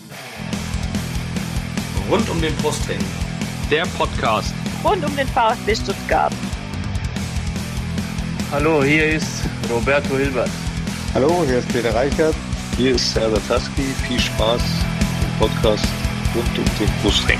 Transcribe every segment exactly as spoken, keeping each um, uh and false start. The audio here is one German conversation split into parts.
Rund um den Brustring. Der Podcast rund um den VfB Stuttgart. Hallo, hier ist Roberto Hilbert. Hallo, hier ist Peter Reichert. Hier ist Herbert Husky. Viel Spaß im Podcast rund um den Brustring.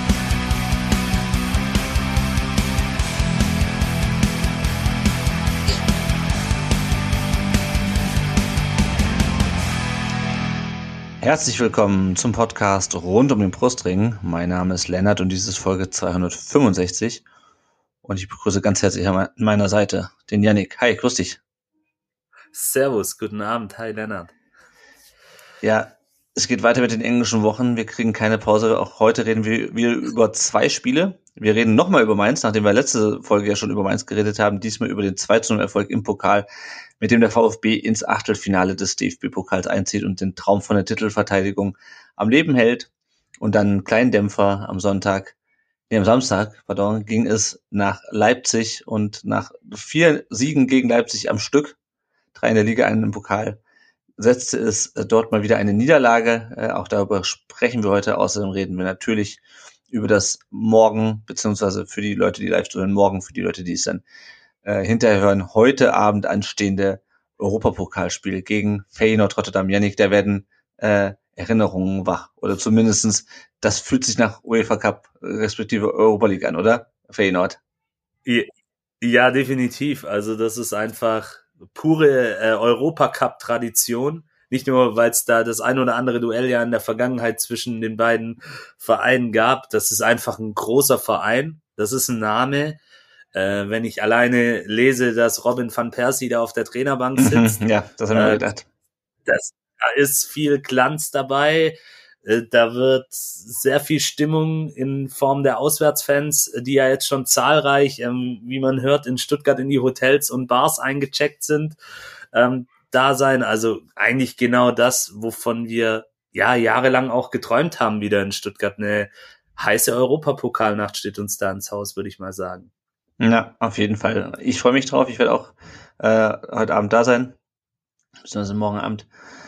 Herzlich willkommen zum Podcast rund um den Brustring. Mein Name ist Lennart und dies ist Folge zweihundertfünfundsechzig. Und ich begrüße ganz herzlich an meiner Seite den Yannick. Hi, grüß dich. Servus, guten Abend. Hi, Lennart. Ja, es geht weiter mit den englischen Wochen. Wir kriegen keine Pause. Auch heute reden wir wieder über zwei Spiele. Wir reden nochmal über Mainz, nachdem wir letzte Folge ja schon über Mainz geredet haben. Diesmal über den zwei zu null Erfolg im Pokal, mit dem der VfB ins Achtelfinale des D F B-Pokals einzieht und den Traum von der Titelverteidigung am Leben hält. Und dann einen kleinen Dämpfer am Sonntag, nee, am Samstag, pardon, ging es nach Leipzig und nach vier Siegen gegen Leipzig am Stück, drei in der Liga, einen im Pokal, setzte es dort mal wieder eine Niederlage. Äh, auch darüber sprechen wir heute. Außerdem reden wir natürlich über das Morgen, beziehungsweise für die Leute, die live studieren, morgen, für die Leute, die es dann äh, hinterher hören, heute Abend anstehende Europapokalspiel gegen Feyenoord Rotterdam. Yannick, da werden äh, Erinnerungen wach. Oder zumindestens, das fühlt sich nach UEFA Cup respektive Europa League an, oder? Feyenoord. Ja, definitiv. Also das ist einfach pure äh, Europacup-Tradition. Nicht nur, weil es da das ein oder andere Duell ja in der Vergangenheit zwischen den beiden Vereinen gab. Das ist einfach ein großer Verein. Das ist ein Name. Äh, wenn ich alleine lese, dass Robin van Persie da auf der Trainerbank sitzt. Ja, das haben wir äh, gedacht. Das, da ist viel Glanz dabei. Äh, da wird sehr viel Stimmung in Form der Auswärtsfans, die ja jetzt schon zahlreich, ähm, wie man hört, in Stuttgart in die Hotels und Bars eingecheckt sind. Ähm, da sein, also eigentlich genau das, wovon wir ja jahrelang auch geträumt haben, wieder in Stuttgart. Eine heiße Europapokalnacht steht uns da ins Haus, würde ich mal sagen. Ja, auf jeden Fall. Ich freue mich drauf. Ich werde auch äh, heute Abend da sein, beziehungsweise morgen Abend.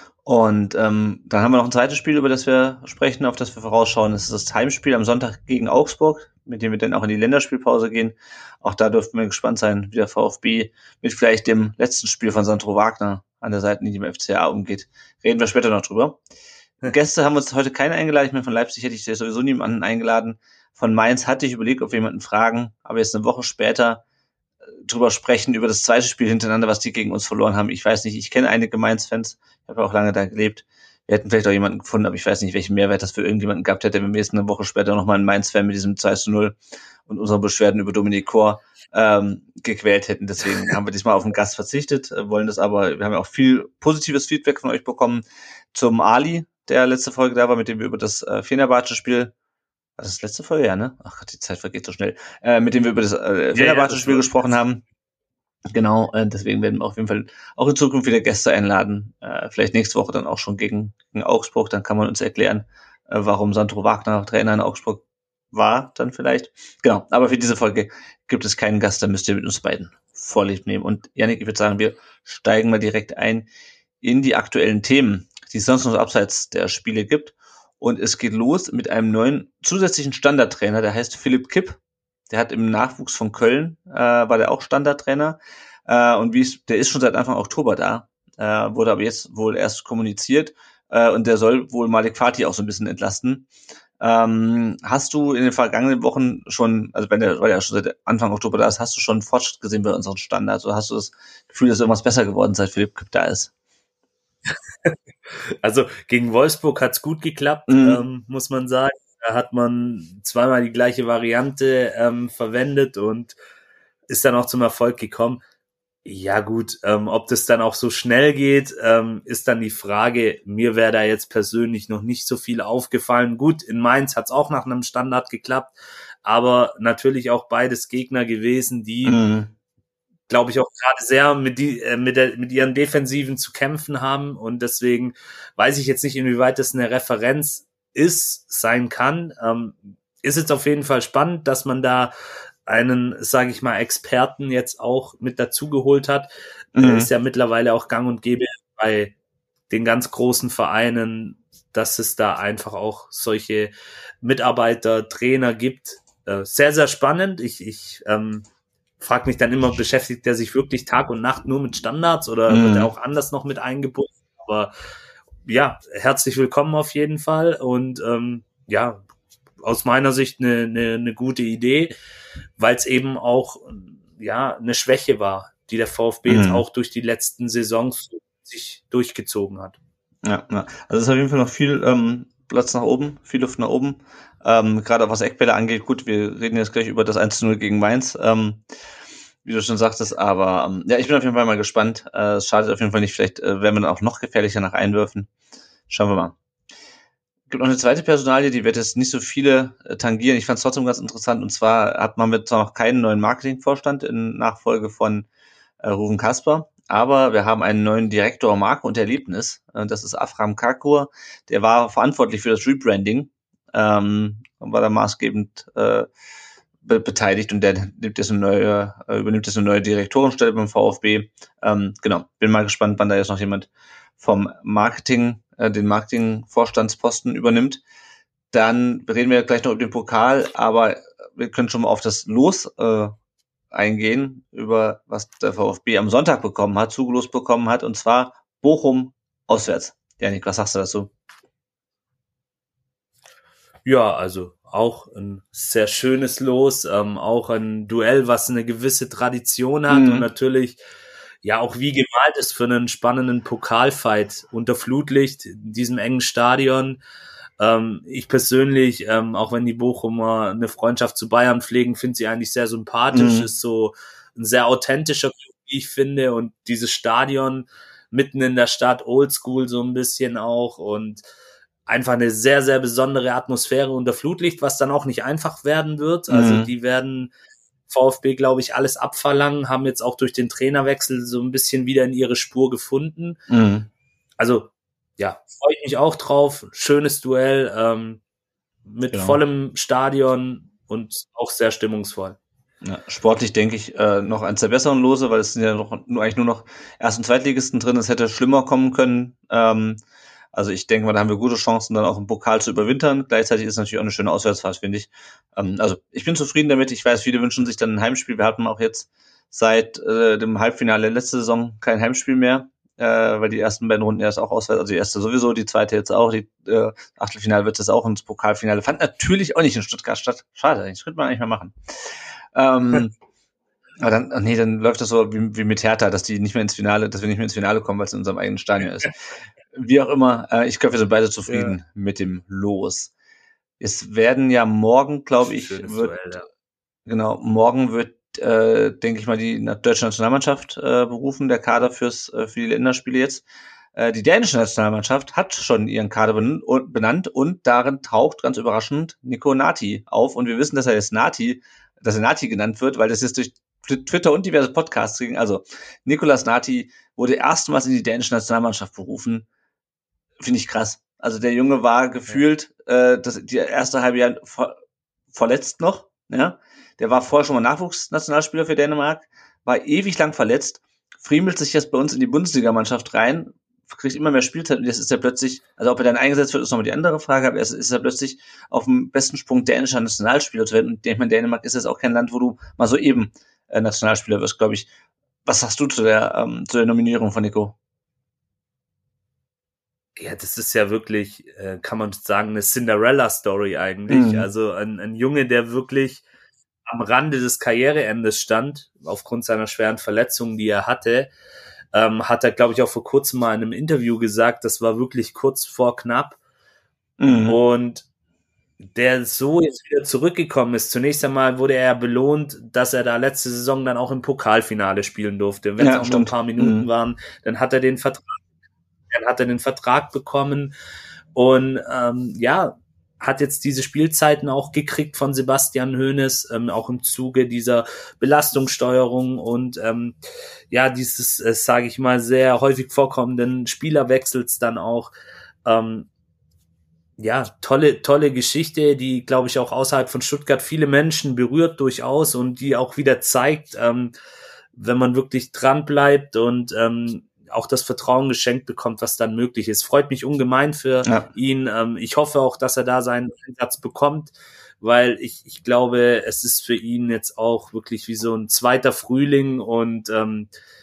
Und ähm, dann haben wir noch ein zweites Spiel, über das wir sprechen, auf das wir vorausschauen. Das ist das Heimspiel am Sonntag gegen Augsburg, mit dem wir dann auch in die Länderspielpause gehen. Auch da dürften wir gespannt sein, wie der VfB mit vielleicht dem letzten Spiel von Sandro Wagner an der Seite, die im F C A umgeht. Reden wir später noch drüber. Hm. Gäste haben uns heute keine eingeladen. Ich meine, von Leipzig hätte ich sowieso niemanden eingeladen. Von Mainz hatte ich überlegt, ob wir jemanden fragen, aber jetzt eine Woche später drüber sprechen, über das zweite Spiel hintereinander, was die gegen uns verloren haben. Ich weiß nicht, ich kenne einige Mainz-Fans, ich habe auch lange da gelebt. Wir hätten vielleicht auch jemanden gefunden, aber ich weiß nicht, welchen Mehrwert das für irgendjemanden gehabt hätte, wenn wir jetzt eine Woche später nochmal einen Mainz-Fan mit diesem zwei zu null und unsere Beschwerden über Dominic Kor ähm, gequält hätten. Deswegen haben wir diesmal auf den Gast verzichtet, wollen das aber, wir haben ja auch viel positives Feedback von euch bekommen zum Ali, der letzte Folge da war, mit dem wir über das äh, Fenerbahce-Spiel, das ist das letzte Folge, ja, ne? Ach Gott, die Zeit vergeht so schnell. Äh, mit dem wir über das äh, Fenerbahce-Spiel ja, ja, gesprochen haben. Genau, äh, deswegen werden wir auf jeden Fall auch in Zukunft wieder Gäste einladen. Äh, vielleicht nächste Woche dann auch schon gegen, gegen Augsburg. Dann kann man uns erklären, äh, warum Sandro Wagner Trainer in Augsburg war, dann vielleicht. Genau, aber für diese Folge gibt es keinen Gast, da müsst ihr mit uns beiden Vorlieb nehmen. Und Yannick, ich würde sagen, wir steigen mal direkt ein in die aktuellen Themen, die es sonst noch abseits der Spiele gibt. Und es geht los mit einem neuen zusätzlichen Standardtrainer, der heißt Philipp Kipp. Der hat im Nachwuchs von Köln, äh, war der auch Standardtrainer. Äh, und wie es, der ist schon seit Anfang Oktober da, äh, wurde aber jetzt wohl erst kommuniziert. Äh, und der soll wohl Malik Fatih auch so ein bisschen entlasten. Ähm, hast du in den vergangenen Wochen schon, also wenn der, weil er schon seit Anfang Oktober da ist, hast du schon Fortschritt gesehen bei unseren Standards? Oder hast du das Gefühl, dass irgendwas besser geworden seit Philipp Kipp da ist? Also gegen Wolfsburg hat's gut geklappt, mhm. ähm, muss man sagen. Da hat man zweimal die gleiche Variante ähm, verwendet und ist dann auch zum Erfolg gekommen. Ja gut, ähm, ob das dann auch so schnell geht, ähm, ist dann die Frage. Mir wäre da jetzt persönlich noch nicht so viel aufgefallen. Gut, in Mainz hat's auch nach einem Standard geklappt, aber natürlich auch beides Gegner gewesen, die mhm. glaube ich, auch gerade sehr mit die äh, mit der mit ihren Defensiven zu kämpfen haben und deswegen weiß ich jetzt nicht, inwieweit das eine Referenz ist, sein kann. Ähm, ist jetzt auf jeden Fall spannend, dass man da einen, sage ich mal, Experten jetzt auch mit dazugeholt hat. Mhm. Ist ja mittlerweile auch gang und gäbe bei den ganz großen Vereinen, dass es da einfach auch solche Mitarbeiter, Trainer gibt. Äh, sehr, sehr spannend. Ich, ich ähm, frage mich dann immer, beschäftigt der sich wirklich Tag und Nacht nur mit Standards oder mhm. wird er auch anders noch mit eingebunden? Aber ja, herzlich willkommen auf jeden Fall und ähm, ja, aus meiner Sicht eine, eine, eine gute Idee, weil es eben auch ja eine Schwäche war, die der VfB mhm. jetzt auch durch die letzten Saisons sich durchgezogen hat. Ja, ja. Also es ist auf jeden Fall noch viel ähm, Platz nach oben, viel Luft nach oben. Ähm, gerade was Eckbälle angeht, gut, wir reden jetzt gleich über das eins zu null gegen Mainz, ähm, wie du schon sagtest, aber ähm, ja, ich bin auf jeden Fall mal gespannt. Äh, es schadet auf jeden Fall nicht, vielleicht äh, werden wir dann auch noch gefährlicher nach Einwürfen. Schauen wir mal. Es gibt noch eine zweite Personalie, die wird jetzt nicht so viele äh, tangieren. Ich fand es trotzdem ganz interessant, und zwar hat man mit zwar noch keinen neuen Marketingvorstand in Nachfolge von äh, Ruven Kasper, aber wir haben einen neuen Direktor Marke und Erlebnis. Äh, das ist Afram Kakur, der war verantwortlich für das Rebranding ähm, und war da maßgebend äh, be- beteiligt und der nimmt jetzt eine neue, äh, übernimmt jetzt eine neue Direktorenstelle beim VfB. Ähm, genau, bin mal gespannt, wann da jetzt noch jemand vom Marketing, äh, den Marketing-Vorstandsposten übernimmt. Dann reden wir gleich noch über den Pokal, aber wir können schon mal auf das Los äh, eingehen, über was der VfB am Sonntag bekommen hat, zugelost bekommen hat, und zwar Bochum auswärts. Janik, was sagst du dazu? Ja, also auch ein sehr schönes Los, ähm, auch ein Duell, was eine gewisse Tradition hat mhm. und natürlich ja auch wie gemalt ist für einen spannenden Pokalfight unter Flutlicht in diesem engen Stadion. Ähm, ich persönlich, ähm, auch wenn die Bochumer eine Freundschaft zu Bayern pflegen, finde sie eigentlich sehr sympathisch, mhm. ist so ein sehr authentischer Club, wie ich finde, und dieses Stadion mitten in der Stadt, oldschool so ein bisschen auch, und einfach eine sehr, sehr besondere Atmosphäre unter Flutlicht, was dann auch nicht einfach werden wird. Also mhm. die werden VfB, glaube ich, alles abverlangen, haben jetzt auch durch den Trainerwechsel so ein bisschen wieder in ihre Spur gefunden. Mhm. Also, ja, freue ich mich auch drauf. Schönes Duell ähm, mit genau. vollem Stadion und auch sehr stimmungsvoll. Ja, sportlich denke ich äh, noch eins der besseren Lose, weil es sind ja noch, nur, eigentlich nur noch Erst- und Zweitligisten drin. Es hätte schlimmer kommen können. Ähm, also ich denke mal, da haben wir gute Chancen, dann auch im Pokal zu überwintern. Gleichzeitig ist es natürlich auch eine schöne Auswärtsfahrt, finde ich. Ähm, also ich bin zufrieden damit. Ich weiß, viele wünschen sich dann ein Heimspiel. Wir hatten auch jetzt seit äh, dem Halbfinale letzte Saison kein Heimspiel mehr, äh, weil die ersten beiden Runden erst auch auswärts, also die erste sowieso, die zweite jetzt auch, die äh, Achtelfinale wird es auch, und das Pokalfinale fand natürlich auch nicht in Stuttgart statt. Schade, das könnte man eigentlich mal machen. Ähm, aber dann, ach nee, dann läuft das so wie, wie mit Hertha, dass die nicht mehr ins Finale, dass wir nicht mehr ins Finale kommen, weil es in unserem eigenen Stadion ist. Wie auch immer, äh, ich glaube, wir sind beide zufrieden ja. mit dem Los. Es werden ja morgen, glaube ich, wird, Duell, ja. genau, morgen wird, äh, denke ich mal, die deutsche Nationalmannschaft äh, berufen, der Kader fürs äh, für die Länderspiele jetzt. Äh, die dänische Nationalmannschaft hat schon ihren Kader ben- und, benannt, und darin taucht ganz überraschend Nico Nati auf, und wir wissen, dass er jetzt Nati, dass er Nati genannt wird, weil das jetzt durch Twitter und diverse Podcasts ging. Also Nicolas Nati wurde erstmals in die dänische Nationalmannschaft berufen. Finde ich krass. Also der Junge war gefühlt ja. äh, das die erste halbe Jahr ver- verletzt noch. Ja, der war vorher schon mal Nachwuchsnationalspieler für Dänemark, war ewig lang verletzt, friemelt sich jetzt bei uns in die Bundesligamannschaft rein, kriegt immer mehr Spielzeit, und jetzt ist er plötzlich, also ob er dann eingesetzt wird, ist nochmal die andere Frage, aber jetzt ist er plötzlich auf dem besten Sprung dänischer Nationalspieler zu werden. Und ich meine, Dänemark ist jetzt auch kein Land, wo du mal so eben äh, Nationalspieler wirst, glaube ich. Was sagst du zu der ähm, zu der Nominierung von Nico? Ja, das ist ja wirklich, äh, kann man sagen, eine Cinderella-Story eigentlich. Mhm. Also ein, ein Junge, der wirklich am Rande des Karriereendes stand, aufgrund seiner schweren Verletzungen, die er hatte, ähm, hat er, glaube ich, auch vor kurzem mal in einem Interview gesagt, das war wirklich kurz vor knapp. Mhm. Und der so jetzt wieder zurückgekommen ist. Zunächst einmal wurde er belohnt, dass er da letzte Saison dann auch im Pokalfinale spielen durfte. Wenn es ja, auch stimmt. nur ein paar Minuten mhm. waren, dann hat er den Vertrag Dann hat er den Vertrag bekommen und ähm, ja, hat jetzt diese Spielzeiten auch gekriegt von Sebastian Hoeneß, ähm, auch im Zuge dieser Belastungssteuerung und ähm, ja, dieses, äh, sage ich mal, sehr häufig vorkommenden Spielerwechsels dann auch. Ähm, ja, tolle, tolle Geschichte, die, glaube ich, auch außerhalb von Stuttgart viele Menschen berührt durchaus und die auch wieder zeigt, ähm, wenn man wirklich dran bleibt und ähm, auch das Vertrauen geschenkt bekommt, was dann möglich ist. Freut mich ungemein für ja. ihn. Ähm, ich hoffe auch, dass er da seinen Einsatz bekommt, weil ich, ich glaube, es ist für ihn jetzt auch wirklich wie so ein zweiter Frühling und ähm,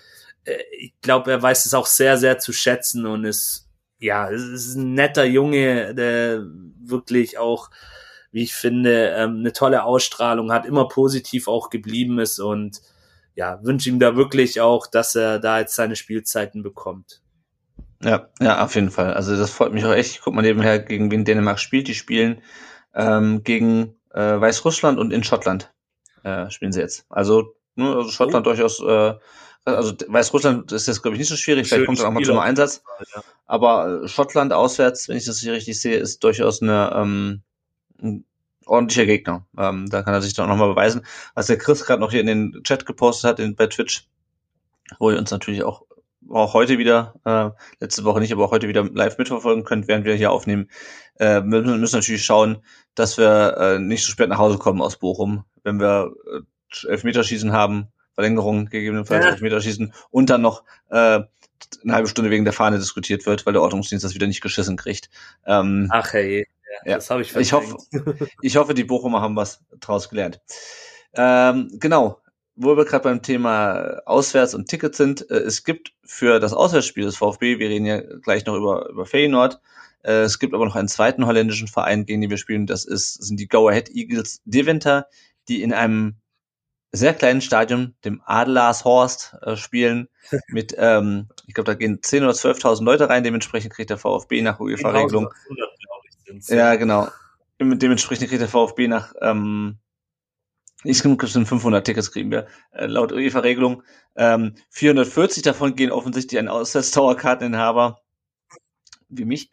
ich glaube, er weiß es auch sehr, sehr zu schätzen und ist, ja, es ist ein netter Junge, der wirklich auch, wie ich finde, ähm, eine tolle Ausstrahlung hat, immer positiv auch geblieben ist und ja, wünsche ihm da wirklich auch, dass er da jetzt seine Spielzeiten bekommt. Ja, ja, auf jeden Fall. Also das freut mich auch echt. Guck mal nebenher, gegen wen Dänemark spielt. Die spielen ähm, gegen äh, Weißrussland und in Schottland äh, spielen sie jetzt. Also, ne, also Schottland oh. durchaus, äh, also Weißrussland ist jetzt, glaube ich, nicht so schwierig. Vielleicht Schön kommt er auch mal zum Einsatz. Ja. Aber Schottland auswärts, wenn ich das hier richtig sehe, ist durchaus eine ähm, ein ordentlicher Gegner. Ähm, da kann er sich dann auch nochmal beweisen. Was der Chris gerade noch hier in den Chat gepostet hat in, bei Twitch, wo ihr uns natürlich auch, auch heute wieder, äh, letzte Woche nicht, aber auch heute wieder live mitverfolgen könnt, während wir hier aufnehmen. Äh, wir müssen natürlich schauen, dass wir äh, nicht so spät nach Hause kommen aus Bochum, wenn wir äh, Elfmeterschießen haben, Verlängerung gegebenenfalls ja. Elfmeterschießen und dann noch äh, eine halbe Stunde wegen der Fahne diskutiert wird, weil der Ordnungsdienst das wieder nicht geschissen kriegt. Ähm, Ach hey. Ja, ja, das habe ich ich hoffe, ich hoffe, die Bochumer haben was draus gelernt. Ähm, genau, wo wir gerade beim Thema Auswärts und Tickets sind, äh, es gibt für das Auswärtsspiel des VfB, wir reden ja gleich noch über über Feyenoord, äh, es gibt aber noch einen zweiten holländischen Verein, gegen den wir spielen, das ist sind die Go Ahead Eagles Deventer, die in einem sehr kleinen Stadion, dem Adlershorst, äh, spielen mit, ähm, ich glaube, da gehen zehntausend oder zwölftausend Leute rein, dementsprechend kriegt der VfB nach UEFA-Regelung. Ja, genau. Dementsprechend kriegt der VfB nach, ähm, ich glaube, es sind fünfhundert Tickets kriegen wir, äh, laut UEFA-Regelung. Ähm, vierhundertvierzig davon gehen offensichtlich an Auswärts-Dauerkarteninhaber, wie mich.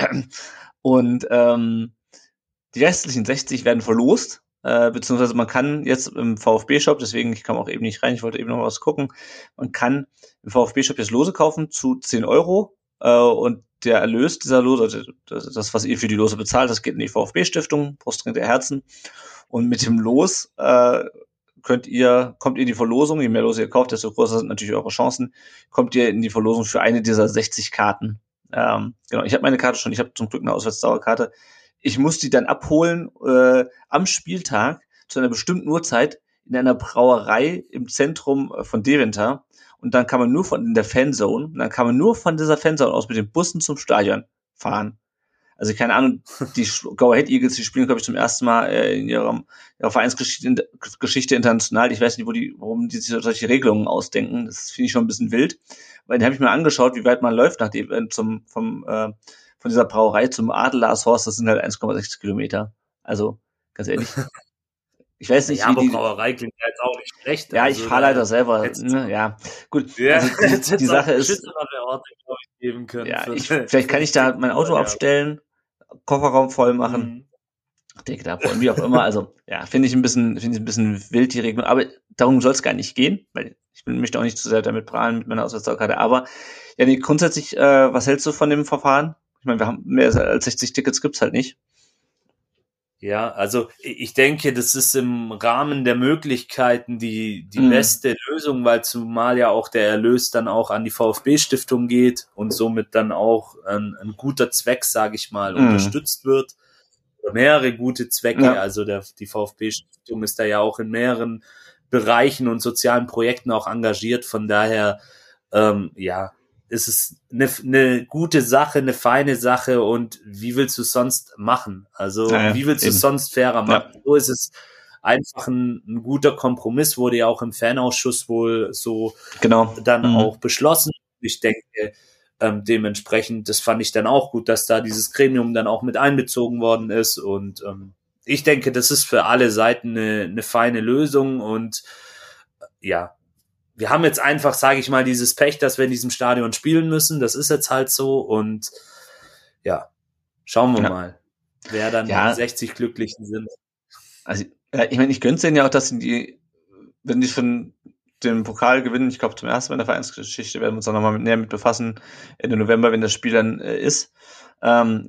Und ähm, die restlichen sechzig werden verlost. Äh, beziehungsweise man kann jetzt im VfB-Shop, deswegen, ich kam auch eben nicht rein, ich wollte eben noch was gucken, man kann im VfB-Shop jetzt Lose kaufen zu zehn Euro äh, und der Erlös dieser Lose, also das, das, was ihr für die Lose bezahlt, das geht in die VfB-Stiftung, Brustring der Herzen und mit dem Los äh, könnt ihr, kommt ihr in die Verlosung, je mehr Lose ihr kauft, desto größer sind natürlich eure Chancen, kommt ihr in die Verlosung für eine dieser sechzig Karten. Ähm, genau, ich habe meine Karte schon, ich habe zum Glück eine Auswärtsdauerkarte. Ich muss die dann abholen äh, am Spieltag zu einer bestimmten Uhrzeit in einer Brauerei im Zentrum von Deventer. Und dann kann man nur von in der Fanzone, und dann kann man nur von dieser Fanzone aus mit den Bussen zum Stadion fahren. Also keine Ahnung, die Go Ahead Eagles, die spielen, glaube ich, zum ersten Mal äh, in ihrer, ihrer Vereinsgeschichte in, Geschichte international. Ich weiß nicht, wo die, warum die sich solche Regelungen ausdenken. Das finde ich schon ein bisschen wild. Weil den habe ich mir angeschaut, wie weit man läuft nach dem, äh, zum, vom, äh, von dieser Brauerei zum Adlershorst, das sind halt eins Komma sechs Kilometer. Also, ganz ehrlich. Ich weiß nicht, ja, wie aber die... Brauerei klingt ja jetzt auch nicht schlecht. Ja, also, ich fahre leider selber. Ne, ja, gut. Ja, also die, die Sache ist... Orte, ich, geben können ja, ich, vielleicht kann ich da mein Auto abstellen, Kofferraum voll machen. Mhm. Decke da voll, wie auch immer. Also, ja, finde ich ein bisschen, finde ich ein bisschen wild, die Regelung. Aber darum soll es gar nicht gehen, weil ich möchte auch nicht zu sehr damit prahlen mit meiner Auswärtsdauerkarte. Aber, ja, nee, grundsätzlich, äh, was hältst du von dem Verfahren? Ich meine, wir haben mehr als sechzig Tickets, gibt's halt nicht. Ja, also ich denke, das ist im Rahmen der Möglichkeiten die die mhm. beste Lösung, weil zumal ja auch der Erlös dann auch an die VfB-Stiftung geht und somit dann auch ein, ein guter Zweck, sage ich mal, mhm. unterstützt wird. Oder mehrere gute Zwecke, ja. Also der, die VfB-Stiftung ist da ja auch in mehreren Bereichen und sozialen Projekten auch engagiert. Von daher, ähm, ja, ist es eine, eine gute Sache, eine feine Sache und wie willst du es sonst machen? Also naja, wie willst du es sonst fairer machen? Ja. So ist es einfach ein, ein guter Kompromiss, wurde ja auch im Fanausschuss wohl so genau. dann mhm. auch beschlossen. Ich denke, ähm, dementsprechend, das fand ich dann auch gut, dass da dieses Gremium dann auch mit einbezogen worden ist und ähm, ich denke, das ist für alle Seiten eine, eine feine Lösung und äh, ja, wir haben jetzt einfach, sage ich mal, dieses Pech, dass wir in diesem Stadion spielen müssen. Das ist jetzt halt so und ja, schauen wir ja. mal, wer dann ja. die sechzig Glücklichen sind. Also ja, ich meine, ich gönn's denen ja auch, dass die, wenn die schon den Pokal gewinnen, ich glaube zum ersten Mal in der Vereinsgeschichte, werden wir uns auch nochmal näher mit befassen, Ende November, wenn das Spiel dann äh, ist. Ähm,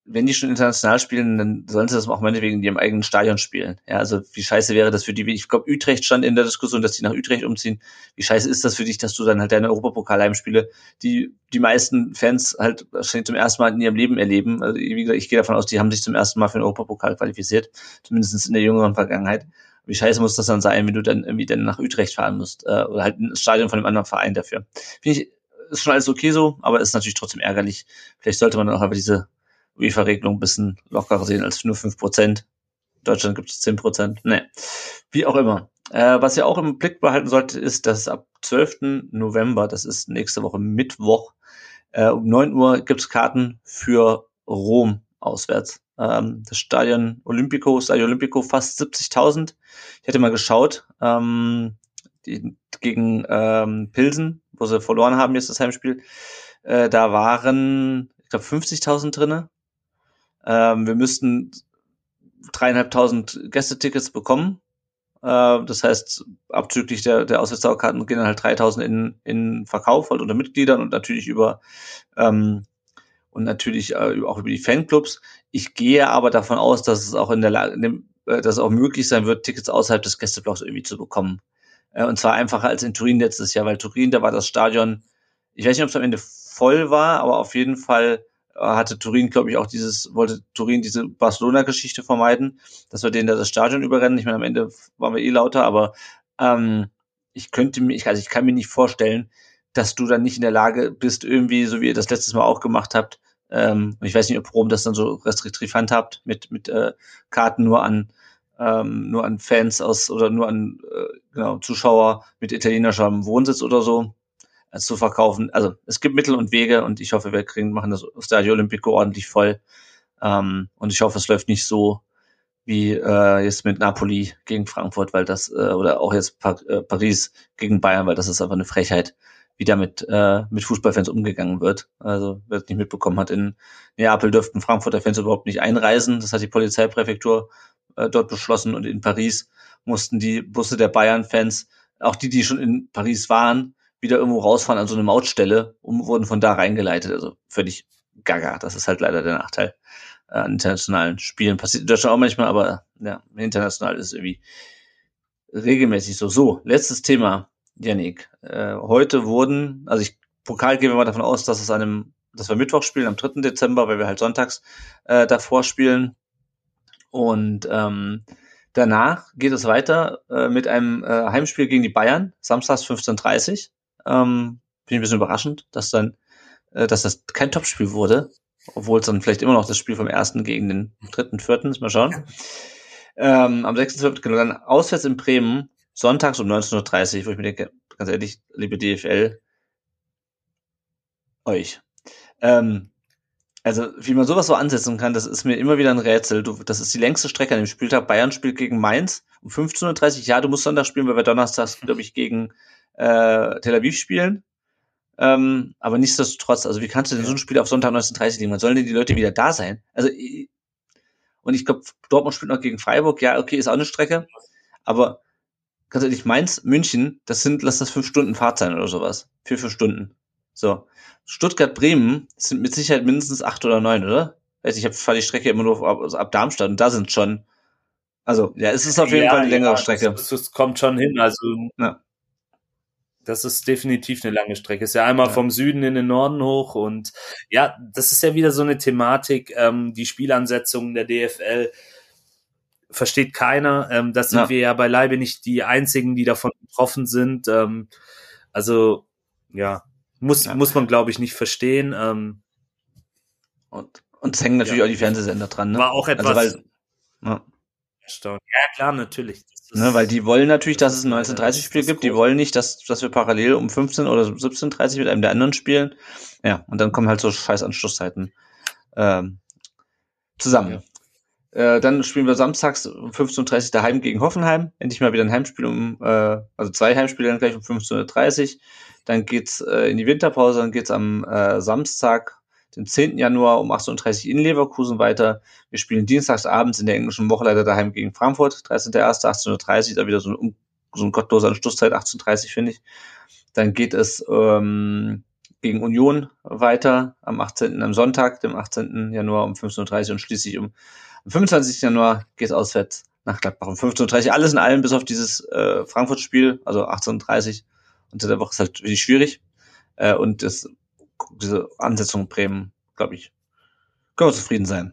wenn die schon international spielen, dann sollen sie das auch meinetwegen in ihrem eigenen Stadion spielen. Ja, also wie scheiße wäre das für die? Ich glaube, Utrecht stand in der Diskussion, dass die nach Utrecht umziehen. Wie scheiße ist das für dich, dass du dann halt deine Europapokal-Heimspiele, die die meisten Fans halt wahrscheinlich zum ersten Mal in ihrem Leben erleben. Also wie gesagt, ich gehe davon aus, die haben sich zum ersten Mal für den Europapokal qualifiziert, zumindest in der jüngeren Vergangenheit. Wie scheiße muss das dann sein, wenn du dann irgendwie dann nach Utrecht fahren musst äh, oder halt ein Stadion von einem anderen Verein dafür? Finde ich, ist schon alles okay so, aber ist natürlich trotzdem ärgerlich. Vielleicht sollte man dann auch einfach diese UEFA-Regelung ein bisschen lockerer sehen als nur fünf Prozent. In Deutschland gibt es zehn Prozent. Nee, wie auch immer. Äh, was ihr auch im Blick behalten solltet, ist, dass ab zwölften November, das ist nächste Woche Mittwoch, äh, um neun Uhr gibt es Karten für Rom auswärts. Ähm, das Stadion Olimpico, Stadio Olimpico, fast siebzigtausend. Ich hätte mal geschaut, ähm, die, gegen ähm, Pilsen, wo sie verloren haben jetzt das Heimspiel, äh, da waren, ich glaube, fünfzigtausend drinne. Ähm, wir müssten dreieinhalbtausend Gästetickets bekommen. Äh, das heißt, abzüglich der, der Auswärtskarten gehen dann halt dreitausend in, in Verkauf, halt unter Mitgliedern und natürlich über, ähm, und natürlich äh, auch über die Fanclubs. Ich gehe aber davon aus, dass es auch in der Lage, äh, dass es auch möglich sein wird, Tickets außerhalb des Gästeblocks irgendwie zu bekommen. Äh, und zwar einfacher als in Turin letztes Jahr, weil Turin, da war das Stadion, ich weiß nicht, ob es am Ende voll war, aber auf jeden Fall hatte Turin, glaube ich, auch dieses, wollte Turin diese Barcelona-Geschichte vermeiden, dass wir denen da das Stadion überrennen. Ich meine, am Ende waren wir eh lauter, aber ähm, ich könnte mir, ich, also ich kann mir nicht vorstellen, dass du dann nicht in der Lage bist, irgendwie, so wie ihr das letztes Mal auch gemacht habt, ähm, ich weiß nicht, ob Rom das dann so restriktiv handhabt, mit mit äh, Karten nur an ähm, nur an Fans aus oder nur an äh, genau Zuschauer mit italienischem Wohnsitz oder so zu verkaufen. Also es gibt Mittel und Wege und ich hoffe, wir kriegen, machen das Stadio Olimpico ordentlich voll. Ähm, und ich hoffe, es läuft nicht so wie äh, jetzt mit Napoli gegen Frankfurt, weil das, äh, oder auch jetzt pa- äh, Paris gegen Bayern, weil das ist einfach eine Frechheit, wie damit äh, mit Fußballfans umgegangen wird. Also wer es nicht mitbekommen hat, in Neapel dürften Frankfurter Fans überhaupt nicht einreisen. Das hat die Polizeipräfektur äh, dort beschlossen und in Paris mussten die Busse der Bayern-Fans, auch die, die schon in Paris waren, wieder irgendwo rausfahren an so eine Mautstelle und wurden von da reingeleitet. Also völlig gaga. Das ist halt leider der Nachteil äh, an internationalen Spielen. Passiert in Deutschland auch manchmal, aber ja, international ist es irgendwie regelmäßig so. So, letztes Thema, Yannick. Äh, heute wurden, also ich, Pokal gehen wir mal davon aus, dass es an einem, dass wir Mittwoch spielen, am dritten Dezember, weil wir halt sonntags äh, davor spielen. Und ähm, danach geht es weiter äh, mit einem äh, Heimspiel gegen die Bayern, samstags fünfzehn Uhr dreißig. Ähm, bin ich ein bisschen überraschend, dass dann, äh, dass das kein Topspiel wurde, obwohl es dann vielleicht immer noch das Spiel vom ersten gegen den dritten, vierten ist, mal schauen. Ähm, am sechsten zwölften genau, dann auswärts in Bremen, sonntags um neunzehn Uhr dreißig, wo ich mir denke, ganz ehrlich, liebe D F L, euch. Ähm, also, wie man sowas so ansetzen kann, das ist mir immer wieder ein Rätsel. Du, das ist die längste Strecke an dem Spieltag. Bayern spielt gegen Mainz um fünfzehn Uhr dreißig. Ja, du musst Sonntag spielen, weil wir donnerstags, glaube ich, gegen äh, Tel Aviv spielen. Ähm, aber nichtsdestotrotz, also wie kannst du denn so ein Spiel auf Sonntag neunzehn Uhr dreißig legen? Wann sollen denn die Leute wieder da sein? Also, und ich glaube, Dortmund spielt noch gegen Freiburg. Ja, okay, ist auch eine Strecke. Aber ganz ehrlich, Mainz, München, das sind, lass das fünf Stunden Fahrt sein oder sowas. Vier, fünf Stunden. So. Stuttgart, Bremen sind mit Sicherheit mindestens acht oder neun, oder? Ich habe fahre die Strecke immer nur ab, also ab Darmstadt und da sind schon, also ja, es ist auf jeden ja, Fall eine längere ja, Strecke. Das, das kommt schon hin, also ja. Das ist definitiv eine lange Strecke. Ist ja einmal ja. vom Süden in den Norden hoch und ja, das ist ja wieder so eine Thematik, ähm, die Spielansetzungen der D F L versteht keiner. Ähm, das sind ja. wir ja beileibe nicht die Einzigen, die davon betroffen sind. Ähm, also ja, muss ja. muss man, glaube ich, nicht verstehen. Ähm, und und es hängen natürlich ja. auch die Fernsehsender dran. Ne? War auch etwas... Also weil, ja. Ja, klar, natürlich. Das ist, ne, weil die wollen natürlich, dass es ein neunzehn Uhr dreißig Spiel gibt. Die wollen nicht, dass, dass wir parallel um fünfzehn oder siebzehn Uhr dreißig mit einem der anderen spielen. Ja, und dann kommen halt so scheiß Anschlusszeiten ähm, zusammen. Ja. Äh, dann spielen wir samstags um fünfzehn Uhr dreißig daheim gegen Hoffenheim. Endlich mal wieder ein Heimspiel um, äh, also zwei Heimspiele dann gleich um fünfzehn Uhr dreißig. Dann geht's äh, in die Winterpause, dann geht's am äh, Samstag, den zehnten Januar um achtzehn Uhr dreißig in Leverkusen weiter. Wir spielen dienstags abends in der englischen Woche leider daheim gegen Frankfurt, dreizehnten ersten achtzehn Uhr dreißig, da wieder so ein, so ein gottloser Anstoßzeit, achtzehn Uhr dreißig, finde ich. Dann geht es ähm, gegen Union weiter am achtzehnten am Sonntag, dem achtzehnten Januar um fünfzehn Uhr dreißig und schließlich um am fünfundzwanzigsten Januar geht es auswärts nach Gladbach um fünfzehn Uhr dreißig. Alles in allem bis auf dieses äh, Frankfurt-Spiel, also achtzehn Uhr dreißig unter der Woche ist halt wirklich schwierig. Äh, und das, diese Ansetzung Bremen, glaube ich, können wir zufrieden sein.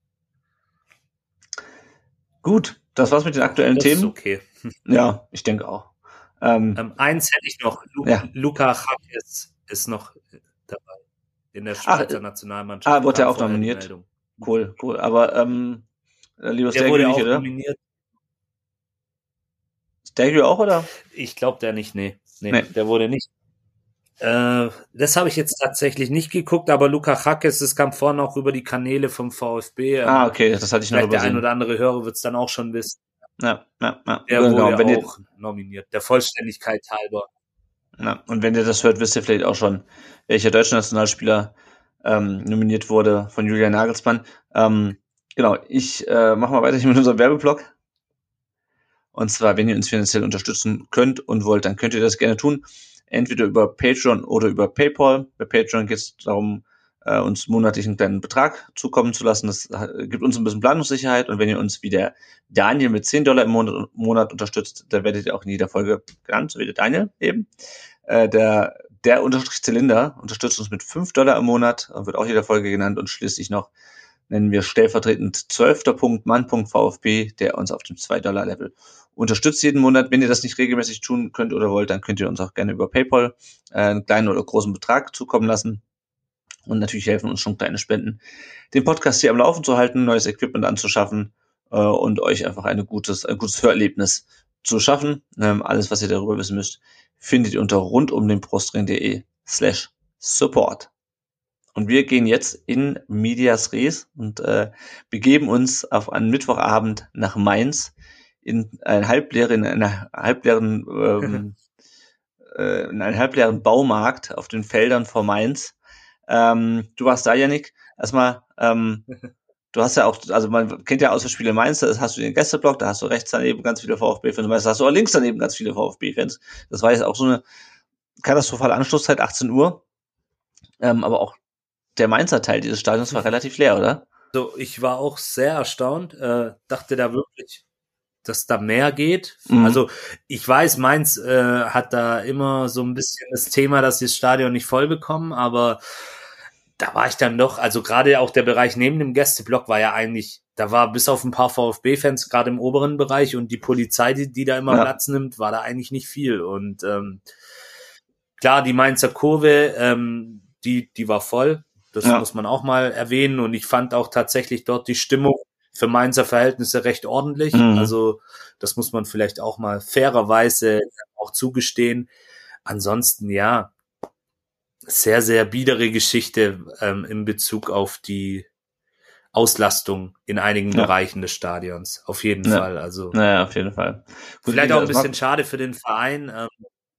Gut, das war's mit den aktuellen das Themen. Ist okay. Ja, ich denke auch. Ähm, ähm, eins hätte ich noch. Lu- ja. Luka Hacke ist noch dabei in der Schweizer Ach, Nationalmannschaft. ah, wurde er Kam auch vorher die nominiert? Meldung. Cool, cool. Aber ähm, lieber Der wurde Stergiu auch nicht, oder? nominiert. Stergiu auch, oder? Ich glaube, der nicht, nee. nee. Nee. Der wurde nicht. Äh, das habe ich jetzt tatsächlich nicht geguckt, aber Luka Hacke, das kam vorhin auch über die Kanäle vom VfB. Ähm, Ah, okay, das hatte ich noch vielleicht der ein übersehen. oder andere Hörer wird es dann auch schon wissen. Ja, ja, ja. Der Genau, wurde wenn ihr, auch nominiert, der Vollständigkeit halber. ja, und wenn ihr das hört, wisst ihr vielleicht auch schon, welcher deutsche Nationalspieler ähm, nominiert wurde von Julian Nagelsmann. Ähm, genau, ich äh, mache mal weiter hier mit unserem Werbeblock. Und zwar, wenn ihr uns finanziell unterstützen könnt und wollt, dann könnt ihr das gerne tun. Entweder über Patreon oder über PayPal. Bei Patreon geht es darum, äh, uns monatlich einen kleinen Betrag zukommen zu lassen. Das äh, gibt uns ein bisschen Planungssicherheit. Und wenn ihr uns wie der Daniel mit zehn Dollar im Monat, Monat unterstützt, dann werdet ihr auch in jeder Folge genannt, so wie der Daniel eben. Äh, der der Unterstrich Zylinder unterstützt uns mit fünf Dollar im Monat, wird auch in jeder Folge genannt. Und schließlich noch nennen wir stellvertretend zwölfter Punkt Mann Punkt VfB, der uns auf dem zwei Dollar Level unterstützt jeden Monat. Wenn ihr das nicht regelmäßig tun könnt oder wollt, dann könnt ihr uns auch gerne über PayPal äh, einen kleinen oder großen Betrag zukommen lassen. Und natürlich helfen uns schon kleine Spenden, den Podcast hier am Laufen zu halten, neues Equipment anzuschaffen äh, und euch einfach eine gutes, ein gutes Hörerlebnis zu schaffen. Ähm, alles, was ihr darüber wissen müsst, findet ihr unter rundumdenbrustring.de slash support. Und wir gehen jetzt in Medias Res und äh, begeben uns auf einen Mittwochabend nach Mainz in einen halbleeren, in einer halbleeren, ähm, äh, in einen halbleeren Baumarkt auf den Feldern vor Mainz. Ähm, du warst da, Yannick. Erstmal, ähm, du hast ja auch, also man kennt ja Auswärtsspiele in Mainz, da hast du den Gästeblock, da hast du rechts daneben ganz viele VfB-Fans, meistens hast du auch links daneben ganz viele VfB-Fans. Das war jetzt auch so eine katastrophale Anschlusszeit, achtzehn Uhr. Ähm, aber auch der Mainzer Teil dieses Stadions war relativ leer, oder? So, ich war auch sehr erstaunt, äh, dachte da wirklich, dass da mehr geht. Mhm. Also ich weiß, Mainz äh, hat da immer so ein bisschen das Thema, dass sie das Stadion nicht voll bekommen, aber da war ich dann doch, also gerade auch der Bereich neben dem Gästeblock war ja eigentlich, da war bis auf ein paar VfB-Fans gerade im oberen Bereich und die Polizei, die, die da immer Ja. Platz nimmt, war da eigentlich nicht viel. Und ähm, klar, die Mainzer Kurve, ähm, die, die war voll. Das Ja. muss man auch mal erwähnen. Und ich fand auch tatsächlich dort die Stimmung für Mainzer Verhältnisse recht ordentlich. Mhm. Also das muss man vielleicht auch mal fairerweise auch zugestehen. Ansonsten, ja, sehr, sehr biedere Geschichte ähm, in Bezug auf die Auslastung in einigen Ja. Bereichen des Stadions. Auf jeden Ja. Fall. Also Naja, auf jeden Fall. Gut, vielleicht wie auch ein gesagt, bisschen schade für den Verein. Ähm,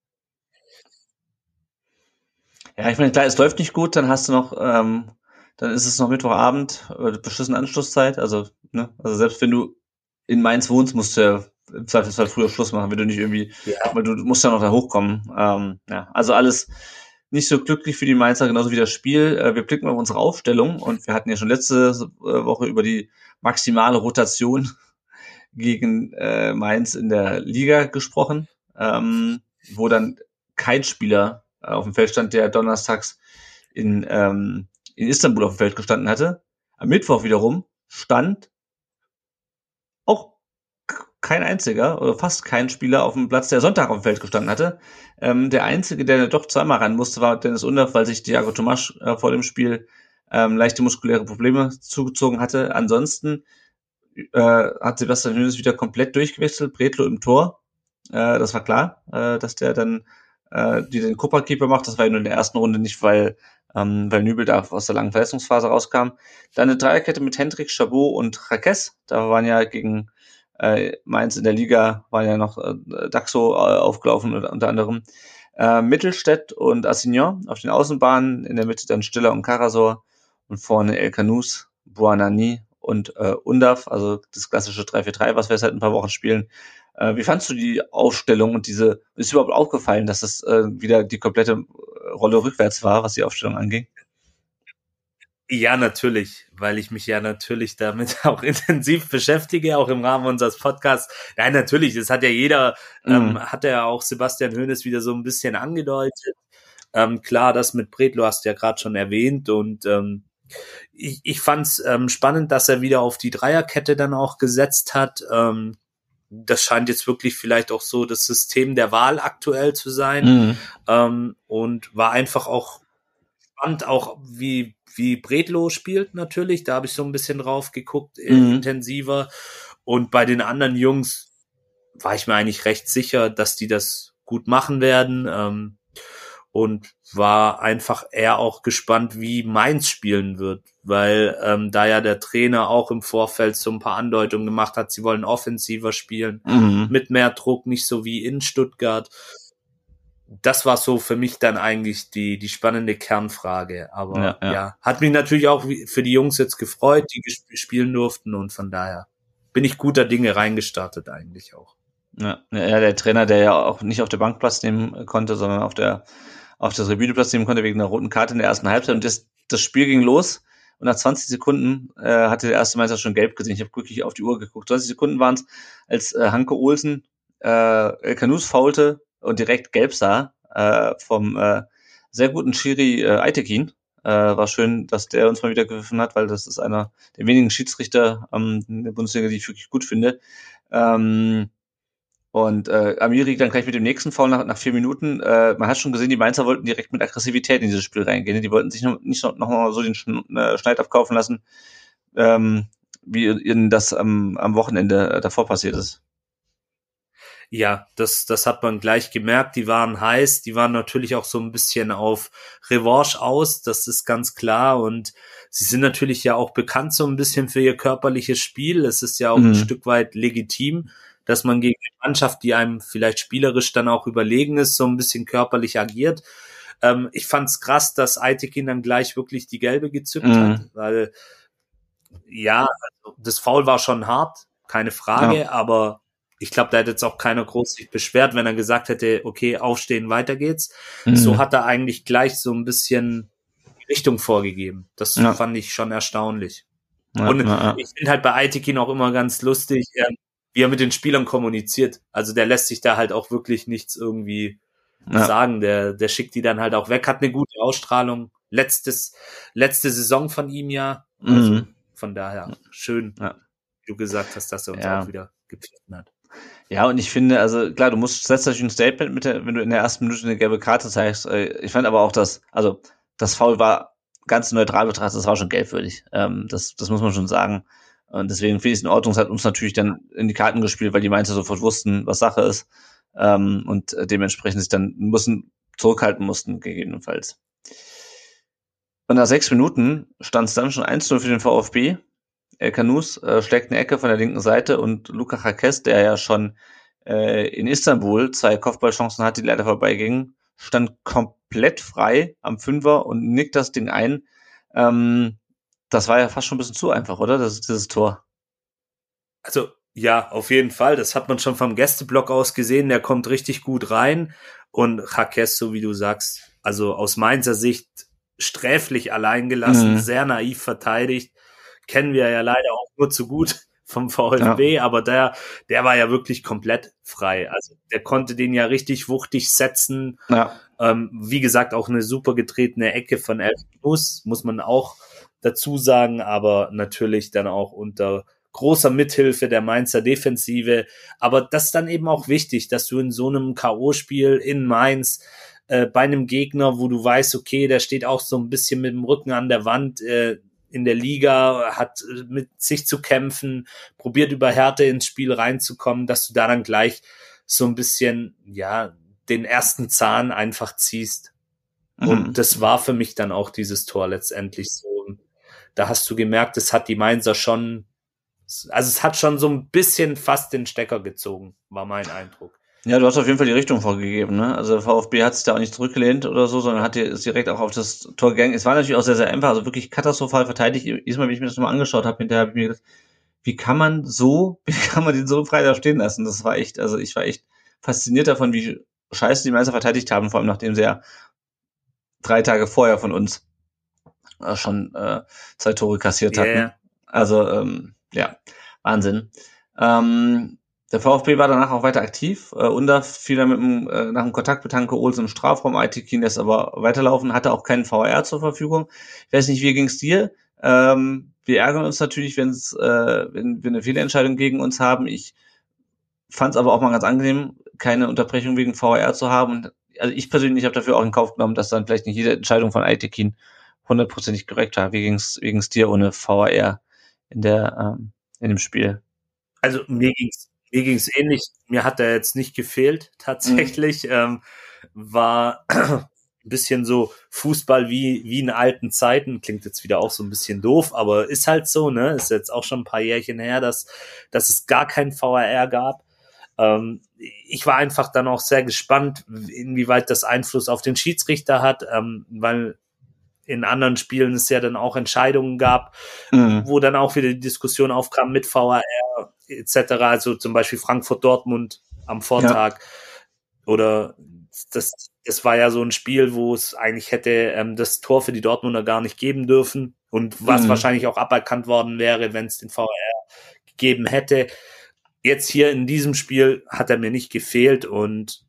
Ja, ich meine, klar, es läuft nicht gut, dann hast du noch, ähm, dann ist es noch Mittwochabend, äh, beschissene Anschlusszeit, also, ne, also selbst wenn du in Mainz wohnst, musst du ja im Zweifelsfall früher Schluss machen, wenn du nicht irgendwie, Ja. weil du musst ja noch da hochkommen, ähm, ja, also alles nicht so glücklich für die Mainzer, genauso wie das Spiel. Äh, wir blicken auf unsere Aufstellung und wir hatten ja schon letzte äh, Woche über die maximale Rotation gegen äh, Mainz in der Liga gesprochen, ähm, wo dann kein Spieler äh, auf dem Feld stand, der donnerstags in, ähm, in Istanbul auf dem Feld gestanden hatte. Am Mittwoch wiederum stand auch k- kein einziger oder fast kein Spieler auf dem Platz, der Sonntag auf dem Feld gestanden hatte. Ähm, der einzige, der doch zweimal ran musste, war Dennis Undaff, weil sich Thiago Tomasch äh, vor dem Spiel ähm, leichte muskuläre Probleme zugezogen hatte. Ansonsten äh, hat Sebastian Hoeneß wieder komplett durchgewechselt, Bredlo im Tor. Äh, das war klar, äh, dass der dann äh, die den Kupperkeeper macht. Das war ja nur in der ersten Runde nicht, weil ähm, weil Nübel da aus der langen Verletzungsphase rauskam. Dann eine Dreierkette mit Hendrik, Chabot und Raquez. Da waren ja gegen äh, Mainz in der Liga, waren ja noch äh, Daxo äh, aufgelaufen unter, unter anderem. Äh, Mittelstädt und Assignon auf den Außenbahnen, in der Mitte dann Stiller und Karasor und vorne El Canous, Buonanni und äh, Undav, also das klassische drei vier drei, was wir seit ein paar Wochen spielen. Äh, wie fandst du die Aufstellung und diese, ist überhaupt aufgefallen, dass das äh, wieder die komplette Rolle rückwärts war, was die Aufstellung anging? Ja, natürlich, weil ich mich ja natürlich damit auch intensiv beschäftige, auch im Rahmen unseres Podcasts. Nein, natürlich, das hat ja jeder, mhm. ähm, hat ja auch Sebastian Hoeneß wieder so ein bisschen angedeutet. Ähm, klar, das mit Bredlo hast du ja gerade schon erwähnt und ähm, ich, ich fand es ähm, spannend, dass er wieder auf die Dreierkette dann auch gesetzt hat. Ähm, das scheint jetzt wirklich vielleicht auch so das System der Wahl aktuell zu sein, mhm. ähm, und war einfach auch spannend, auch wie wie Bredlo spielt natürlich, da habe ich so ein bisschen drauf geguckt, mhm. intensiver. Und bei den anderen Jungs war ich mir eigentlich recht sicher, dass die das gut machen werden, ähm, und war einfach eher auch gespannt, wie Mainz spielen wird, weil ähm, da ja der Trainer auch im Vorfeld so ein paar Andeutungen gemacht hat, sie wollen offensiver spielen, mhm. mit mehr Druck, nicht so wie in Stuttgart. Das war so für mich dann eigentlich die die spannende Kernfrage. Aber ja, ja. ja, hat mich natürlich auch für die Jungs jetzt gefreut, die gesp- spielen durften. Und von daher bin ich guter Dinge reingestartet eigentlich auch. Ja, ja, der Trainer, der ja auch nicht auf der Bank Platz nehmen konnte, sondern auf der auf der Tribüne Platz nehmen konnte wegen einer roten Karte in der ersten Halbzeit. Und das, das Spiel ging los. Und nach zwanzig Sekunden äh, hatte der erste Meister schon gelb gesehen. Ich habe wirklich auf die Uhr geguckt. zwanzig Sekunden waren es, als äh, Hanke Olsen äh, Elkanous faulte und direkt gelb sah, äh, vom äh, sehr guten Schiri äh, Aytekin. Äh, war schön, dass der uns mal wieder gepfiffen hat, weil das ist einer der wenigen Schiedsrichter ähm, in der Bundesliga, die ich wirklich gut finde. Ähm, und äh, Amiri dann gleich mit dem nächsten Foul nach, nach vier Minuten. Äh, man hat schon gesehen, die Mainzer wollten direkt mit Aggressivität in dieses Spiel reingehen. Die wollten sich noch, nicht noch, noch mal so den Schneid abkaufen lassen, ähm, wie ihnen das am, am Wochenende davor passiert ist. Ja, das, das hat man gleich gemerkt. Die waren heiß, die waren natürlich auch so ein bisschen auf Revanche aus, das ist ganz klar. Und sie sind natürlich ja auch bekannt so ein bisschen für ihr körperliches Spiel. Es ist ja auch mhm. ein Stück weit legitim, dass man gegen eine Mannschaft, die einem vielleicht spielerisch dann auch überlegen ist, so ein bisschen körperlich agiert. Ähm, ich fand's krass, dass Aytekin dann gleich wirklich die gelbe gezückt mhm. hat, weil ja, also das Foul war schon hart, keine Frage, ja. aber ich glaube, da hätte jetzt auch keiner groß sich beschwert, wenn er gesagt hätte, okay, aufstehen, weiter geht's. Mhm. So hat er eigentlich gleich so ein bisschen Richtung vorgegeben. Das ja. fand ich schon erstaunlich. Ja, und ja, ja. ich finde halt bei Aytekin auch immer ganz lustig, äh, wie er mit den Spielern kommuniziert. Also der lässt sich da halt auch wirklich nichts irgendwie ja. sagen. Der, der schickt die dann halt auch weg, hat eine gute Ausstrahlung. Letztes, letzte Saison von ihm ja. Also mhm. von daher schön, ja. wie du gesagt hast, dass er uns ja. auch wieder gepfiffen hat. Ja, und ich finde, also klar, du musst, setzt natürlich ein Statement mit der, wenn du in der ersten Minute eine gelbe Karte zeigst. Ich fand aber auch, dass, also das Foul war ganz neutral betrachtet, das war schon gelbwürdig. Ähm, das, das muss man schon sagen. Und deswegen finde ich es in Ordnung. Es hat uns natürlich dann in die Karten gespielt, weil die Mainzer sofort wussten, was Sache ist. Ähm, und dementsprechend sich dann müssen, zurückhalten mussten, gegebenenfalls. Und nach sechs Minuten stand es dann schon eins zu null für den VfB. Elkanous äh, schlägt eine Ecke von der linken Seite und Luka Hakes, der ja schon äh, in Istanbul zwei Kopfballchancen hatte, die leider vorbeigingen, stand komplett frei am Fünfer und nickt das Ding ein. Ähm, das war ja fast schon ein bisschen zu einfach, oder? Das ist dieses Tor. Also, ja, auf jeden Fall. Das hat man schon vom Gästeblock aus gesehen. Der kommt richtig gut rein. Und Hakes, so wie du sagst, also aus Mainzer Sicht sträflich allein gelassen, mhm. sehr naiv verteidigt. Kennen wir ja leider auch nur zu gut vom VfB, ja. aber der, der war ja wirklich komplett frei. Also der konnte den ja richtig wuchtig setzen. Ja. Ähm, wie gesagt, auch eine super getretene Ecke von Elkanous, muss man auch dazu sagen, aber natürlich dann auch unter großer Mithilfe der Mainzer Defensive. Aber das ist dann eben auch wichtig, dass du in so einem K O-Spiel in Mainz äh, bei einem Gegner, wo du weißt, okay, der steht auch so ein bisschen mit dem Rücken an der Wand, äh, in der Liga, hat mit sich zu kämpfen, probiert über Härte ins Spiel reinzukommen, dass du da dann gleich so ein bisschen, ja, den ersten Zahn einfach ziehst. Mhm. Und das war für mich dann auch dieses Tor letztendlich so. Da hast du gemerkt, es hat die Mainzer schon, also es hat schon so ein bisschen fast den Stecker gezogen, war mein Eindruck. Ja, du hast auf jeden Fall die Richtung vorgegeben, ne? Also der VfB hat sich da auch nicht zurückgelehnt oder so, sondern hat ist direkt auch auf das Tor gegangen. Es war natürlich auch sehr, sehr einfach, also wirklich katastrophal verteidigt. Diesmal, wie ich mir das nochmal angeschaut habe, hinterher habe ich mir gedacht, wie kann man so, wie kann man den so frei da stehen lassen? Das war echt, also ich war echt fasziniert davon, wie scheiße die Mainzer verteidigt haben, vor allem nachdem sie ja drei Tage vorher von uns äh, schon äh, zwei Tore kassiert hatten. Yeah. Also, ähm, ja, Wahnsinn. Ähm, der VfB war danach auch weiter aktiv. Äh, Under fiel dann mit dem, äh, nach dem Kontakt mit Hanke Olsen im Strafraum. Aytekin lässt aber weiterlaufen, hatte auch keinen V A R zur Verfügung. Ich weiß nicht, wie ging's dir? Ähm, wir ärgern uns natürlich, wenn's, äh, wenn wir eine Fehlentscheidung gegen uns haben. Ich fand es aber auch mal ganz angenehm, keine Unterbrechung wegen V A R zu haben. Und, also ich persönlich habe dafür auch in Kauf genommen, dass dann vielleicht nicht jede Entscheidung von Aytekin hundertprozentig korrekt war. Wie ging's, wie ging's dir ohne V A R in der ähm, in dem Spiel? Also mir ging's mir ging's ähnlich. Mir hat er jetzt nicht gefehlt tatsächlich. Mhm. Ähm, war ein bisschen so Fußball wie wie in alten Zeiten. Klingt jetzt wieder auch so ein bisschen doof, aber ist halt so, ne? Ist jetzt auch schon ein paar Jährchen her, dass dass es gar kein V A R gab. Ähm, ich war einfach dann auch sehr gespannt, inwieweit das Einfluss auf den Schiedsrichter hat, ähm, weil in anderen Spielen es ja dann auch Entscheidungen gab, mhm. wo dann auch wieder die Diskussion aufkam mit V A R et cetera. Also zum Beispiel Frankfurt-Dortmund am Vortag. Ja. Oder das, das war ja so ein Spiel, wo es eigentlich hätte ähm, das Tor für die Dortmunder gar nicht geben dürfen und was mhm. wahrscheinlich auch aberkannt worden wäre, wenn es den V A R gegeben hätte. Jetzt hier in diesem Spiel hat er mir nicht gefehlt und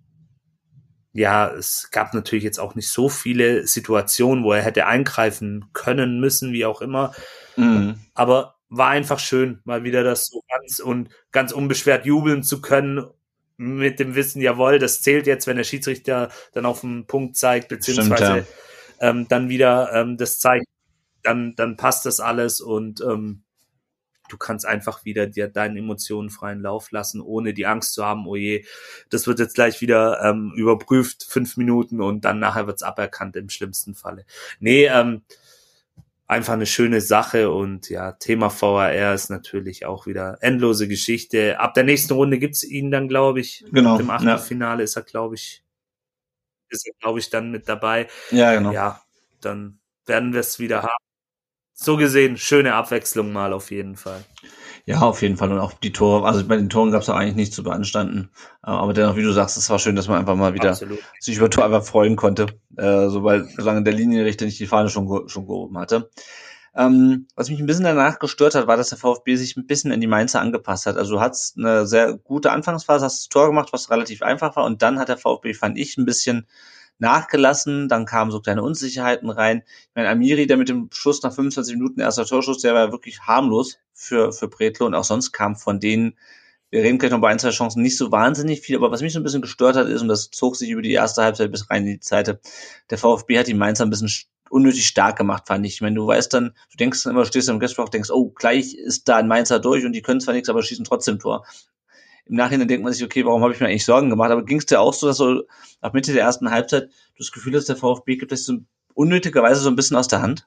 ja, es gab natürlich jetzt auch nicht so viele Situationen, wo er hätte eingreifen können, müssen, wie auch immer. Mhm. Aber war einfach schön, mal wieder das so ganz und ganz unbeschwert jubeln zu können, mit dem Wissen, jawohl, das zählt jetzt, wenn der Schiedsrichter dann auf den Punkt zeigt, beziehungsweise Stimmt, ja. ähm, dann wieder ähm, das zeigt, dann, dann passt das alles und ähm, du kannst einfach wieder dir deinen Emotionen freien Lauf lassen, ohne die Angst zu haben, oh je, das wird jetzt gleich wieder ähm, überprüft, fünf Minuten und dann nachher wird's aberkannt im schlimmsten Falle. Nee, ähm, einfach eine schöne Sache und ja, Thema V A R ist natürlich auch wieder endlose Geschichte. Ab der nächsten Runde gibt's ihn dann, glaube ich. Genau. Im Achtelfinale ja. ist er, glaube ich, ist er, glaube ich, dann mit dabei. Ja, genau. Ja, dann werden wir es wieder haben. So gesehen, schöne Abwechslung mal auf jeden Fall. Ja, auf jeden Fall. Und auch die Tore, also bei den Toren gab es auch eigentlich nichts zu beanstanden. Aber dennoch, wie du sagst, es war schön, dass man einfach mal wieder Absolut. sich über Tor einfach freuen konnte. Äh, so, weil, solange der Linienrichter nicht die Fahne schon, schon gehoben hatte. Ähm, was mich ein bisschen danach gestört hat, war, dass der VfB sich ein bisschen an die Mainzer angepasst hat. Also du hattest eine sehr gute Anfangsphase, hast das Tor gemacht, was relativ einfach war. Und dann hat der VfB, fand ich, ein bisschen nachgelassen, dann kamen so kleine Unsicherheiten rein. Ich meine, Amiri, der mit dem Schuss nach fünfundzwanzig Minuten erster Torschuss, der war wirklich harmlos für für Bredlo und auch sonst kam von denen, wir reden gleich noch bei ein, zwei Chancen, nicht so wahnsinnig viel, aber was mich so ein bisschen gestört hat ist, und das zog sich über die erste Halbzeit bis rein in die zweite, der VfB hat die Mainzer ein bisschen unnötig stark gemacht, fand ich. Ich meine, du weißt dann, du denkst dann immer, du stehst im Gästeblock, denkst, oh, gleich ist da ein Mainzer durch und die können zwar nichts, aber schießen trotzdem Tor. Im Nachhinein denkt man sich, okay, warum habe ich mir eigentlich Sorgen gemacht? Aber ging es dir auch so, dass so ab Mitte der ersten Halbzeit du das Gefühl hast, der VfB gibt es so unnötigerweise so ein bisschen aus der Hand?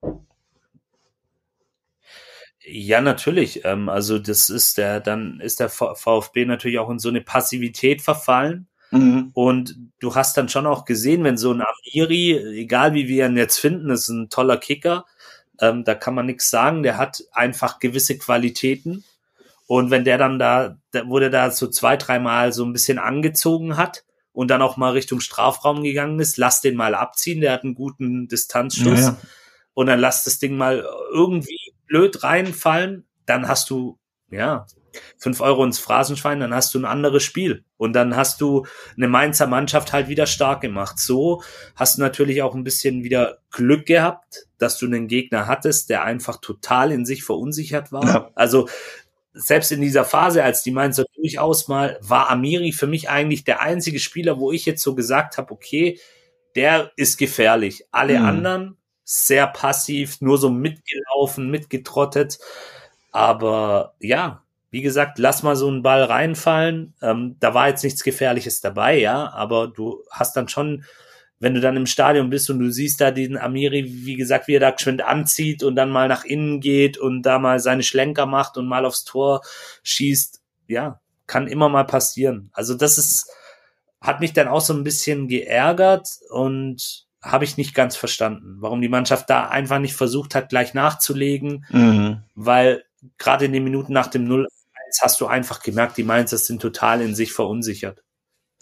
Ja, natürlich. Ähm, also das ist der, dann ist der VfB natürlich auch in so eine Passivität verfallen. Mhm. Und du hast dann schon auch gesehen, wenn so ein Amiri, egal wie wir ihn jetzt finden, ist ein toller Kicker, ähm, da kann man nichts sagen, der hat einfach gewisse Qualitäten. Und wenn der dann da, da wurde da so zwei, dreimal so ein bisschen angezogen hat und dann auch mal Richtung Strafraum gegangen ist, lass den mal abziehen, der hat einen guten Distanzschuss ja, ja. und dann lass das Ding mal irgendwie blöd reinfallen, dann hast du, ja, fünf Euro ins Phrasenschwein, dann hast du ein anderes Spiel und dann hast du eine Mainzer Mannschaft halt wieder stark gemacht. So hast du natürlich auch ein bisschen wieder Glück gehabt, dass du einen Gegner hattest, der einfach total in sich verunsichert war. Ja. Also selbst in dieser Phase, als die Mainzer durchaus mal, war Amiri für mich eigentlich der einzige Spieler, wo ich jetzt so gesagt habe, okay, der ist gefährlich. Alle mhm. anderen sehr passiv, nur so mitgelaufen, mitgetrottet. Aber ja, wie gesagt, lass mal so einen Ball reinfallen. Ähm, da war jetzt nichts Gefährliches dabei, ja, aber du hast dann schon, wenn du dann im Stadion bist und du siehst da diesen Amiri, wie gesagt, wie er da geschwind anzieht und dann mal nach innen geht und da mal seine Schlenker macht und mal aufs Tor schießt, ja, kann immer mal passieren. Also das ist, hat mich dann auch so ein bisschen geärgert und habe ich nicht ganz verstanden, warum die Mannschaft da einfach nicht versucht hat, gleich nachzulegen, mhm. weil gerade in den Minuten nach dem null eins hast du einfach gemerkt, die Mainzer sind total in sich verunsichert. Ja.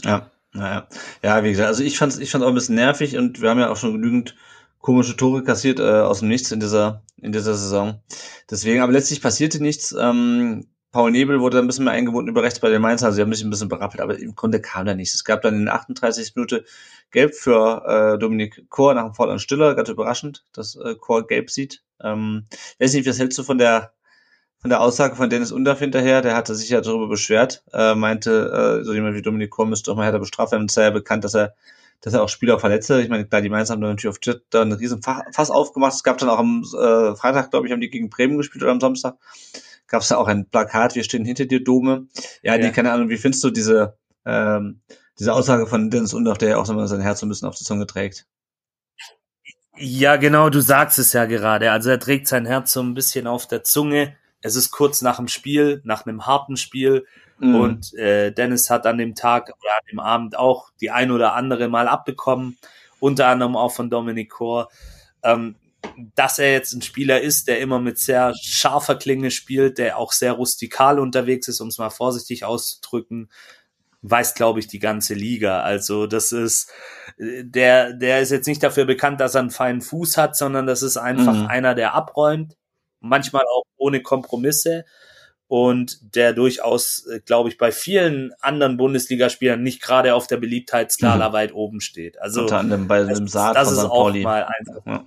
Naja, ja, wie gesagt, also ich fand's, ich fand's auch ein bisschen nervig und wir haben ja auch schon genügend komische Tore kassiert äh, aus dem Nichts in dieser in dieser Saison. Deswegen, aber letztlich passierte nichts. Ähm, Paul Nebel wurde ein bisschen mehr eingebunden über rechts bei den Mainzern, also sie haben sich ein bisschen berappelt, aber im Grunde kam da nichts. Es gab dann in der achtunddreißigsten Minute Gelb für äh, Dominik Kor nach dem Foul an Stiller, ganz überraschend, dass äh, Kor gelb sieht. Ähm, weiß nicht, was hältst du von der von der Aussage von Dennis Undaff hinterher? Der hatte sich ja darüber beschwert, äh, meinte, äh, so jemand wie Dominik Kor müsste doch mal härter bestraft werden. Es sei ja bekannt, dass er dass er auch Spieler verletze. Ich meine, klar, die Mainzer haben dann natürlich auf Twitter einen riesen Fass aufgemacht. Es gab dann auch am äh, Freitag, glaube ich, haben die gegen Bremen gespielt oder am Samstag. Gab es da auch ein Plakat, wir stehen hinter dir, Dome. Ja, ja. Die, keine Ahnung, wie findest du diese ähm, diese Aussage von Dennis Undaff, der ja auch so mal sein Herz so ein bisschen auf die Zunge trägt? Ja, genau, du sagst es ja gerade. Also er trägt sein Herz so ein bisschen auf der Zunge. Es ist kurz nach dem Spiel, nach einem harten Spiel. Mhm. Und äh, Dennis hat an dem Tag oder an dem Abend auch die ein oder andere mal abbekommen, unter anderem auch von Dominik Kor. Ähm, dass er jetzt ein Spieler ist, der immer mit sehr scharfer Klinge spielt, der auch sehr rustikal unterwegs ist, um es mal vorsichtig auszudrücken, weiß, glaube ich, die ganze Liga. Also das ist, der, der ist jetzt nicht dafür bekannt, dass er einen feinen Fuß hat, sondern das ist einfach mhm. einer, der abräumt, manchmal auch ohne Kompromisse und der durchaus, glaube ich, bei vielen anderen Bundesligaspielern nicht gerade auf der Beliebtheitsskala mhm. weit oben steht. Also unter anderem bei dem Saat das von ist Sankt auch Pauli. mal einfach. Ja.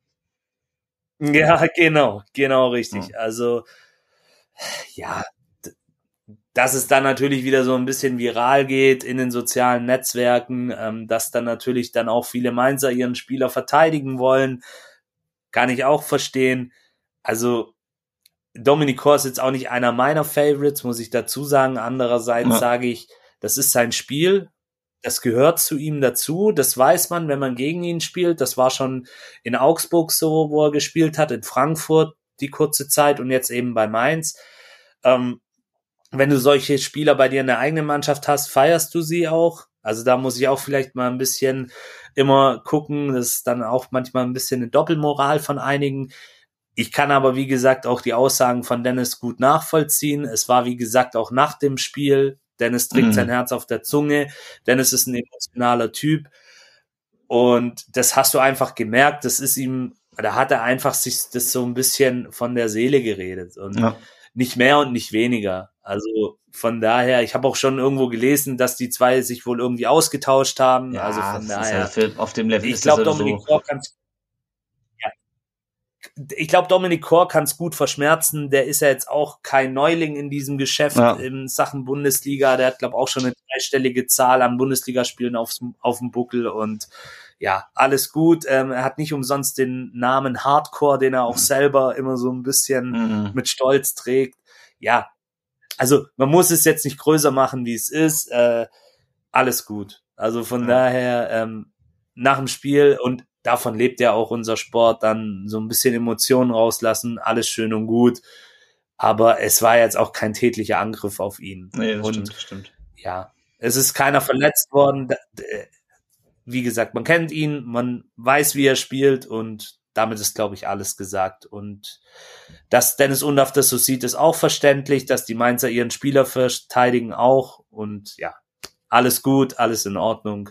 Ja, genau, genau richtig. Ja. Also, ja, dass es dann natürlich wieder so ein bisschen viral geht in den sozialen Netzwerken, ähm, dass dann natürlich dann auch viele Mainzer ihren Spieler verteidigen wollen, kann ich auch verstehen. Also, Dominik Kor ist jetzt auch nicht einer meiner Favorites, muss ich dazu sagen. Andererseits ja. sage ich, das ist sein Spiel. Das gehört zu ihm dazu, das weiß man, wenn man gegen ihn spielt. Das war schon in Augsburg so, wo er gespielt hat, in Frankfurt die kurze Zeit und jetzt eben bei Mainz. Ähm, wenn du solche Spieler bei dir in der eigenen Mannschaft hast, feierst du sie auch. Also da muss ich auch vielleicht mal ein bisschen immer gucken. Das ist dann auch manchmal ein bisschen eine Doppelmoral von einigen. Ich kann aber, wie gesagt, auch die Aussagen von Dennis gut nachvollziehen. Es war, wie gesagt, auch nach dem Spiel. Dennis trägt mhm. sein Herz auf der Zunge. Dennis ist ein emotionaler Typ. Und das hast du einfach gemerkt. Das ist ihm, da hat er einfach sich das so ein bisschen von der Seele geredet. Und ja. nicht mehr und nicht weniger. Also von daher, ich habe auch schon irgendwo gelesen, dass die zwei sich wohl irgendwie ausgetauscht haben. Ja, also von daher. Halt auf dem Level ich glaube, Dominik Kor kann Ich glaube, Dominik Kor kann es gut verschmerzen. Der ist ja jetzt auch kein Neuling in diesem Geschäft ja. in Sachen Bundesliga. Der hat, glaube ich, auch schon eine dreistellige Zahl an Bundesligaspielen auf, auf dem Buckel. Und ja, alles gut. Ähm, er hat nicht umsonst den Namen Hardcore, den er auch selber immer so ein bisschen mhm. mit Stolz trägt. Ja, also man muss es jetzt nicht größer machen, wie es ist. Äh, alles gut. Also von ja. daher ähm, nach dem Spiel und davon lebt ja auch unser Sport, dann so ein bisschen Emotionen rauslassen, alles schön und gut. Aber es war jetzt auch kein tätlicher Angriff auf ihn. Nee, das und stimmt, das stimmt. Ja, es ist keiner verletzt worden. Wie gesagt, man kennt ihn, man weiß, wie er spielt und damit ist, glaube ich, alles gesagt. Und dass Dennis Undaff das so sieht, ist auch verständlich, dass die Mainzer ihren Spieler verteidigen auch. Und ja, alles gut, alles in Ordnung.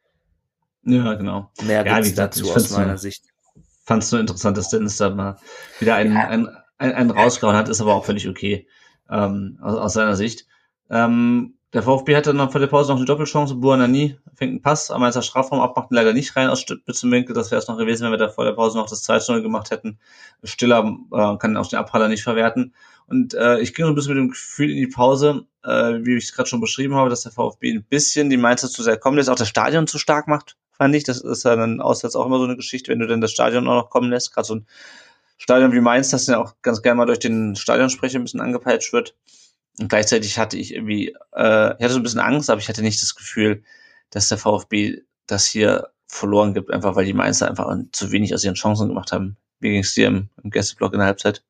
Ja, genau. Mehr ja, gibt's dazu aus meiner Sicht. Fand es nur interessant, dass Dennis da mal wieder einen, ja. einen, einen, einen rausgehauen hat, ist aber auch völlig okay, ähm, aus, aus seiner Sicht. Ähm, der VfB hatte noch vor der Pause noch eine Doppelchance. Buonanni fängt einen Pass, am Mainzer Strafraum ab, macht ihn leider nicht rein aus Spitzenwinkel. Das wäre es noch gewesen, wenn wir da vor der Pause noch das zwei zu null gemacht hätten. Stiller äh, kann auch den Abpraller nicht verwerten. Und äh, ich ging so ein bisschen mit dem Gefühl in die Pause, äh, wie ich es gerade schon beschrieben habe, dass der VfB ein bisschen die Mainzer zu sehr kommen lässt, auch das Stadion zu stark macht, fand ich. Das ist ja dann auswärts auch immer so eine Geschichte, wenn du dann das Stadion auch noch kommen lässt. Gerade so ein Stadion wie Mainz, das ja auch ganz gerne mal durch den Stadionsprecher ein bisschen angepeitscht wird. Und gleichzeitig hatte ich irgendwie, äh, ich hatte so ein bisschen Angst, aber ich hatte nicht das Gefühl, dass der VfB das hier verloren gibt, einfach weil die Mainzer einfach zu wenig aus ihren Chancen gemacht haben. Wie ging es dir im, im Gästeblock in der Halbzeit?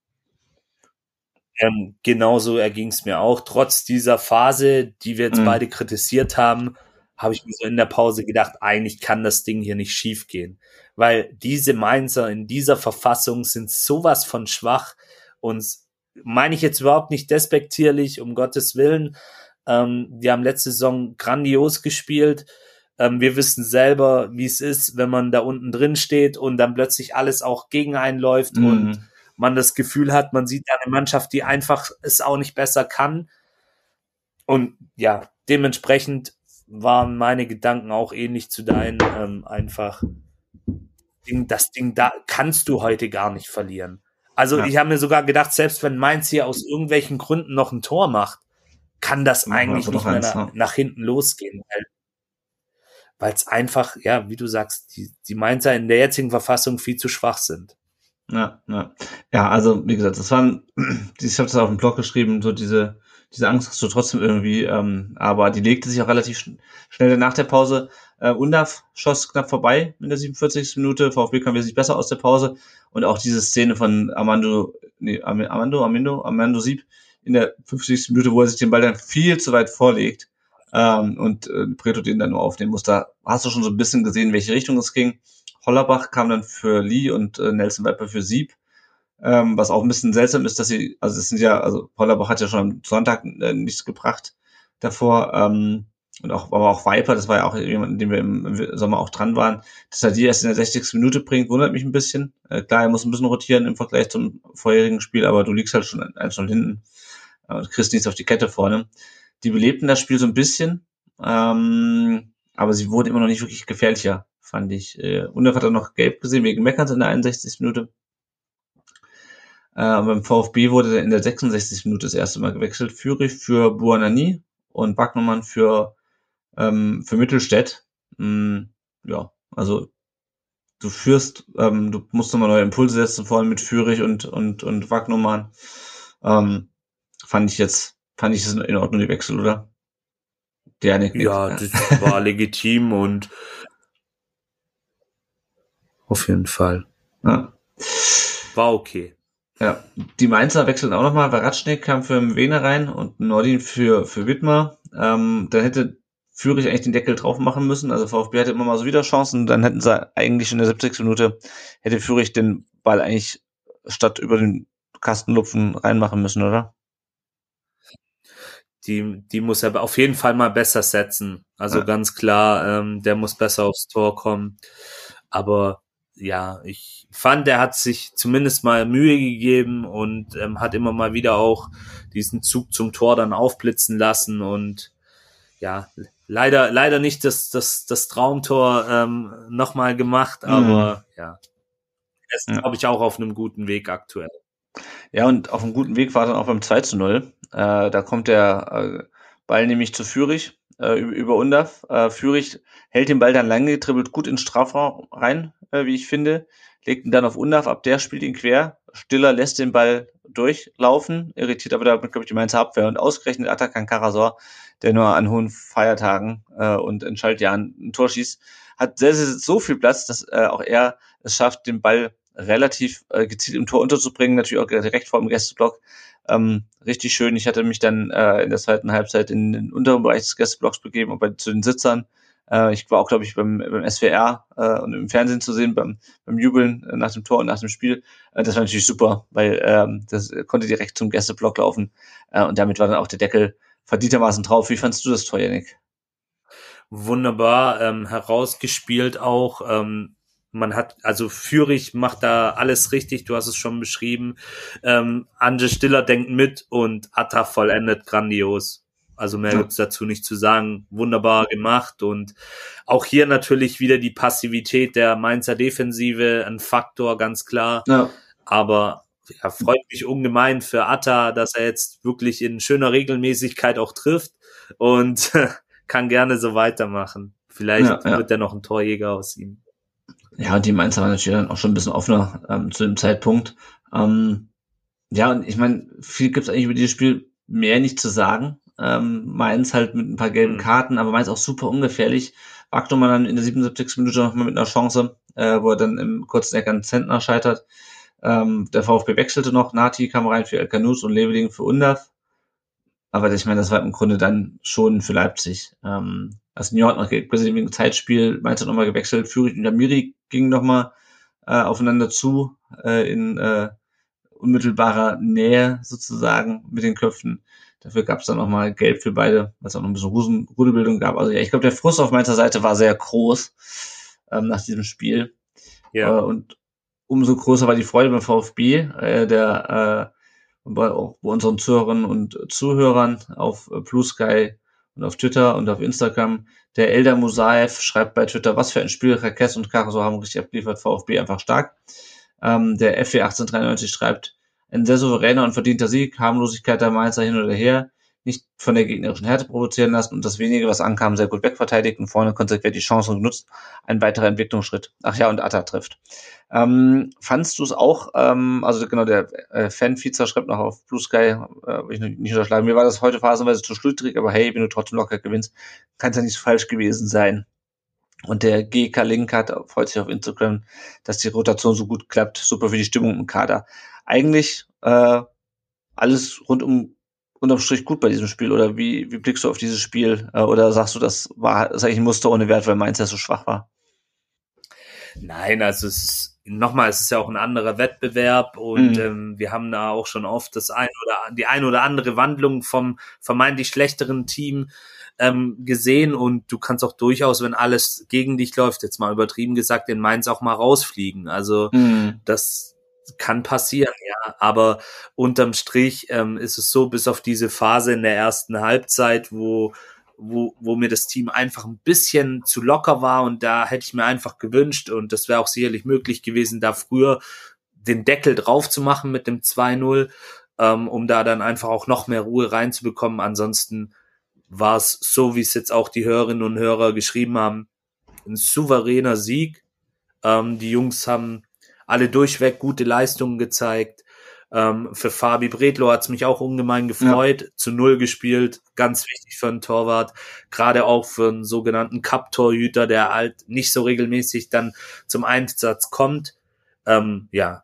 Ähm, genauso erging es mir auch. Trotz dieser Phase, die wir jetzt mhm. beide kritisiert haben, habe ich mir so in der Pause gedacht, eigentlich kann das Ding hier nicht schief gehen. Weil diese Mainzer in dieser Verfassung sind sowas von schwach und meine ich jetzt überhaupt nicht despektierlich, um Gottes Willen, Ähm, die haben letzte Saison grandios gespielt. Ähm, wir wissen selber, wie es ist, wenn man da unten drin steht und dann plötzlich alles auch gegen einen läuft Mhm. und man das Gefühl hat, man sieht da eine Mannschaft, die einfach es auch nicht besser kann. Und ja, dementsprechend waren meine Gedanken auch ähnlich zu deinen. Ähm, einfach, Ding, das Ding, da kannst du heute gar nicht verlieren. Also Ja. ich habe mir sogar gedacht, selbst wenn Mainz hier aus irgendwelchen Gründen noch ein Tor macht, kann das Machen wir eigentlich einfach nicht noch mehr eins, nach, ja. nach hinten losgehen. Weil es einfach, ja, wie du sagst, die, die Mainzer in der jetzigen Verfassung viel zu schwach sind. Ja, ja. Ja, also wie gesagt, das waren, ich habe das auf dem Blog geschrieben, so diese, diese Angst hast du trotzdem irgendwie, ähm, aber die legte sich auch relativ schn- schnell nach der Pause. Äh, Undav schoss knapp vorbei in der siebenundvierzigsten Minute. VfB kam wesentlich besser aus der Pause. Und auch diese Szene von Armando, nee, Am- Armando, Armindo, Armando Sieb in der fünfzigsten Minute, wo er sich den Ball dann viel zu weit vorlegt ähm, und äh, Preto den dann nur aufnehmen muss. Da hast du schon so ein bisschen gesehen, in welche Richtung es ging. Hollerbach kam dann für Lee und äh, Nelson Weber für Sieb. Ähm, was auch ein bisschen seltsam ist, dass sie, also es sind ja, also Hollerbach hat ja schon am Sonntag äh, nichts gebracht davor. Ähm, und auch, aber auch Viper, das war ja auch jemand, in dem wir im, im Sommer auch dran waren, dass er die erst in der sechzigsten Minute bringt, wundert mich ein bisschen. Äh, klar, er muss ein bisschen rotieren im Vergleich zum vorherigen Spiel, aber du liegst halt schon eins null hinten äh, und kriegst nichts auf die Kette vorne. Die belebten das Spiel so ein bisschen, ähm, aber sie wurden immer noch nicht wirklich gefährlicher, fand ich. Äh, Undav hat er noch gelb gesehen, wegen Meckerns in der einundsechzigsten Minute. Äh, beim VfB wurde in der sechsundsechzigsten Minute das erste Mal gewechselt. Führig für Buonanni und Wagnermann für, ähm, für Mittelstädt. Mm, ja, also du führst, ähm, du musst nochmal neue Impulse setzen, vorne mit Führig und, und, und Wagnermann. Ähm, fand ich jetzt, fand ich das in Ordnung, die Wechsel, oder? Der nicht. Ja, das war legitim und auf jeden Fall. Ja. War okay. Ja, die Mainzer wechseln auch nochmal. Varatschnik kam für Wehner rein und Nordin für, für Wittmer. Ähm, da hätte Führig eigentlich den Deckel drauf machen müssen. Also VfB hatte immer mal so wieder Chancen. Dann hätten sie eigentlich in der siebzigsten Minute hätte Führig den Ball eigentlich statt über den Kastenlupfen reinmachen müssen, oder? Die, die muss er auf jeden Fall mal besser setzen. Also Ja. ganz klar, ähm, der muss besser aufs Tor kommen. Aber ja, ich fand, er hat sich zumindest mal Mühe gegeben und ähm, hat immer mal wieder auch diesen Zug zum Tor dann aufblitzen lassen und ja, leider leider nicht das das das Traumtor ähm, nochmal gemacht, aber mhm. ja, er ist, Ja. glaube ich, auch auf einem guten Weg aktuell. Ja, und auf einem guten Weg war dann auch beim zwei zu null. Äh, da kommt der äh, Ball nämlich zu Führig äh, über, über Undav. Äh, Führig hält den Ball dann lange, dribbelt gut ins Strafraum rein, äh, wie ich finde, legt ihn dann auf Undav ab, der spielt ihn quer. Stiller lässt den Ball durchlaufen, irritiert aber damit, glaube ich, die Mainzer Abwehr. Und ausgerechnet Atakan Karasor, der nur an hohen Feiertagen äh, und in Schaltjahren ein Tor schießt, hat sehr, sehr, so viel Platz, dass äh, auch er es schafft, den Ball relativ äh, gezielt im Tor unterzubringen, natürlich auch direkt vor dem Gästeblock. Ähm, richtig schön. Ich hatte mich dann äh, in der zweiten Halbzeit in den unteren Bereich des Gästeblocks begeben, aber zu den Sitzern. Äh, ich war auch, glaube ich, beim, beim S W R äh, und im Fernsehen zu sehen, beim, beim Jubeln äh, nach dem Tor und nach dem Spiel. Äh, das war natürlich super, weil ähm, das konnte direkt zum Gästeblock laufen äh, und damit war dann auch der Deckel verdientermaßen drauf. Wie fandst du das Tor, Yannick? Wunderbar, ähm, herausgespielt auch. Ähm, man hat, also Führig macht da alles richtig, du hast es schon beschrieben. Ähm, Anje Stiller denkt mit und Atta vollendet grandios. Also mehr Ja. gibt's dazu nicht zu sagen. Wunderbar gemacht und auch hier natürlich wieder die Passivität der Mainzer Defensive, ein Faktor, ganz klar. Ja. Aber ja, freut mich ungemein für Atta, dass er jetzt wirklich in schöner Regelmäßigkeit auch trifft und kann gerne so weitermachen. Vielleicht Ja, ja. wird er noch ein Torjäger aus ihm. Ja, und die Mainzer waren natürlich dann auch schon ein bisschen offener ähm, zu dem Zeitpunkt. Ähm, ja, und ich meine, viel gibt's eigentlich über dieses Spiel mehr nicht zu sagen. Ähm, Mainz halt mit ein paar gelben Mhm. Karten, aber Mainz auch super ungefährlich. Wagnermann dann in der siebenundsiebzigsten Minute nochmal mit einer Chance, äh, wo er dann im kurzen Eck an Zentner scheitert. Ähm, der VfB wechselte noch, Nati kam rein für El Kanous und Leveling für Undav. Aber ich meine, das war im Grunde dann schon für Leipzig. Ähm, also New York noch gesehen wegen Zeitspiel, Mainz hat nochmal gewechselt, Führig und Amiri gingen nochmal äh, aufeinander zu äh, in äh, unmittelbarer Nähe sozusagen mit den Köpfen. Dafür gab es dann nochmal Gelb für beide, was auch noch ein bisschen Rusen- Rudelbildung gab. Also ja, ich glaube, der Frust auf meiner Seite war sehr groß ähm, nach diesem Spiel. Ja. Äh, und umso größer war die Freude beim VfB, äh, der äh, bei, auch bei unseren Zuhörerinnen und Zuhörern auf äh, Blue Sky und auf Twitter und auf Instagram. Der Eldar Musaev schreibt bei Twitter, was für ein Spiel, Rakes und Caruso haben richtig abgeliefert, VfB einfach stark. Ähm, der F W achtzehnhundertdreiundneunzig schreibt, ein sehr souveräner und verdienter Sieg, Harmlosigkeit der Mainzer hin oder her, nicht von der gegnerischen Härte provozieren lassen und das wenige, was ankam, sehr gut wegverteidigt und vorne konsequent die Chancen genutzt. Ein weiterer Entwicklungsschritt. Ach ja, und Atta trifft. Ähm, fandst du es auch, ähm, also genau, der äh, Fan-Feature schreibt noch auf Blue Sky, äh, will ich nicht unterschlagen, mir war das heute phasenweise zu schlütrig, aber hey, wenn du trotzdem locker gewinnst, kann es ja nicht so falsch gewesen sein. Und der G K Link hat, freut sich auf Instagram, dass die Rotation so gut klappt, super für die Stimmung im Kader. Eigentlich äh, alles rundum unterm Strich gut bei diesem Spiel, oder wie, wie blickst du auf dieses Spiel? Äh, oder sagst du, das war das ist eigentlich ein Muster ohne Wert, weil Mainz ja so schwach war? Nein, also es ist nochmal, es ist ja auch ein anderer Wettbewerb und Mhm. ähm, wir haben da auch schon oft das ein oder die ein oder andere Wandlung vom vermeintlich schlechteren Team ähm, gesehen und du kannst auch durchaus, wenn alles gegen dich läuft, jetzt mal übertrieben gesagt, in Mainz auch mal rausfliegen. Also Mhm. das kann passieren, ja, aber unterm Strich ähm, ist es so, bis auf diese Phase in der ersten Halbzeit, wo wo wo mir das Team einfach ein bisschen zu locker war und da hätte ich mir einfach gewünscht und das wäre auch sicherlich möglich gewesen, da früher den Deckel drauf zu machen mit dem zwei null, ähm, um da dann einfach auch noch mehr Ruhe reinzubekommen. Ansonsten war es so, wie es jetzt auch die Hörerinnen und Hörer geschrieben haben, ein souveräner Sieg. Ähm, die Jungs haben alle durchweg gute Leistungen gezeigt. Ähm, für Fabi Bredlo hat's mich auch ungemein gefreut. Ja. Zu Null gespielt, ganz wichtig für einen Torwart. Gerade auch für einen sogenannten Cup-Torhüter, der halt nicht so regelmäßig dann zum Einsatz kommt. Ähm, ja.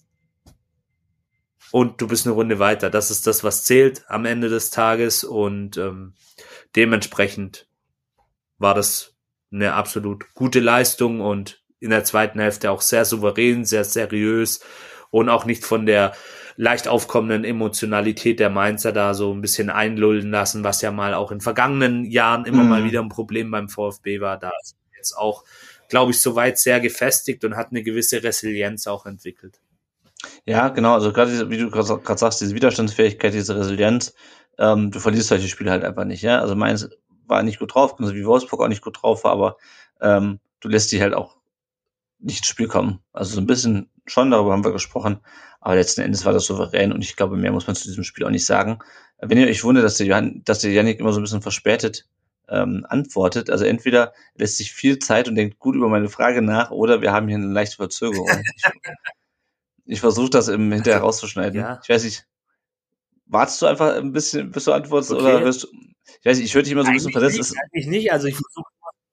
Und du bist eine Runde weiter. Das ist das, was zählt am Ende des Tages. Und ähm, dementsprechend war das eine absolut gute Leistung und in der zweiten Hälfte auch sehr souverän, sehr seriös und auch nicht von der leicht aufkommenden Emotionalität der Mainzer da so ein bisschen einlullen lassen, was ja mal auch in vergangenen Jahren immer mhm. mal wieder ein Problem beim VfB war. Da ist jetzt auch, glaube ich, soweit sehr gefestigt und hat eine gewisse Resilienz auch entwickelt. Ja, genau, also gerade wie du gerade sagst, diese Widerstandsfähigkeit, diese Resilienz, ähm, du verlierst solche Spiele halt einfach nicht, ja. Also Mainz war nicht gut drauf, genauso wie Wolfsburg auch nicht gut drauf war, aber ähm, du lässt die halt auch nicht ins Spiel kommen. Also so ein bisschen schon, darüber haben wir gesprochen, aber letzten Endes war das souverän und ich glaube, mehr muss man zu diesem Spiel auch nicht sagen. Wenn ihr euch wundert, dass der Johann, dass der Yannick immer so ein bisschen verspätet ähm, antwortet, also entweder lässt sich viel Zeit und denkt gut über meine Frage nach, oder wir haben hier eine leichte Verzögerung. ich ich versuche das im hinterher rauszuschneiden. Ja. Ich weiß nicht, wartest du einfach ein bisschen, bis du antwortest, okay. Oder hörst du, ich weiß nicht, ich höre dich immer so ein bisschen versetzt. Nicht, eigentlich nicht, also ich versuche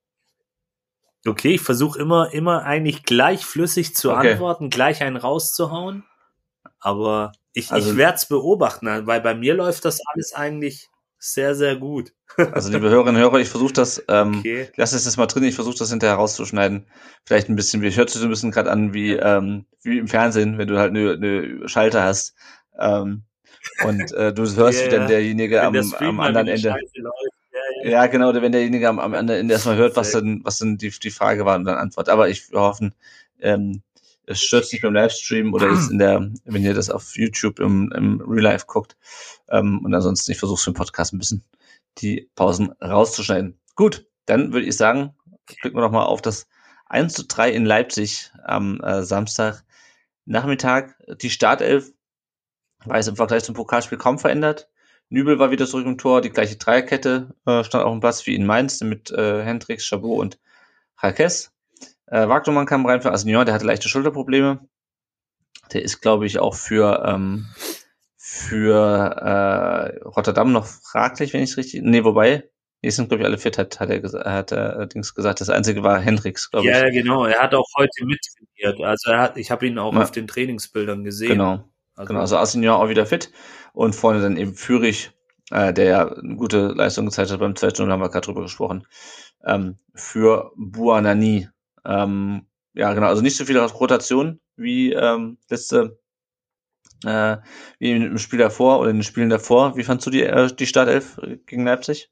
Okay, ich versuche immer, immer eigentlich gleich flüssig zu okay. antworten, gleich einen rauszuhauen. Aber ich, also, ich werde es beobachten, weil bei mir läuft das alles eigentlich sehr, sehr gut. Also liebe Hörerinnen und Hörer, ich versuche das, ähm, okay. lass es jetzt mal drin, ich versuche das hinterher rauszuschneiden. Vielleicht ein bisschen, wie hört sich so ein bisschen gerade an wie, ähm, wie im Fernsehen, wenn du halt eine, eine Schalter hast. Ähm, und äh, du hörst, yeah. wie dann derjenige am, am anderen Ende. Ja, genau, wenn derjenige am, am Ende erstmal hört, was denn, was denn die, die Frage war und dann antwortet. Aber ich hoffe, ähm, es stört nicht beim Livestream oder jetzt in der, wenn ihr das auf YouTube im, im Real Life guckt. Ähm, und ansonsten, ich versuche es für den Podcast ein bisschen die Pausen rauszuschneiden. Gut, dann würde ich sagen, klicken wir noch mal auf das eins zu drei in Leipzig am äh, Samstag Nachmittag. Die Startelf war jetzt im Vergleich zum Pokalspiel kaum verändert. Nübel war wieder zurück im Tor, die gleiche Dreierkette äh, stand auf dem Platz wie in Mainz mit äh, Hendricks, Chabot und Rakes. Äh, Wagnermann kam rein für Assignon, der hatte leichte Schulterprobleme. Der ist, glaube ich, auch für ähm, für äh, Rotterdam noch fraglich, wenn ich es richtig... Nee, wobei, die sind, glaube ich, alle fit, hat, hat er gesa- hat er allerdings gesagt. Das Einzige war Hendricks, glaube ich. Ja, genau, er hat auch heute mittrainiert. Also er hat, ich habe ihn auch ja. auf den Trainingsbildern gesehen. Genau. Also, genau, also Assignon auch wieder fit und vorne dann eben Führig, äh, der ja eine gute Leistung gezeigt hat beim zwei zu null, haben wir gerade drüber gesprochen, ähm, für Buonanni. Ähm, ja, genau, also nicht so viele Rotationen wie ähm, letzte äh, wie im Spiel davor oder in den Spielen davor. Wie fandst du die, äh, die Startelf gegen Leipzig?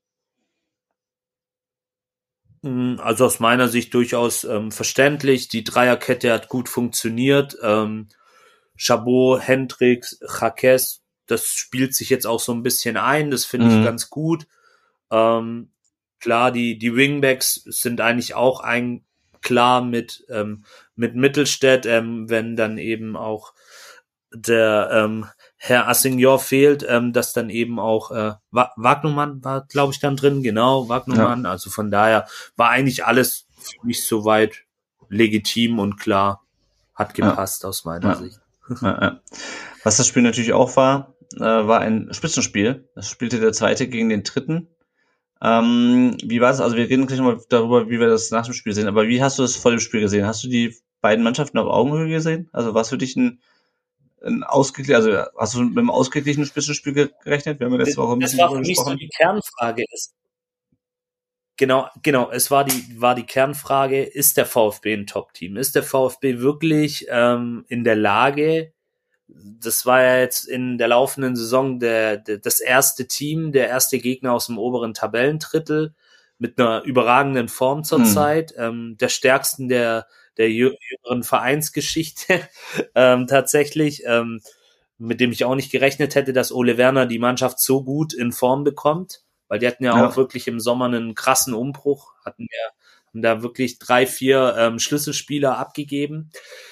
Also aus meiner Sicht durchaus ähm, verständlich. Die Dreierkette hat gut funktioniert. Ähm, Chabot, Hendricks, Jaquez, das spielt sich jetzt auch so ein bisschen ein. Das finde Mhm. ich ganz gut. Ähm, klar, die die Wingbacks sind eigentlich auch ein klar mit ähm, mit Mittelstädt, ähm, wenn dann eben auch der ähm, Herr Assignor fehlt, ähm, dass dann eben auch äh, Wagnumann war, glaube ich, dann drin, genau, Wagnumann. Ja. Also von daher war eigentlich alles für mich soweit legitim und klar, hat gepasst ja. aus meiner ja. Sicht. Ja, ja. Was das Spiel natürlich auch war, äh, war ein Spitzenspiel. Das spielte der Zweite gegen den Dritten. Ähm, wie war es? Also wir reden gleich nochmal darüber, wie wir das nach dem Spiel sehen. Aber wie hast du das vor dem Spiel gesehen? Hast du die beiden Mannschaften auf Augenhöhe gesehen? Also war es für dich ein, ein ausgeglichen, also hast du mit einem ausgeglichenen Spitzenspiel gerechnet? Wir haben ja letzte Woche ein bisschen drüber gesprochen. Das war für mich so die Kernfrage. Ist, genau, genau. Es war die war die Kernfrage: Ist der VfB ein Top-Team? Ist der VfB wirklich ähm, in der Lage? Das war ja jetzt in der laufenden Saison der, der das erste Team, der erste Gegner aus dem oberen Tabellendrittel mit einer überragenden Form zurzeit, hm. ähm, der stärksten der der jüngeren Vereinsgeschichte ähm, tatsächlich, ähm, mit dem ich auch nicht gerechnet hätte, dass Ole Werner die Mannschaft so gut in Form bekommt, weil die hatten ja, ja. auch wirklich im Sommer einen krassen Umbruch, hatten ja haben da wirklich drei, vier ähm, Schlüsselspieler abgegeben.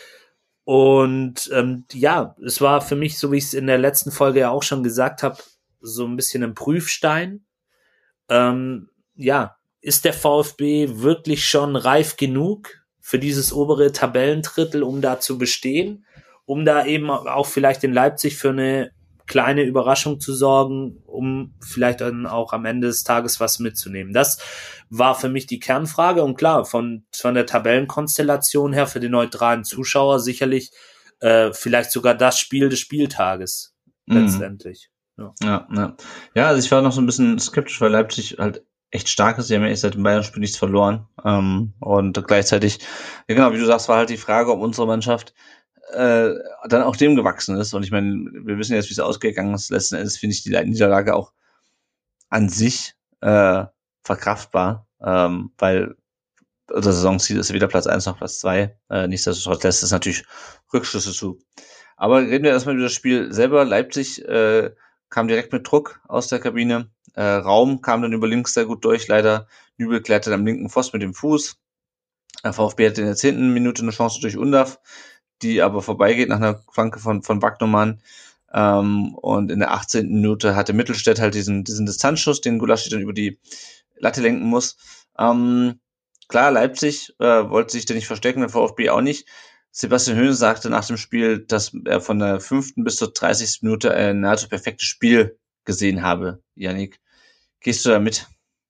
Und ähm, ja, es war für mich, so wie ich es in der letzten Folge ja auch schon gesagt habe, so ein bisschen ein Prüfstein. Ähm, ja, ist der VfB wirklich schon reif genug für dieses obere Tabellendrittel, um da zu bestehen, um da eben auch vielleicht in Leipzig für eine kleine Überraschung zu sorgen, um vielleicht dann auch am Ende des Tages was mitzunehmen. Das war für mich die Kernfrage und klar, von, von der Tabellenkonstellation her für den neutralen Zuschauer sicherlich äh, vielleicht sogar das Spiel des Spieltages mhm. letztendlich. Ja. Ja, ja. ja, also ich war noch so ein bisschen skeptisch, weil Leipzig halt echt stark ist. Sie haben ja echt seit dem Bayern-Spiel nichts verloren. Ähm, und gleichzeitig, ja genau, wie du sagst, war halt die Frage, ob unsere Mannschaft äh, dann auch dem gewachsen ist. Und ich meine, wir wissen jetzt, wie es ausgegangen ist. Letzten Endes finde ich die Niederlage auch an sich äh, verkraftbar, ähm, weil unser Saisonziel ist wieder Platz eins nach Platz zwei. Äh, nichtsdestotrotz lässt es natürlich Rückschlüsse zu. Aber reden wir erstmal über das Spiel selber. Leipzig äh, kam direkt mit Druck aus der Kabine. Äh, Raum kam dann über links sehr gut durch. Leider Nübel klärte am linken Pfosten mit dem Fuß. Der VfB hatte in der zehnten Minute eine Chance durch Undav, die aber vorbeigeht nach einer Flanke von, von Wagnumann. Ähm, und in der achtzehnten Minute hatte Mittelstädt halt diesen, diesen Distanzschuss, den Gulaschi dann über die Latte lenken muss. Ähm, klar, Leipzig äh, wollte sich da nicht verstecken, der VfB auch nicht. Sebastian Hoeneß sagte nach dem Spiel, dass er von der fünften bis zur dreißigsten Minute ein nahezu perfektes Spiel gesehen habe. Yannick, gehst du da mit?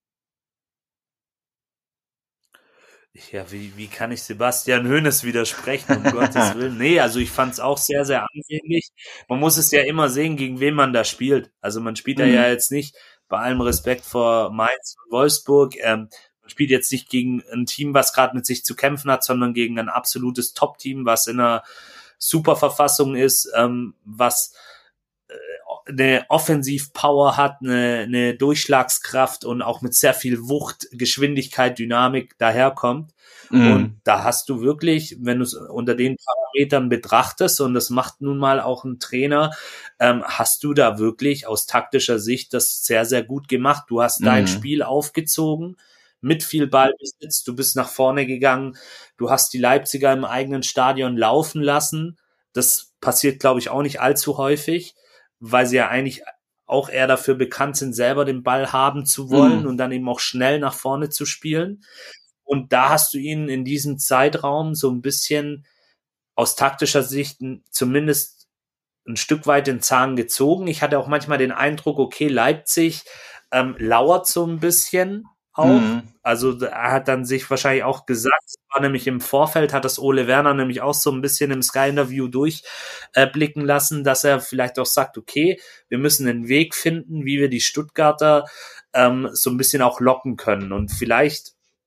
Ja, wie, wie kann ich Sebastian Hoeneß widersprechen, um Gottes Willen? Nee, also ich fand es auch sehr, sehr ansehnlich. Man muss es ja immer sehen, gegen wen man da spielt. Also man spielt da mhm. ja jetzt nicht, bei allem Respekt vor Mainz und Wolfsburg, ähm, man spielt jetzt nicht gegen ein Team, was gerade mit sich zu kämpfen hat, sondern gegen ein absolutes Top-Team, was in einer super Verfassung ist, ähm, was äh, eine Offensivpower hat, eine, eine Durchschlagskraft und auch mit sehr viel Wucht, Geschwindigkeit, Dynamik daherkommt. Mhm. Und da hast du wirklich, wenn du es unter den Parametern betrachtest, und das macht nun mal auch ein Trainer, ähm, hast du da wirklich aus taktischer Sicht das sehr, sehr gut gemacht. Du hast mhm. dein Spiel aufgezogen, mit viel Ballbesitz, du bist nach vorne gegangen, du hast die Leipziger im eigenen Stadion laufen lassen. Das passiert, glaube ich, auch nicht allzu häufig, weil sie ja eigentlich auch eher dafür bekannt sind, selber den Ball haben zu wollen mhm. und dann eben auch schnell nach vorne zu spielen. Und da hast du ihnen in diesem Zeitraum so ein bisschen aus taktischer Sicht zumindest ein Stück weit den Zahn gezogen. Ich hatte auch manchmal den Eindruck, okay, Leipzig ähm, lauert so ein bisschen auch. Mhm. Also er hat dann sich wahrscheinlich auch gesagt, es war nämlich im Vorfeld, hat das Ole Werner nämlich auch so ein bisschen im Sky-Interview durchblicken äh, lassen, dass er vielleicht auch sagt, okay, wir müssen einen Weg finden, wie wir die Stuttgarter ähm, so ein bisschen auch locken können. Und vielleicht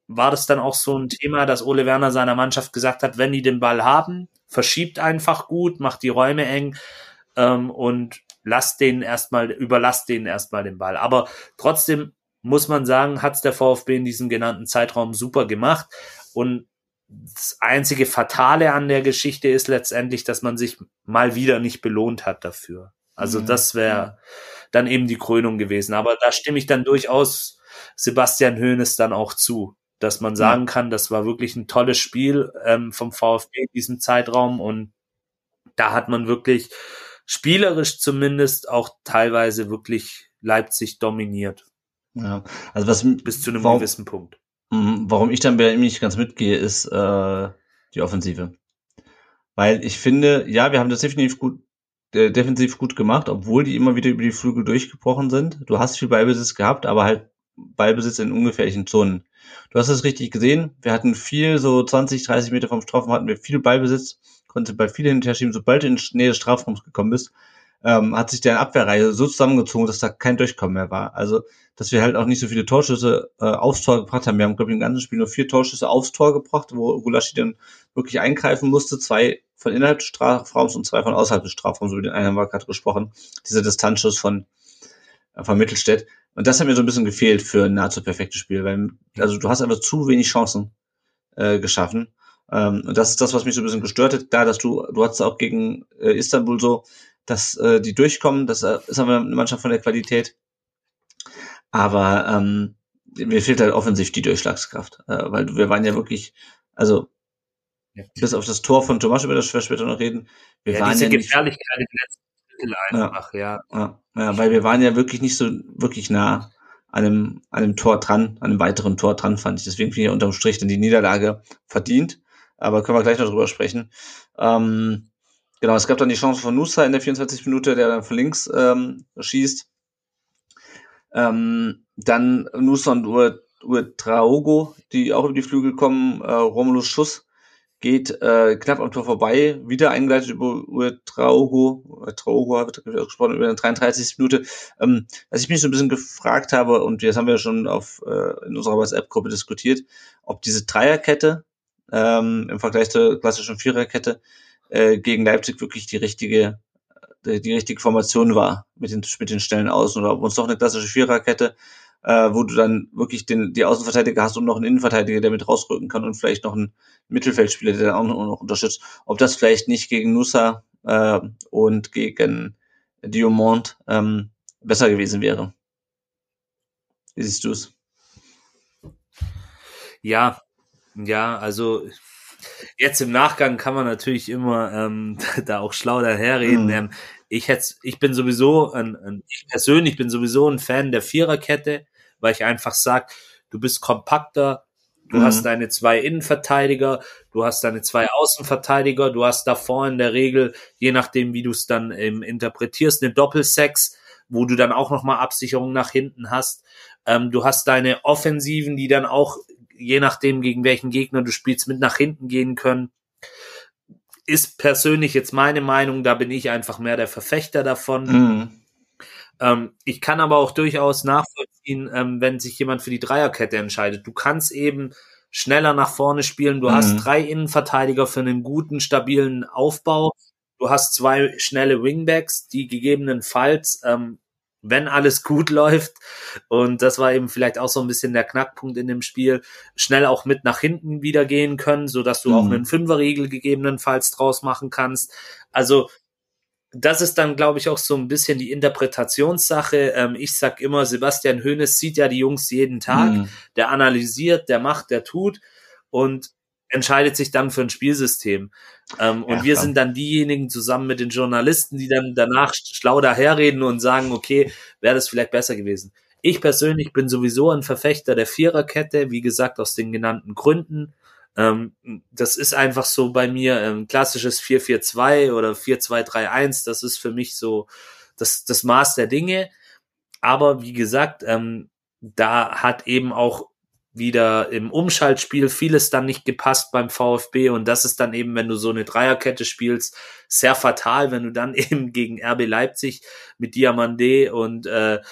war das dann auch so ein Thema, dass Ole Werner seiner Mannschaft gesagt hat, wenn die den Ball haben, verschiebt einfach gut, macht die Räume eng ähm, und lasst denen erstmal, überlasst denen erstmal den Ball. Aber trotzdem muss man sagen, hat es der VfB in diesem genannten Zeitraum super gemacht. Und das einzige Fatale an der Geschichte ist letztendlich, dass man sich mal wieder nicht belohnt hat dafür. Also mhm. das wäre dann eben die Krönung gewesen. Aber da stimme ich dann durchaus Sebastian Hoeneß dann auch zu, dass man sagen kann, das war wirklich ein tolles Spiel ähm, vom VfB in diesem Zeitraum und da hat man wirklich spielerisch zumindest auch teilweise wirklich Leipzig dominiert. Ja, also was bis zu einem warum, gewissen Punkt. Warum ich dann bei ihm nicht ganz mitgehe, ist äh, die Offensive. Weil ich finde, ja, wir haben das definitiv gut äh, defensiv gut gemacht, obwohl die immer wieder über die Flügel durchgebrochen sind. Du hast viel Ballbesitz gehabt, aber halt Ballbesitz in ungefährlichen Zonen. Du hast es richtig gesehen. Wir hatten viel, so zwanzig, dreißig Meter vom Strafraum hatten wir viel Ballbesitz, konnte bei viel hin und her schieben. Sobald du in die Nähe des Strafraums gekommen bist, ähm, hat sich deren Abwehrreihe so zusammengezogen, dass da kein Durchkommen mehr war. Also, dass wir halt auch nicht so viele Torschüsse äh, aufs Tor gebracht haben. Wir haben, glaube ich, im ganzen Spiel nur vier Torschüsse aufs Tor gebracht, wo Gulaschi dann wirklich eingreifen musste. Zwei von innerhalb des Strafraums und zwei von außerhalb des Strafraums. Über den einen haben wir gerade gesprochen. Dieser Distanzschuss von, äh, von Mittelstädt. Und das hat mir so ein bisschen gefehlt für ein nahezu perfektes Spiel, weil also du hast einfach zu wenig Chancen äh, geschaffen. Ähm, und das ist das, was mich so ein bisschen gestört hat. Klar, dass du, du hattest auch gegen äh, Istanbul so, dass äh, die durchkommen, das äh, ist aber eine Mannschaft von der Qualität. Aber ähm, mir fehlt halt offensiv die Durchschlagskraft, äh, weil wir waren ja wirklich, also ja. bis auf das Tor von Tomasch, über das wir später noch reden, wir ja, waren diese ja nicht, Gefährlichkeit im letzten Drittel einfach, ja. Ja, ja. Ja, weil wir waren ja wirklich nicht so wirklich nah an einem, an einem Tor dran, an einem weiteren Tor dran, fand ich. Deswegen finde ich unterm Strich dann die Niederlage verdient. Aber können wir gleich noch drüber sprechen. Ähm, genau, es gab dann die Chance von Nusa in der vierundzwanzigsten Minute, der dann von links ähm, schießt. Ähm, dann Nusa und Ouedraogo, die auch über die Flügel kommen. Äh, Romulus Schuss geht äh, knapp am Tor vorbei, wieder eingeleitet über Ouedraogo, Ouedraogo wird gesprochen, über die dreiunddreißigste Minute. Ähm, was ich mich so ein bisschen gefragt habe, und das haben wir schon auf äh, in unserer WhatsApp-Gruppe diskutiert, ob diese Dreierkette ähm, im Vergleich zur klassischen Viererkette äh, gegen Leipzig wirklich die richtige die, die richtige Formation war mit den mit den Stellen außen, oder ob uns doch eine klassische Viererkette, äh, wo du dann wirklich den die Außenverteidiger hast und noch einen Innenverteidiger, der mit rausrücken kann, und vielleicht noch einen Mittelfeldspieler, der dann auch noch, noch unterstützt. Ob das vielleicht nicht gegen Nusa äh, und gegen Diomond ähm, besser gewesen wäre. Wie siehst du es? Ja, ja, also jetzt im Nachgang kann man natürlich immer ähm, da auch schlau daherreden. Mhm. Ähm, ich hätte, ich bin sowieso ein, ein, ich persönlich bin sowieso ein Fan der Viererkette, weil ich einfach sag, du bist kompakter, du mhm. hast deine zwei Innenverteidiger, du hast deine zwei Außenverteidiger, du hast davor in der Regel, je nachdem wie du es dann ähm, interpretierst, eine Doppelsechs, wo du dann auch nochmal Absicherung nach hinten hast. Ähm, du hast deine Offensiven, die dann auch, je nachdem gegen welchen Gegner du spielst, mit nach hinten gehen können. Ist persönlich jetzt meine Meinung, da bin ich einfach mehr der Verfechter davon. Mhm. Ähm, ich kann aber auch durchaus nachvollziehen, ähm, wenn sich jemand für die Dreierkette entscheidet. Du kannst eben schneller nach vorne spielen. Du mhm. hast drei Innenverteidiger für einen guten, stabilen Aufbau. Du hast zwei schnelle Wingbacks, die gegebenenfalls, ähm, wenn alles gut läuft, und das war eben vielleicht auch so ein bisschen der Knackpunkt in dem Spiel, schnell auch mit nach hinten wieder gehen können, sodass du mhm. auch einen Fünferriegel gegebenenfalls draus machen kannst. Also das ist dann, glaube ich, auch so ein bisschen die Interpretationssache. Ähm, ich sag immer, Sebastian Hoeneß sieht ja die Jungs jeden Tag, mhm. der analysiert, der macht, der tut und entscheidet sich dann für ein Spielsystem. Ähm, und ja, wir klar. sind dann diejenigen zusammen mit den Journalisten, die dann danach schlau daherreden und sagen, okay, wäre das vielleicht besser gewesen. Ich persönlich bin sowieso ein Verfechter der Viererkette, wie gesagt, aus den genannten Gründen. Ähm, das ist einfach so bei mir ähm, klassisches vier vier zwei oder vier zwei drei eins, das ist für mich so das, das Maß der Dinge. Aber wie gesagt, ähm, da hat eben auch wieder im Umschaltspiel vieles dann nicht gepasst beim VfB, und das ist dann eben, wenn du so eine Dreierkette spielst, sehr fatal, wenn du dann eben gegen R B Leipzig mit Diamandé und äh,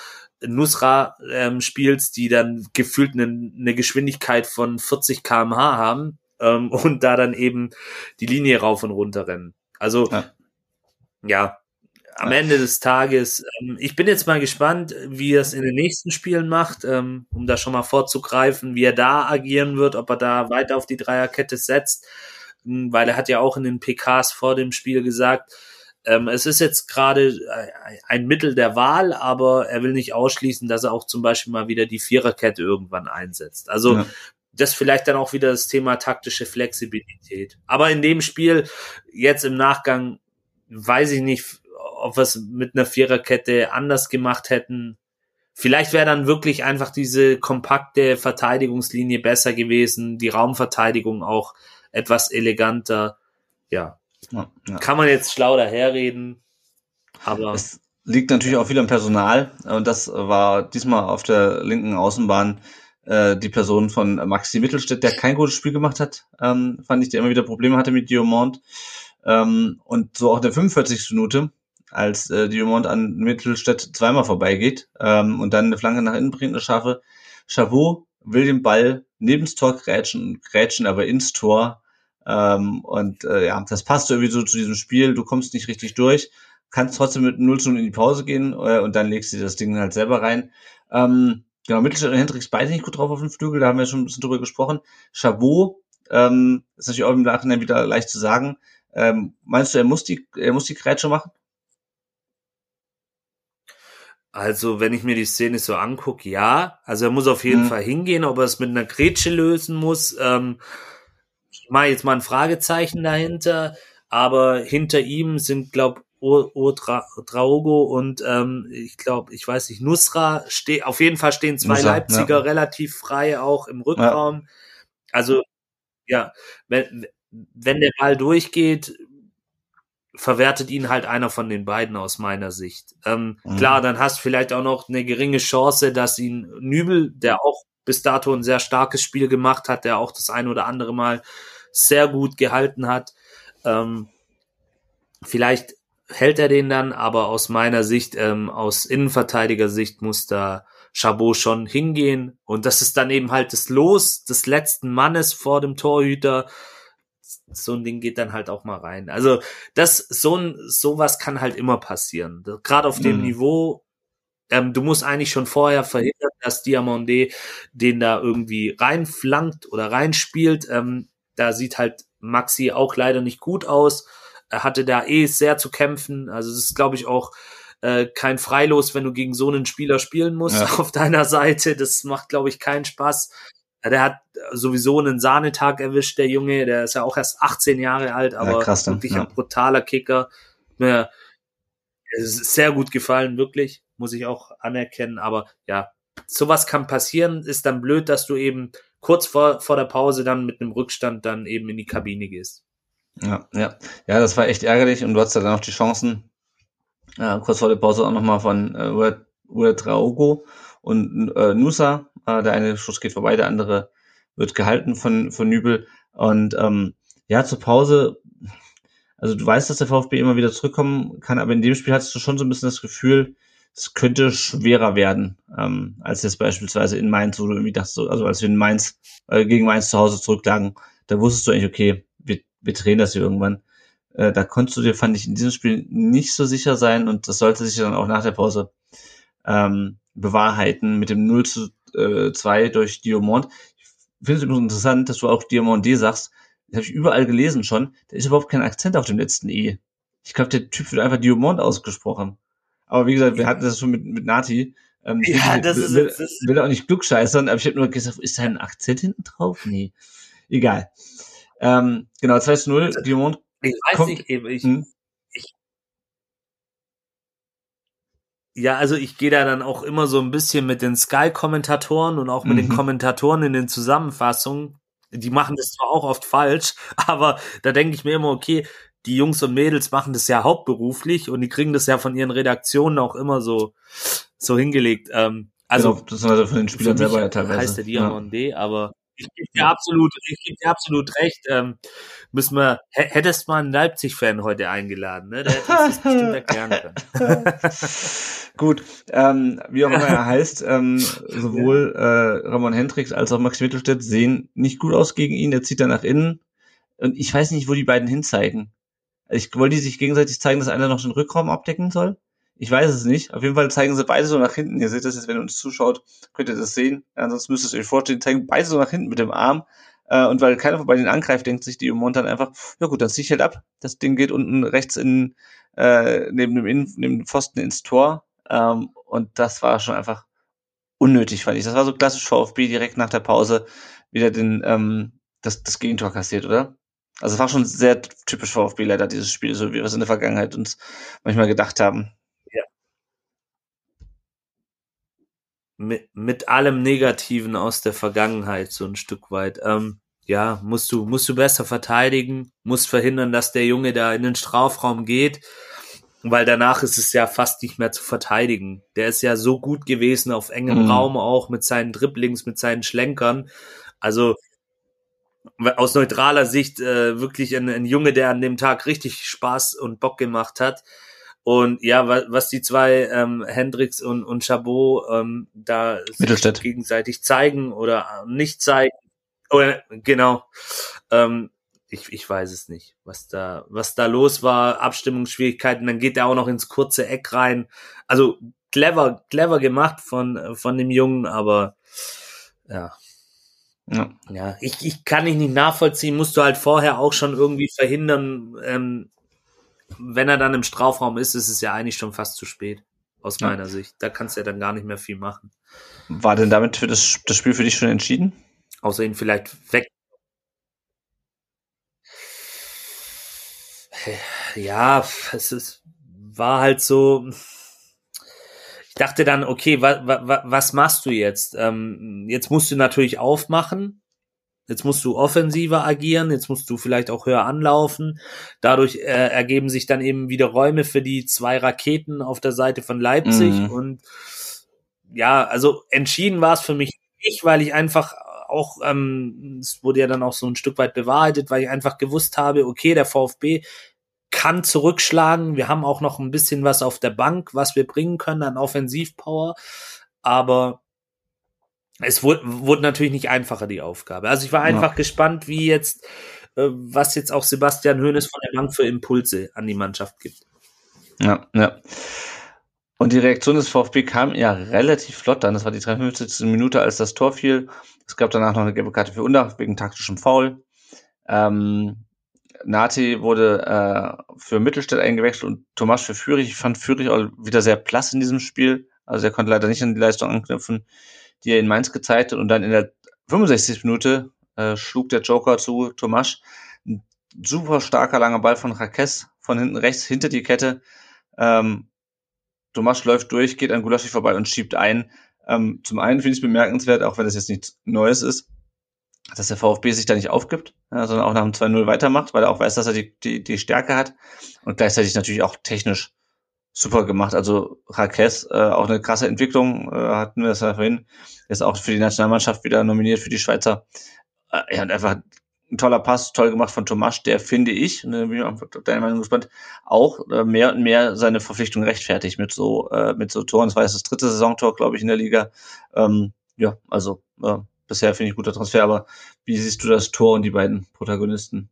Nusra ähm, spielst, die dann gefühlt eine, eine Geschwindigkeit von vierzig Kilometer pro Stunde haben ähm, und da dann eben die Linie rauf und runter rennen. Also ja, ja am ja. Ende des Tages, ähm, ich bin jetzt mal gespannt, wie er es in den nächsten Spielen macht, ähm, um da schon mal vorzugreifen, wie er da agieren wird, ob er da weiter auf die Dreierkette setzt, weil er hat ja auch in den P Ks vor dem Spiel gesagt, ähm, es ist jetzt gerade ein Mittel der Wahl, aber er will nicht ausschließen, dass er auch zum Beispiel mal wieder die Viererkette irgendwann einsetzt. Also ja. das vielleicht dann auch wieder das Thema taktische Flexibilität. Aber in dem Spiel, jetzt im Nachgang, weiß ich nicht, ob wir es mit einer Viererkette anders gemacht hätten. Vielleicht wäre dann wirklich einfach diese kompakte Verteidigungslinie besser gewesen, die Raumverteidigung auch etwas eleganter. Ja, ja, ja. Kann man jetzt schlau daherreden, aber es liegt natürlich auch viel am Personal und das war diesmal auf der linken Außenbahn äh, die Person von Maxi Mittelstädt, der kein gutes Spiel gemacht hat, ähm, fand ich, der immer wieder Probleme hatte mit Diomond ähm, und so auch in der fünfundvierzigsten Minute, als äh, Diomond an Mittelstädt zweimal vorbeigeht ähm, und dann eine Flanke nach innen bringt, eine scharfe. Chabot will den Ball neben das Tor grätschen, grätschen aber ins Tor. Ähm, und äh, ja, das passt irgendwie so zu diesem Spiel. Du kommst nicht richtig durch, kannst trotzdem mit null zu null in die Pause gehen äh, und dann legst du das Ding halt selber rein. Ähm, genau, Mittelstädt und Hendricks beide nicht gut drauf auf dem Flügel, da haben wir schon ein bisschen drüber gesprochen. Chabot ähm, ist natürlich auch im Nachhinein wieder leicht zu sagen. Ähm, meinst du, er muss die, er muss die Grätsche machen? Also, wenn ich mir die Szene so angucke, ja. Also, er muss auf jeden mhm. Fall hingehen, ob er es mit einer Grätsche lösen muss. Ähm, ich mache jetzt mal ein Fragezeichen dahinter, aber hinter ihm sind, glaube ich, Ouedraogo und ähm, ich glaube, ich weiß nicht, Nusra, steh, auf jeden Fall stehen zwei Nusra, Leipziger ja. relativ frei auch im Rückraum. Ja. Also, ja, wenn, wenn der Ball durchgeht, verwertet ihn halt einer von den beiden aus meiner Sicht. Ähm, mhm. Klar, dann hast du vielleicht auch noch eine geringe Chance, dass ihn Nübel, der auch bis dato ein sehr starkes Spiel gemacht hat, der auch das ein oder andere Mal sehr gut gehalten hat, ähm, vielleicht hält er den dann, aber aus meiner Sicht, ähm, aus Innenverteidiger-Sicht muss da Chabot schon hingehen und das ist dann eben halt das Los des letzten Mannes vor dem Torhüter. So ein Ding geht dann halt auch mal rein. Also das, so ein, sowas kann halt immer passieren. Gerade auf dem mhm. Niveau, ähm, du musst eigentlich schon vorher verhindern, dass Diomande den da irgendwie reinflankt oder reinspielt. Ähm, da sieht halt Maxi auch leider nicht gut aus. Er hatte da eh sehr zu kämpfen. Also das ist, glaube ich, auch äh, kein Freilos, wenn du gegen so einen Spieler spielen musst ja. auf deiner Seite. Das macht, glaube ich, keinen Spaß. Der hat sowieso einen Sahnetag erwischt, der Junge. Der ist ja auch erst achtzehn Jahre alt, aber ja, krass, wirklich ja. ein brutaler Kicker. Mir ist sehr gut gefallen, wirklich. Muss ich auch anerkennen. Aber ja, sowas kann passieren. Ist dann blöd, dass du eben kurz vor, vor der Pause dann mit einem Rückstand dann eben in die Kabine gehst. Ja, ja. Ja, das war echt ärgerlich. Und du hattest ja dann noch die Chancen, äh, kurz vor der Pause auch nochmal von äh, Ouedraogo und äh, Nusa. Der eine Schuss geht vorbei, der andere wird gehalten von von Nübel. Und ähm, ja, zur Pause, also du weißt, dass der VfB immer wieder zurückkommen kann, aber in dem Spiel hattest du schon so ein bisschen das Gefühl, es könnte schwerer werden, ähm, als jetzt beispielsweise in Mainz, wo du irgendwie dachtest, also als wir in Mainz äh, gegen Mainz zu Hause zurücklagen, da wusstest du eigentlich, okay, wir, wir drehen das hier irgendwann. Äh, da konntest du dir, fand ich, in diesem Spiel nicht so sicher sein und das sollte sich dann auch nach der Pause ähm, bewahrheiten mit dem null zu zwei durch Diomond. Ich finde es übrigens interessant, dass du auch Diomande sagst. Das habe ich überall gelesen schon. Da ist überhaupt kein Akzent auf dem letzten E. Ich glaube, der Typ wird einfach Diomond ausgesprochen. Aber wie gesagt, wir hatten das schon mit, mit Nati. Ähm, ja, will, das ist, will, das ist will auch nicht klugscheißern, aber ich habe nur gesagt, ist da ein Akzent hinten drauf? Nee. Egal. Ähm, genau, zwei zu null. Diomond. Ich weiß kommt, nicht, eben, ich, hm? ich Ja, also ich gehe da dann auch immer so ein bisschen mit den Sky-Kommentatoren und auch mit mhm. den Kommentatoren in den Zusammenfassungen. Die machen das zwar auch oft falsch, aber da denke ich mir immer, okay, die Jungs und Mädels machen das ja hauptberuflich und die kriegen das ja von ihren Redaktionen auch immer so so hingelegt. Ähm, also genau, das ist also von den Spielern selber ja teilweise. Heißt der Diomande, ja. aber Ich gebe dir absolut, ich gebe dir absolut recht. Ähm, müssen wir, hättest mal einen Leipzig-Fan heute eingeladen, ne? Der hätte uns das bestimmt erklären können. Gut, ähm, wie auch immer er heißt, ähm, sowohl äh, Ramon Hendricks als auch Max Mittelstädt sehen nicht gut aus gegen ihn. Der zieht da nach innen. Und ich weiß nicht, wo die beiden hinzeigen. Ich wollte die sich gegenseitig zeigen, dass einer noch den Rückraum abdecken soll. Ich weiß es nicht. Auf jeden Fall zeigen sie beide so nach hinten. Ihr seht das jetzt, wenn ihr uns zuschaut, könnt ihr das sehen. Ansonsten müsst ihr es euch vorstellen, zeigen beide so nach hinten mit dem Arm. Äh, und weil keiner von beiden angreift, denkt sich die Montan einfach, ja gut, dann zieh ich halt ab. Das Ding geht unten rechts in äh, neben dem Innen, neben dem Pfosten ins Tor. Ähm, und das war schon einfach unnötig, fand ich. Das war so klassisch VfB direkt nach der Pause wieder den ähm, das, das Gegentor kassiert, oder? Also es war schon sehr typisch VfB leider, dieses Spiel, so wie wir es in der Vergangenheit uns manchmal gedacht haben. Ja. Mit, mit allem Negativen aus der Vergangenheit, so ein Stück weit. Ähm, ja, musst du, musst du besser verteidigen, musst verhindern, dass der Junge da in den Strafraum geht, weil danach ist es ja fast nicht mehr zu verteidigen. Der ist ja so gut gewesen auf engem mhm. Raum, auch mit seinen Dribblings, mit seinen Schlenkern. Also aus neutraler Sicht äh, wirklich ein, ein Junge, der an dem Tag richtig Spaß und Bock gemacht hat. Und ja, was, was die zwei ähm, Hendricks und, und Chabot ähm, da gegenseitig zeigen oder nicht zeigen, oder genau, ähm, ich, ich weiß es nicht, was da was da los war, Abstimmungsschwierigkeiten, dann geht er auch noch ins kurze Eck rein. Also clever, clever gemacht von von dem Jungen, aber ja. Ja, ja ich, ich kann dich nicht nachvollziehen, musst du halt vorher auch schon irgendwie verhindern, ähm, wenn er dann im Strafraum ist, ist es ja eigentlich schon fast zu spät, aus ja. meiner Sicht. Da kannst du ja dann gar nicht mehr viel machen. War denn damit für das, das Spiel für dich schon entschieden? Außer ihn vielleicht weg. Ja, es ist, war halt so... Ich dachte dann, okay, wa, wa, was machst du jetzt? Ähm, jetzt musst du natürlich aufmachen, jetzt musst du offensiver agieren, jetzt musst du vielleicht auch höher anlaufen. Dadurch äh, ergeben sich dann eben wieder Räume für die zwei Raketen auf der Seite von Leipzig. Mhm. Und ja, also entschieden war es für mich nicht, weil ich einfach auch, ähm, es wurde ja dann auch so ein Stück weit bewahrheitet, weil ich einfach gewusst habe, okay, der VfB kann zurückschlagen. Wir haben auch noch ein bisschen was auf der Bank, was wir bringen können an Offensivpower. Aber es wurde, wurde natürlich nicht einfacher, die Aufgabe. Also ich war einfach ja. gespannt, wie jetzt, äh, was jetzt auch Sebastian Hoeneß von der Bank für Impulse an die Mannschaft gibt. Ja, ja. Und die Reaktion des VfB kam ja relativ flott dann. Das war die dreiundfünfzigste Minute, als das Tor fiel. Es gab danach noch eine gelbe Karte für Undacht wegen taktischem Foul. Ähm, Nati wurde äh, für Mittelstädt eingewechselt und Tomasz für Führich. Ich fand Führich auch wieder sehr blass in diesem Spiel. Also er konnte leider nicht an die Leistung anknüpfen, die er in Mainz gezeigt hat. Und dann in der fünfundsechzigsten Minute äh, schlug der Joker zu Tomasz. Ein super starker langer Ball von Raquez von hinten rechts hinter die Kette. Ähm, Tomasz läuft durch, geht an Gulaschi vorbei und schiebt ein. Ähm, zum einen finde ich es bemerkenswert, auch wenn das jetzt nichts Neues ist, dass der VfB sich da nicht aufgibt, ja, sondern auch nach dem zwei null weitermacht, weil er auch weiß, dass er die, die, die Stärke hat und gleichzeitig natürlich auch technisch super gemacht. Also Raquez, äh, auch eine krasse Entwicklung, äh, hatten wir das ja vorhin, ist auch für die Nationalmannschaft wieder nominiert für die Schweizer. Äh, ja, und einfach ein toller Pass, toll gemacht von Tomasz, der, finde ich, und da bin ich auf deine Meinung gespannt, auch äh, mehr und mehr seine Verpflichtung rechtfertigt mit so äh, mit so Toren. Das war jetzt das dritte Saisontor, glaube ich, in der Liga. Ähm, ja, also äh, bisher finde ich guter Transfer, aber wie siehst du das Tor und die beiden Protagonisten?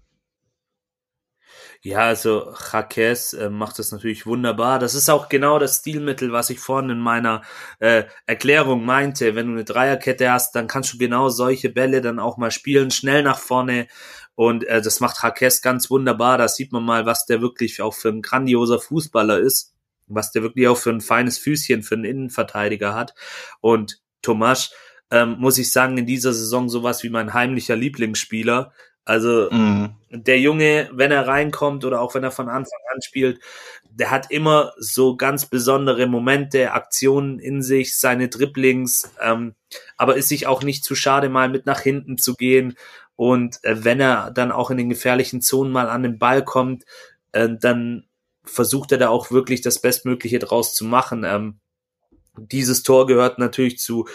Ja, also Jaquez äh, macht das natürlich wunderbar. Das ist auch genau das Stilmittel, was ich vorhin in meiner äh, Erklärung meinte. Wenn du eine Dreierkette hast, dann kannst du genau solche Bälle dann auch mal spielen, schnell nach vorne. Und äh, das macht Jaquez ganz wunderbar. Da sieht man mal, was der wirklich auch für ein grandioser Fußballer ist, was der wirklich auch für ein feines Füßchen für einen Innenverteidiger hat. Und Tomasz, ähm, muss ich sagen, in dieser Saison sowas wie mein heimlicher Lieblingsspieler. Also mhm. der Junge, wenn er reinkommt oder auch wenn er von Anfang an spielt, der hat immer so ganz besondere Momente, Aktionen in sich, seine Dribblings, ähm, aber ist sich auch nicht zu schade, mal mit nach hinten zu gehen. Und äh, wenn er dann auch in den gefährlichen Zonen mal an den Ball kommt, äh, dann versucht er da auch wirklich das Bestmögliche draus zu machen. Ähm, dieses Tor gehört natürlich zu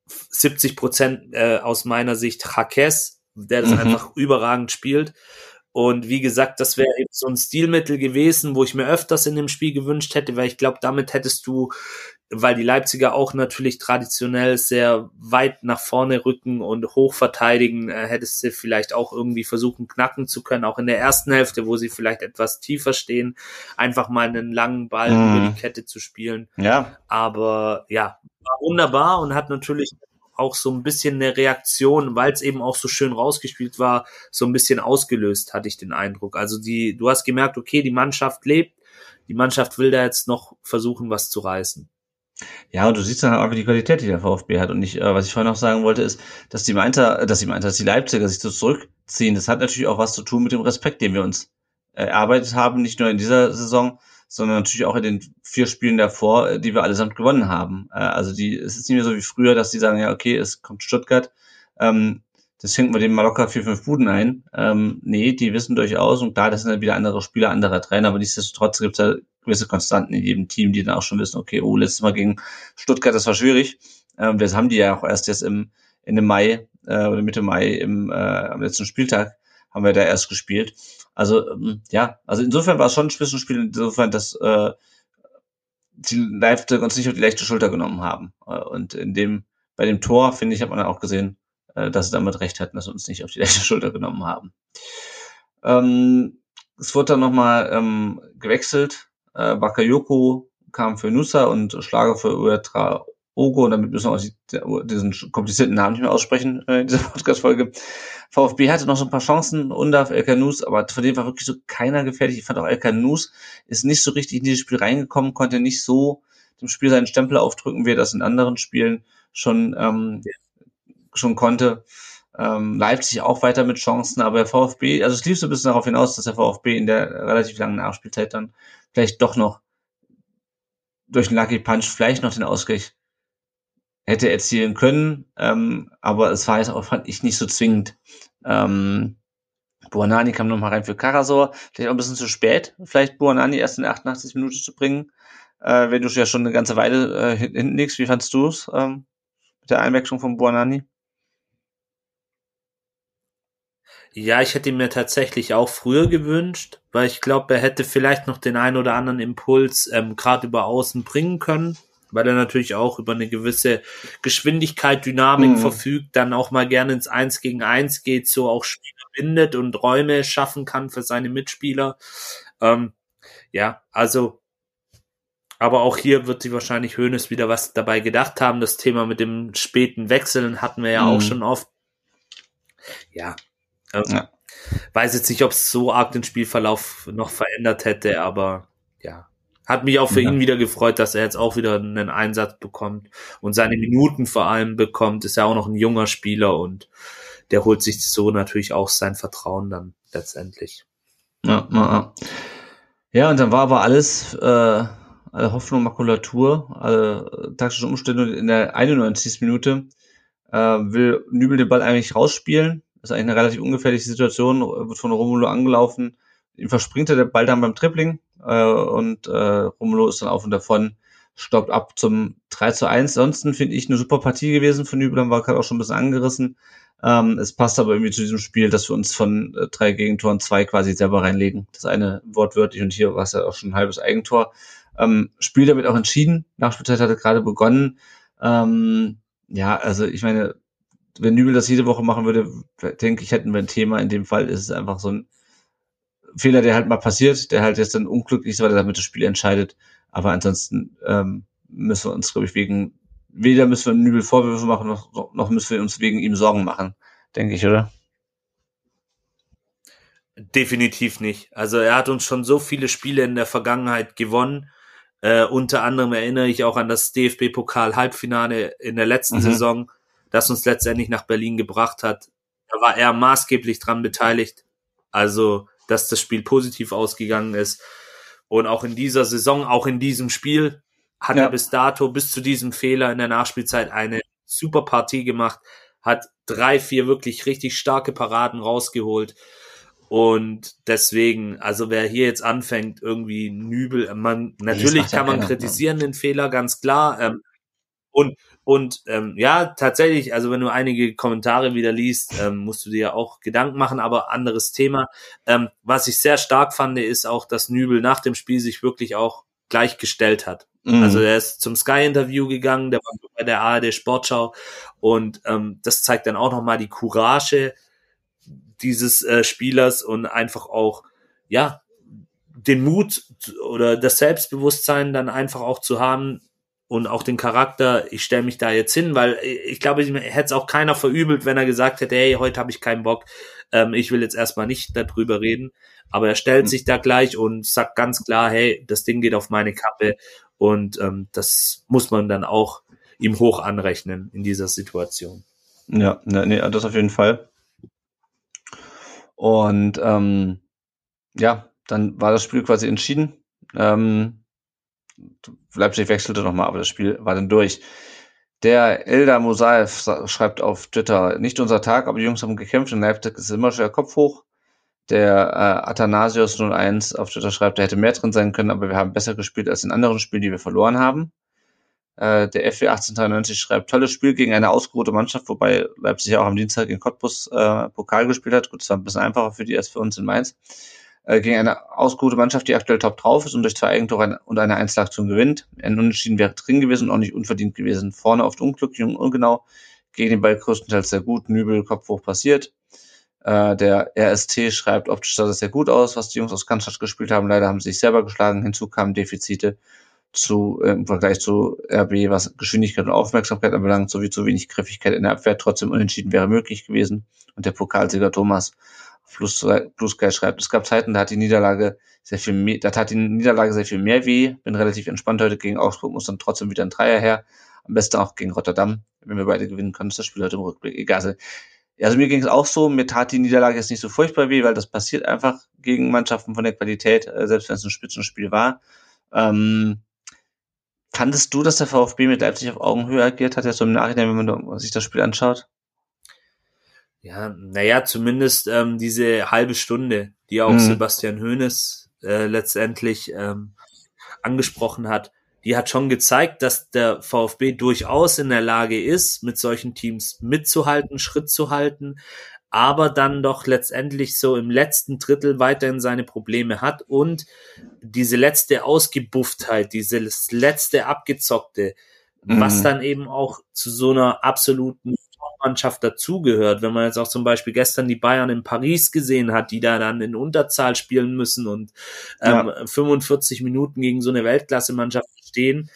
siebzig Prozent äh, aus meiner Sicht Jaquez, der das Mhm. einfach überragend spielt. Und wie gesagt, das wäre eben so ein Stilmittel gewesen, wo ich mir öfters in dem Spiel gewünscht hätte, weil ich glaube, damit hättest du, weil die Leipziger auch natürlich traditionell sehr weit nach vorne rücken und hoch verteidigen, äh, hättest du vielleicht auch irgendwie versuchen, knacken zu können, auch in der ersten Hälfte, wo sie vielleicht etwas tiefer stehen, einfach mal einen langen Ball Mhm. über die Kette zu spielen. Ja, Aber ja, war wunderbar und hat natürlich auch so ein bisschen eine Reaktion, weil es eben auch so schön rausgespielt war, so ein bisschen ausgelöst, hatte ich den Eindruck. Also die, du hast gemerkt, okay, die Mannschaft lebt, die Mannschaft will da jetzt noch versuchen, was zu reißen. ja, und du siehst dann auch einfach die Qualität, die der VfB hat. Und ich, äh, was ich vorhin noch sagen wollte, ist, dass die Mainzer, äh, dass die Mainzer, dass die Leipziger sich so zurückziehen. Das hat natürlich auch was zu tun mit dem Respekt, den wir uns äh, erarbeitet haben, nicht nur in dieser Saison, sondern natürlich auch in den vier Spielen davor, äh, die wir allesamt gewonnen haben. Äh, also die, es ist nicht mehr so wie früher, dass die sagen, ja, okay, es kommt Stuttgart, ähm, das schenken wir dem mal locker vier, fünf Buden ein. Ähm, nee, die wissen durchaus, und klar, das sind dann wieder andere Spieler, anderer Trainer, aber nichtsdestotrotz gibt es ja gewisse Konstanten in jedem Team, die dann auch schon wissen, okay, oh, letztes Mal gegen Stuttgart, das war schwierig. Ähm, das haben die ja auch erst jetzt im Ende Mai äh, oder Mitte Mai im äh, am letzten Spieltag haben wir da erst gespielt. Also ähm, ja, also insofern war es schon ein Spitzenspiel, insofern, dass äh, die Leipzig uns nicht auf die leichte Schulter genommen haben. Äh, und in dem bei dem Tor, finde ich, hat man dann auch gesehen, äh, dass sie damit recht hatten, dass sie uns nicht auf die leichte Schulter genommen haben. Ähm, es wurde dann nochmal ähm, gewechselt. Äh, Bakayoko kam für Nusa und Schlager für Uetra Ogo, und damit müssen wir auch die, diesen komplizierten Namen nicht mehr aussprechen äh, in dieser Podcast-Folge. VfB hatte noch so ein paar Chancen, Undaf, El Kanous, aber von dem war wirklich so keiner gefährlich. Ich fand auch El Kanous ist nicht so richtig in dieses Spiel reingekommen, konnte nicht so dem Spiel seinen Stempel aufdrücken, wie er das in anderen Spielen schon ähm, schon konnte. Ähm, Leipzig auch weiter mit Chancen, aber der VfB, also es lief so ein bisschen darauf hinaus, dass der VfB in der relativ langen Nachspielzeit dann vielleicht doch noch durch einen Lucky Punch vielleicht noch den Ausgleich hätte erzielen können, ähm, aber es war jetzt auch, fand ich, nicht so zwingend. Ähm, Buonanni kam nochmal rein für Karasor, vielleicht auch ein bisschen zu spät, vielleicht Buonanni erst in der achtundachtzig Minuten zu bringen, äh, wenn du ja schon eine ganze Weile äh, hinten liegst. Wie fandst du es ähm, mit der Einwechslung von Buonanni? Ja, ich hätte ihn mir tatsächlich auch früher gewünscht, weil ich glaube, er hätte vielleicht noch den einen oder anderen Impuls ähm, gerade über Außen bringen können, weil er natürlich auch über eine gewisse Geschwindigkeit, Dynamik Mhm. verfügt, dann auch mal gerne ins Eins gegen Eins geht, so auch Spieler bindet und Räume schaffen kann für seine Mitspieler. Ähm, ja, also, aber auch hier wird sich wahrscheinlich Hoeneß wieder was dabei gedacht haben. Das Thema mit dem späten Wechseln hatten wir ja Mhm. auch schon oft. Ja, ähm, Ja. weiß jetzt nicht, ob es so arg den Spielverlauf noch verändert hätte, aber ja. Hat mich auch für Ja. ihn wieder gefreut, dass er jetzt auch wieder einen Einsatz bekommt und seine Minuten vor allem bekommt. Ist ja auch noch ein junger Spieler und der holt sich so natürlich auch sein Vertrauen dann letztendlich. Ja, ja, ja. Ja, und dann war aber alles, äh, alle Hoffnung, Makulatur, alle taktische Umstände. In der einundneunzigsten Minute äh, will Nübel den Ball eigentlich rausspielen. Das ist eigentlich eine relativ ungefährliche Situation, wird von Romulo angelaufen. Ihm verspringt er der Ball dann beim Dribbling äh, und äh, Romulo ist dann auf und davon, stoppt ab zum drei zu eins. Ansonsten finde ich eine super Partie gewesen von Nübel, haben wir gerade auch schon ein bisschen angerissen. Ähm, es passt aber irgendwie zu diesem Spiel, dass wir uns von äh, drei Gegentoren zwei quasi selber reinlegen. Das eine wortwörtlich und hier war es ja auch schon ein halbes Eigentor. Ähm, Spiel damit auch entschieden. Nachspielzeit hatte gerade begonnen. Ähm, ja, also ich meine, wenn Nübel das jede Woche machen würde, denke ich, hätten wir ein Thema. In dem Fall ist es einfach so ein Fehler, der halt mal passiert, der halt jetzt dann unglücklich ist, weil er damit das Spiel entscheidet. Aber ansonsten ähm, müssen wir uns, glaube ich, wegen, weder müssen wir Nübel Vorwürfe machen, noch, noch müssen wir uns wegen ihm Sorgen machen, denke ich, oder? Definitiv nicht. Also er hat uns schon so viele Spiele in der Vergangenheit gewonnen. Äh, unter anderem erinnere ich auch an das D F B-Pokal-Halbfinale in der letzten Mhm. Saison, das uns letztendlich nach Berlin gebracht hat. Da war er maßgeblich dran beteiligt. Also, dass das Spiel positiv ausgegangen ist. Und auch in dieser Saison, auch in diesem Spiel, hat Ja. er bis dato, bis zu diesem Fehler in der Nachspielzeit eine super Partie gemacht, hat drei, vier wirklich richtig starke Paraden rausgeholt. Und deswegen, also wer hier jetzt anfängt, irgendwie Nübel, man, natürlich macht ja kann man keiner, kritisieren den Fehler, ganz klar. Ähm, Und, und ähm, ja, tatsächlich, also wenn du einige Kommentare wieder liest, ähm, musst du dir auch Gedanken machen, aber anderes Thema. Ähm, was ich sehr stark fand, ist auch, dass Nübel nach dem Spiel sich wirklich auch gleichgestellt hat. Mhm. Also er ist zum Sky-Interview gegangen, der war bei der A R D Sportschau und ähm, das zeigt dann auch nochmal die Courage dieses äh, Spielers und einfach auch, ja, den Mut oder das Selbstbewusstsein dann einfach auch zu haben, und auch den Charakter, ich stelle mich da jetzt hin, weil ich glaube, hätte es auch keiner verübelt, wenn er gesagt hätte, hey, heute habe ich keinen Bock, ähm, ich will jetzt erstmal nicht darüber reden. Aber er stellt mhm. sich da gleich und sagt ganz klar, hey, das Ding geht auf meine Kappe und ähm, das muss man dann auch ihm hoch anrechnen in dieser Situation. Ja, ne, nee, das auf jeden Fall. Und ähm, ja, dann war das Spiel quasi entschieden. Ähm, Leipzig wechselte nochmal, aber das Spiel war dann durch. Der Eldar Mosaev schreibt auf Twitter, nicht unser Tag, aber die Jungs haben gekämpft, in Leipzig ist immer schon der Kopf hoch. Der äh, Athanasios null eins auf Twitter schreibt, da hätte mehr drin sein können, aber wir haben besser gespielt als in anderen Spielen, die wir verloren haben. Äh, der F W achtzehnhundertdreiundneunzig schreibt, tolles Spiel gegen eine ausgeruhte Mannschaft, wobei Leipzig ja auch am Dienstag in Cottbus äh, Pokal gespielt hat. Gut, das war ein bisschen einfacher für die als für uns in Mainz. Gegen eine ausgeruhte Mannschaft, die aktuell top drauf ist und durch zwei Eigentore und eine Einzelaktion gewinnt. Ein Unentschieden wäre drin gewesen und auch nicht unverdient gewesen. Vorne oft unglücklich und ungenau, gegen den Ball größtenteils sehr gut, Nübel, Kopf hoch passiert. Äh, der R S T schreibt, optisch sah das sehr gut aus, was die Jungs aus Cannstatt gespielt haben. Leider haben sie sich selber geschlagen. Hinzu kamen Defizite zu, äh, im Vergleich zu R B, was Geschwindigkeit und Aufmerksamkeit anbelangt, sowie zu wenig Griffigkeit in der Abwehr. Trotzdem Unentschieden wäre möglich gewesen. Und der Pokalsieger Thomas Plus, Plus Sky schreibt, es gab Zeiten, da hat die Niederlage sehr viel mehr, da tat die Niederlage sehr viel mehr weh. Bin relativ entspannt heute gegen Augsburg, muss dann trotzdem wieder ein Dreier her. Am besten auch gegen Rotterdam. Wenn wir beide gewinnen können, ist das Spiel heute im Rückblick. Egal. Also, also mir ging es auch so, mir tat die Niederlage jetzt nicht so furchtbar weh, weil das passiert einfach gegen Mannschaften von der Qualität, selbst wenn es ein Spitzenspiel war. Ähm, fandest du, dass der VfB mit Leipzig auf Augenhöhe agiert hat, jetzt so im Nachhinein, wenn man sich das Spiel anschaut? Ja, naja, zumindest ähm, diese halbe Stunde, die auch mhm. Sebastian Hoeneß äh, letztendlich ähm, angesprochen hat, die hat schon gezeigt, dass der VfB durchaus in der Lage ist, mit solchen Teams mitzuhalten, Schritt zu halten, aber dann doch letztendlich so im letzten Drittel weiterhin seine Probleme hat und diese letzte Ausgebufftheit, dieses letzte Abgezockte, mhm. was dann eben auch zu so einer absoluten Mannschaft dazugehört. Wenn man jetzt auch zum Beispiel gestern die Bayern in Paris gesehen hat, die da dann in Unterzahl spielen müssen und ähm, ja. fünfundvierzig Minuten gegen so eine Weltklasse-Mannschaft stehen,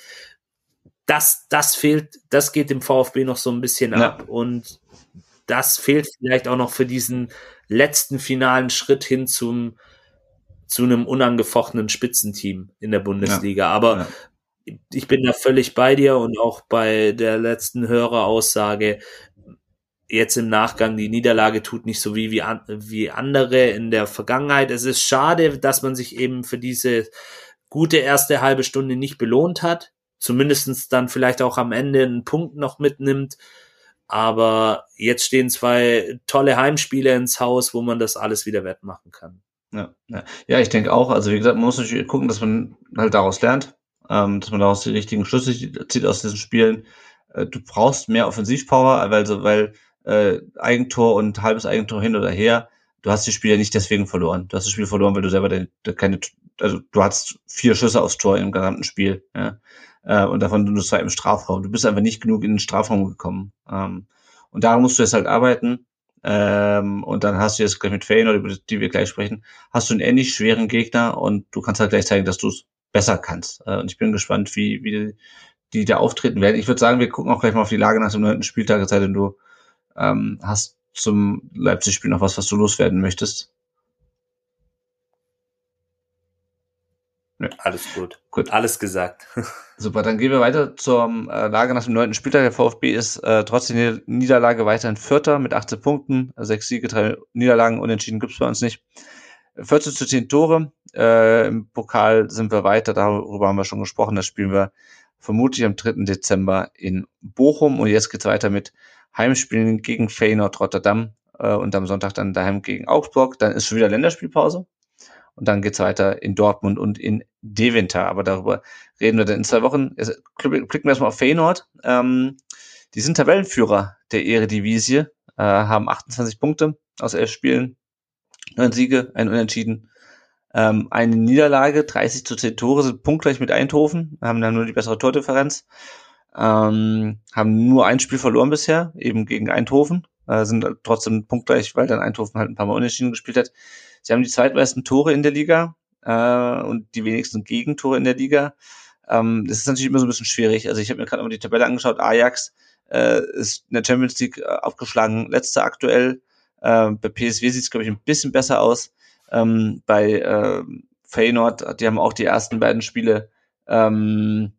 das, das fehlt, das geht dem VfB noch so ein bisschen ja. ab und das fehlt vielleicht auch noch für diesen letzten finalen Schritt hin zum zu einem unangefochtenen Spitzenteam in der Bundesliga. Ja. Aber ja. ich bin da völlig bei dir und auch bei der letzten Höreraussage, jetzt im Nachgang, die Niederlage tut nicht so wie, wie, an, wie andere in der Vergangenheit. Es ist schade, dass man sich eben für diese gute erste halbe Stunde nicht belohnt hat. Zumindestens dann vielleicht auch am Ende einen Punkt noch mitnimmt. Aber jetzt stehen zwei tolle Heimspiele ins Haus, wo man das alles wieder wettmachen kann. Ja, ja. ja ich denke auch. Also wie gesagt, man muss natürlich gucken, dass man halt daraus lernt, ähm, dass man daraus die richtigen Schlüsse zieht aus diesen Spielen. Äh, du brauchst mehr Offensivpower, weil, weil äh, Eigentor und halbes Eigentor hin oder her, du hast die Spiele nicht deswegen verloren. Du hast das Spiel verloren, weil du selber deine, keine, also du hattest vier Schüsse aufs Tor im gesamten Spiel, ja. Äh, und davon nur zwei im Strafraum. Du bist einfach nicht genug in den Strafraum gekommen. Ähm, und daran musst du jetzt halt arbeiten. Ähm, und dann hast du jetzt gleich mit Feyenoord, über die wir gleich sprechen, hast du einen ähnlich schweren Gegner und du kannst halt gleich zeigen, dass du es besser kannst. Äh, und ich bin gespannt, wie, wie die, die da auftreten werden. Ich würde sagen, wir gucken auch gleich mal auf die Lage nach dem neunten Spieltag, es sei denn, du ähm, hast zum Leipzig-Spiel noch was, was du loswerden möchtest. Ja. Alles gut. Gut. Alles gesagt. Super, dann gehen wir weiter zur äh, Lage nach dem neunten Spieltag. Der VfB ist äh, trotz der Niederlage weiterhin Vierter mit achtzehn Punkten. Sechs Siege, drei Niederlagen, unentschieden gibt's bei uns nicht. vierzehn zu zehn Tore. Äh, Im Pokal sind wir weiter, darüber haben wir schon gesprochen. Das spielen wir vermutlich am dritten Dezember in Bochum. Und jetzt geht's weiter mit Heimspielen gegen Feyenoord Rotterdam äh, und am Sonntag dann daheim gegen Augsburg. Dann ist schon wieder Länderspielpause. Und dann geht's weiter in Dortmund und in Deventer. Aber darüber reden wir dann in zwei Wochen. Jetzt klicken wir erstmal auf Feyenoord. Ähm, die sind Tabellenführer der Eredivisie, äh, haben achtundzwanzig Punkte aus elf Spielen, neun Siege, ein Unentschieden, ähm, eine Niederlage, dreißig zu zehn Tore, sind punktgleich mit Eindhoven, haben dann nur die bessere Tordifferenz, ähm, haben nur ein Spiel verloren bisher, eben gegen Eindhoven, äh, sind trotzdem punktgleich, weil dann Eindhoven halt ein paar Mal unentschieden gespielt hat. Sie haben die zweitmeisten Tore in der Liga äh, und die wenigsten Gegentore in der Liga. Ähm, das ist natürlich immer so ein bisschen schwierig. Also ich habe mir gerade mal die Tabelle angeschaut. Ajax äh, ist in der Champions League äh, aufgeschlagen, letzter aktuell. Äh, bei P S V sieht es, glaube ich, ein bisschen besser aus. Ähm, bei äh, Feyenoord, die haben auch die ersten beiden Spiele, ähm,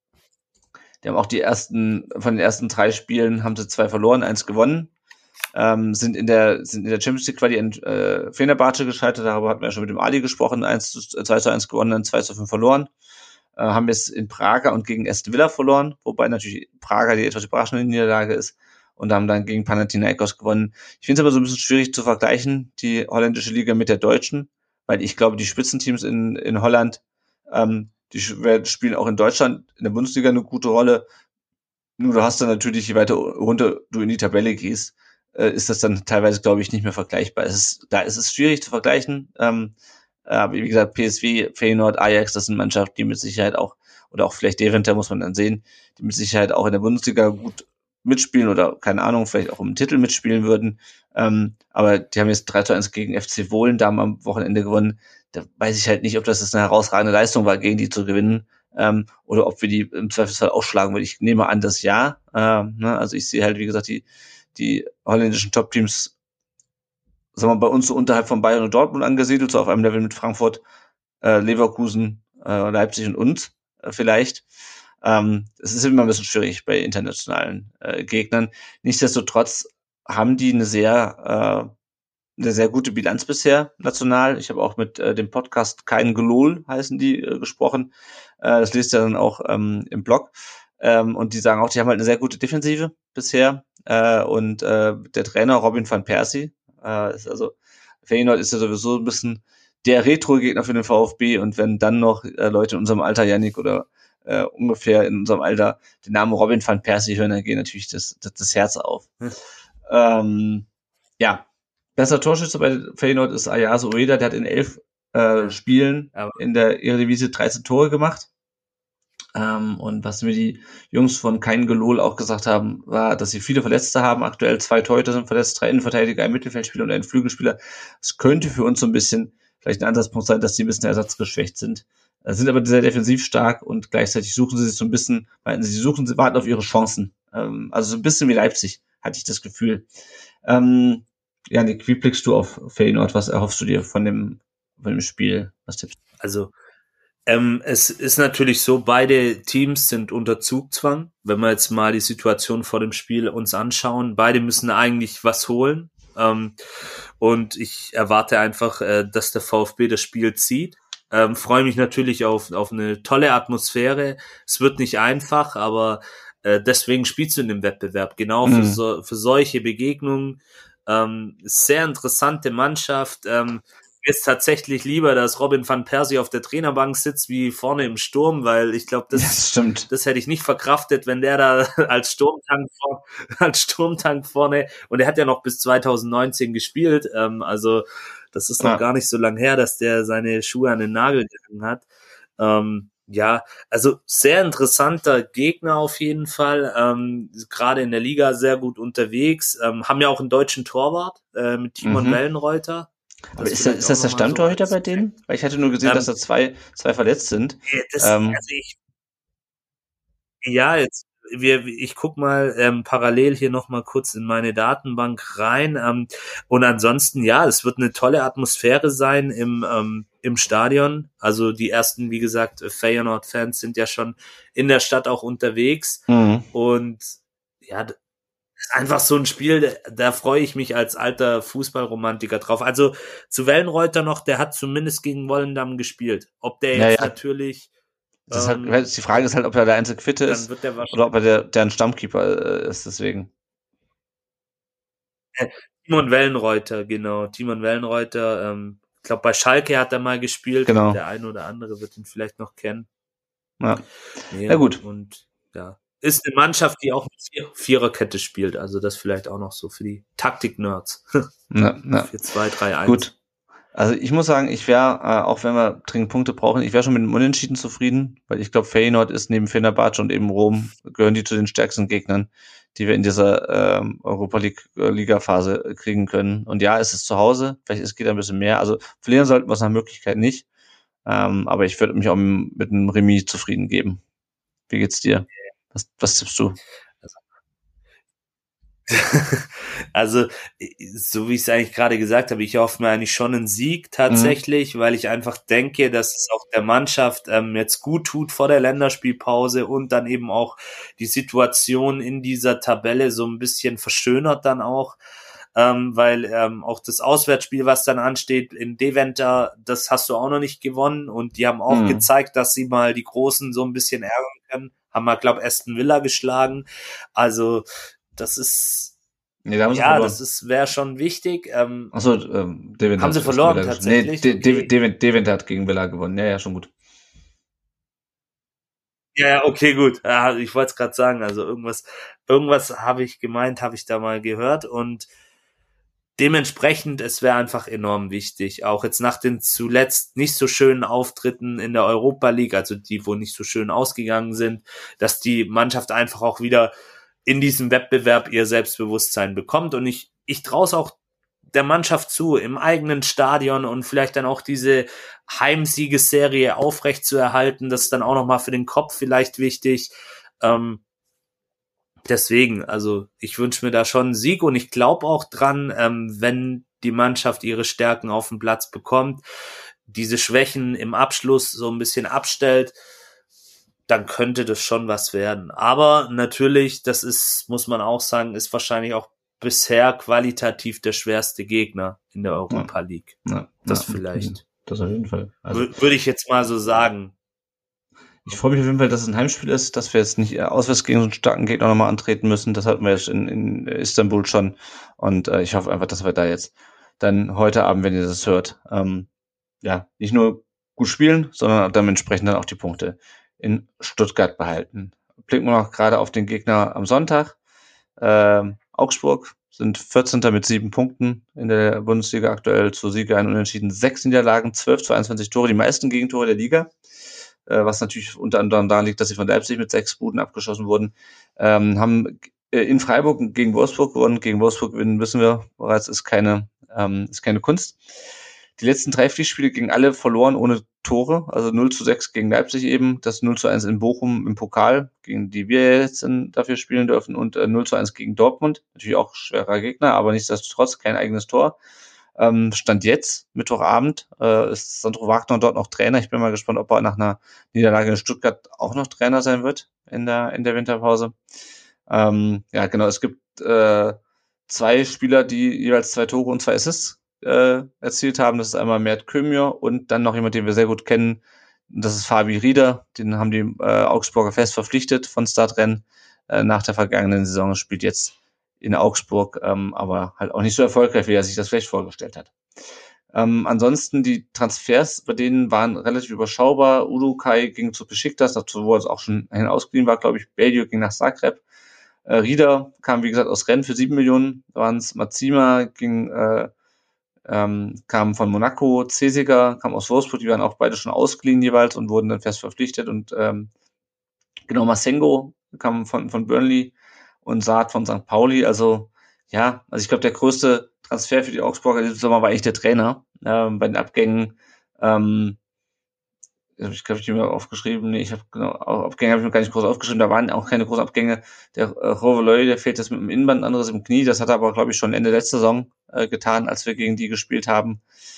die haben auch die ersten, von den ersten drei Spielen haben sie zwei verloren, eins gewonnen. Ähm, sind in der sind in der Champions League quasi in äh, Fenerbahce gescheitert, darüber hatten wir ja schon mit dem Ali gesprochen, eins zu zwei zu eins gewonnen, dann zwei zu fünf verloren. Äh, haben jetzt in Prager und gegen Aston Villa verloren, wobei natürlich Prager die etwas überraschende Niederlage ist, und haben dann gegen Panathinaikos gewonnen. Ich finde es aber so ein bisschen schwierig zu vergleichen, die holländische Liga mit der deutschen, weil ich glaube, die Spitzenteams in in Holland, ähm, die spielen auch in Deutschland in der Bundesliga eine gute Rolle. Nur du hast dann natürlich, je weiter runter du in die Tabelle gehst, ist das dann teilweise, glaube ich, nicht mehr vergleichbar. Es ist, da ist es schwierig zu vergleichen. Ähm, aber wie gesagt, P S V, Feyenoord, Ajax, das sind Mannschaften, die mit Sicherheit auch, oder auch vielleicht Deventer, muss man dann sehen, die mit Sicherheit auch in der Bundesliga gut mitspielen oder, keine Ahnung, vielleicht auch um den Titel mitspielen würden. Ähm, aber die haben jetzt drei zu eins gegen F C Wohlen da am Wochenende gewonnen. Da weiß ich halt nicht, ob das jetzt eine herausragende Leistung war, gegen die zu gewinnen. Ähm, oder ob wir die im Zweifelsfall ausschlagen, weil ich nehme an, das ja. Ähm, ne? Also ich sehe halt, wie gesagt, die die holländischen Top-Teams, sagen wir, bei uns so unterhalb von Bayern und Dortmund angesiedelt, so auf einem Level mit Frankfurt, äh, Leverkusen, äh, Leipzig und uns äh, vielleicht. Ähm, es ist immer ein bisschen schwierig bei internationalen äh, Gegnern. Nichtsdestotrotz haben die eine sehr äh, eine sehr gute Bilanz bisher national. Ich habe auch mit äh, dem Podcast Kein Gelol heißen die äh, gesprochen. Äh, das lest ihr dann auch ähm, im Blog. Ähm, und die sagen auch, die haben halt eine sehr gute Defensive bisher. Äh, und äh, der Trainer Robin van Persie, äh, ist also Feyenoord ist ja sowieso ein bisschen der Retro-Gegner für den VfB, und wenn dann noch äh, Leute in unserem Alter, Yannick, oder äh, ungefähr in unserem Alter den Namen Robin van Persie hören, dann geht natürlich das, das, das Herz auf. Hm. Ähm, ja, bester Torschütze bei Feyenoord ist Ayase Ueda, der hat in elf äh, Spielen Aber in der Eredivisie dreizehn Tore gemacht. Ähm, und was mir die Jungs von Kein Gelol auch gesagt haben, war, dass sie viele Verletzte haben. Aktuell zwei Torhüter sind verletzt, drei Innenverteidiger, ein Mittelfeldspieler und ein Flügelspieler. Es könnte für uns so ein bisschen vielleicht ein Ansatzpunkt sein, dass die ein bisschen ersatzgeschwächt sind. Sind aber sehr defensiv stark, und gleichzeitig suchen sie sich so ein bisschen, meinten sie, sie suchen, sie warten auf ihre Chancen. Ähm, also so ein bisschen wie Leipzig, hatte ich das Gefühl. Ähm, Janik, wie blickst du auf Feyenoord? Was erhoffst du dir von dem, von dem Spiel? Was tippst du? Also, Ähm, es ist natürlich so, beide Teams sind unter Zugzwang. Wenn wir jetzt mal die Situation vor dem Spiel uns anschauen, beide müssen eigentlich was holen. Ähm, und ich erwarte einfach, äh, dass der VfB das Spiel zieht. Ähm, freue mich natürlich auf, auf eine tolle Atmosphäre. Es wird nicht einfach, aber äh, deswegen spielst du in dem Wettbewerb. Genau für, Mhm. so, für solche Begegnungen. Ähm, sehr interessante Mannschaft. Ähm, ist tatsächlich lieber, dass Robin van Persie auf der Trainerbank sitzt, wie vorne im Sturm, weil ich glaube, das, Ja, das stimmt. das hätte ich nicht verkraftet, wenn der da als Sturmtank, vor, als Sturmtank vorne, und er hat ja noch bis zwanzig neunzehn gespielt, ähm, also das ist noch Ja. gar nicht so lang her, dass der seine Schuhe an den Nagel gehangen hat. Ähm, ja, also sehr interessanter Gegner auf jeden Fall, ähm, gerade in der Liga sehr gut unterwegs, ähm, haben ja auch einen deutschen Torwart äh, mit Timon Mhm. Wellenreuter. Aber ist das, ist das der Stammtorhüter bei denen? Weil ich hatte nur gesehen, Ähm, dass da zwei, zwei verletzt sind. Das, Ähm, also ich, ja, jetzt, wir, ich guck mal ähm, parallel hier noch mal kurz in meine Datenbank rein. Ähm, und ansonsten, ja, es wird eine tolle Atmosphäre sein im ähm, im Stadion. Also die ersten, wie gesagt, Feyenoord-Fans sind ja schon in der Stadt auch unterwegs. mhm. Und ja, das ist einfach so ein Spiel, da, da freue ich mich als alter Fußballromantiker drauf. Also zu Wellenreuter noch, der hat zumindest gegen Volendam gespielt. Ob der Ja, jetzt ja. natürlich Das ist ähm, halt, die Frage ist halt, ob er der einzige Fitte dann ist wird der oder wahrscheinlich ob er der, der ein Stammkeeper äh, ist, deswegen. Timon Wellenreuter, genau. Timon Wellenreuter, ähm, glaube, bei Schalke hat er mal gespielt. Genau. Der eine oder andere wird ihn vielleicht noch kennen. Ja, Nee, ja gut. Und ja, ist eine Mannschaft, die auch mit Vier- Viererkette spielt. Also das vielleicht auch noch so für die Taktik-Nerds. Ja, ja. vier zwei drei eins. Gut. Also ich muss sagen, ich wäre, äh, auch wenn wir dringend Punkte brauchen, ich wäre schon mit dem Unentschieden zufrieden, weil ich glaube, Feyenoord ist neben Fenerbahce und eben Rom, gehören die zu den stärksten Gegnern, die wir in dieser ähm, Europa League äh, Liga-Phase kriegen können. Und ja, es ist zu Hause, vielleicht es geht ein bisschen mehr. Also verlieren sollten wir es nach Möglichkeit nicht. Ähm, aber ich würde mich auch mit einem Remis zufrieden geben. Wie geht's dir? Was, was tippst du? Also, so wie ich es eigentlich gerade gesagt habe, ich hoffe mir eigentlich schon einen Sieg tatsächlich, mhm. weil ich einfach denke, dass es auch der Mannschaft ähm, jetzt gut tut vor der Länderspielpause und dann eben auch die Situation in dieser Tabelle so ein bisschen verschönert dann auch, ähm, weil ähm, auch das Auswärtsspiel, was dann ansteht in Deventer, das hast du auch noch nicht gewonnen und die haben auch mhm. gezeigt, dass sie mal die Großen so ein bisschen ärgern können, haben mal, glaube ich, Aston Villa geschlagen, also das ist, nee, da haben sie ja, verloren. Das ist wäre schon wichtig. Ähm, Achso, ähm, Deventer haben sie verloren tatsächlich? Nee, De- De- De- Deventer hat gegen Villa gewonnen. Ja, ja, schon gut. Ja, ja, okay, gut. Ja, ich wollte es gerade sagen, also irgendwas, irgendwas habe ich gemeint, habe ich da mal gehört und dementsprechend, es wäre einfach enorm wichtig, auch jetzt nach den zuletzt nicht so schönen Auftritten in der Europa League, also die, wo nicht so schön ausgegangen sind, dass die Mannschaft einfach auch wieder in diesem Wettbewerb ihr Selbstbewusstsein bekommt und ich, ich traue es auch der Mannschaft zu, im eigenen Stadion und vielleicht dann auch diese Heimsiegesserie aufrecht zu erhalten, das ist dann auch nochmal für den Kopf vielleicht wichtig, ähm, deswegen, also ich wünsche mir da schon einen Sieg und ich glaube auch dran, ähm, wenn die Mannschaft ihre Stärken auf den Platz bekommt, diese Schwächen im Abschluss so ein bisschen abstellt, dann könnte das schon was werden. Aber natürlich, das ist, muss man auch sagen, ist wahrscheinlich auch bisher qualitativ der schwerste Gegner in der Europa League. Ja, ja, das ja, vielleicht. Das auf jeden Fall. Also, würde ich jetzt mal so sagen. Ich freue mich auf jeden Fall, dass es ein Heimspiel ist, dass wir jetzt nicht auswärts gegen so einen starken Gegner nochmal antreten müssen. Das hatten wir jetzt in, in Istanbul schon. Und äh, ich hoffe einfach, dass wir da jetzt dann heute Abend, wenn ihr das hört, ähm, ja, nicht nur gut spielen, sondern dementsprechend dann auch die Punkte in Stuttgart behalten. Blicken wir noch gerade auf den Gegner am Sonntag. Ähm, Augsburg sind vierzehnter mit sieben Punkten in der Bundesliga aktuell, zu Siege ein Unentschieden, sechs Niederlagen, zwölf zu einundzwanzig Tore, die meisten Gegentore der Liga, äh, was natürlich unter anderem daran liegt, dass sie von Leipzig mit sechs Buden abgeschossen wurden, ähm, haben äh, in Freiburg gegen Wolfsburg gewonnen. Gegen Wolfsburg gewinnen, wissen wir bereits, ist keine, ähm, ist keine Kunst. Die letzten drei Pflichtspiele gegen alle verloren ohne Tore, also null zu sechs gegen Leipzig eben, das null zu eins in Bochum im Pokal, gegen die wir jetzt in, dafür spielen dürfen und äh, null zu eins gegen Dortmund, natürlich auch schwerer Gegner, aber nichtsdestotrotz kein eigenes Tor. Ähm, Stand jetzt, Mittwochabend, äh, ist Sandro Wagner dort noch Trainer. Ich bin mal gespannt, ob er nach einer Niederlage in Stuttgart auch noch Trainer sein wird in der in der Winterpause. Ähm, ja, genau, es gibt äh, zwei Spieler, die jeweils zwei Tore und zwei Assists äh, erzielt haben. Das ist einmal Mert Kömür und dann noch jemand, den wir sehr gut kennen. Das ist Fabi Rieder. Den haben die äh, Augsburger fest verpflichtet von Startrennen äh, nach der vergangenen Saison. Spielt jetzt in Augsburg, ähm, aber halt auch nicht so erfolgreich, wie er sich das vielleicht vorgestellt hat. Ähm, ansonsten die Transfers bei denen waren relativ überschaubar. Udukai ging zu Besiktas, dazu wo er auch schon hin ausgeliehen war, glaube ich. Belgio ging nach Zagreb. Äh, Rieder kam, wie gesagt, aus Rennes für sieben Millionen. Da waren es Mazima, ging äh, ähm, kam von Monaco, Cesiger kam aus Wolfsburg, die waren auch beide schon ausgeliehen jeweils und wurden dann fest verpflichtet. Und ähm, genau, Masengo kam von von Burnley und Saad von Sankt Pauli. Also ja, also ich glaube, der größte Transfer für die Augsburger diesen Sommer war eigentlich der Trainer. Ähm, bei den Abgängen, ähm, ich glaube, ich habe mir aufgeschrieben, nee, ich habe genau, Abgänge habe ich mir gar nicht groß aufgeschrieben, da waren auch keine großen Abgänge. Der äh, Roveleu, der fehlt jetzt mit dem Innenband, anderes im Knie, das hat er aber, glaube ich, schon Ende letzter Saison äh, getan, als wir gegen die gespielt haben.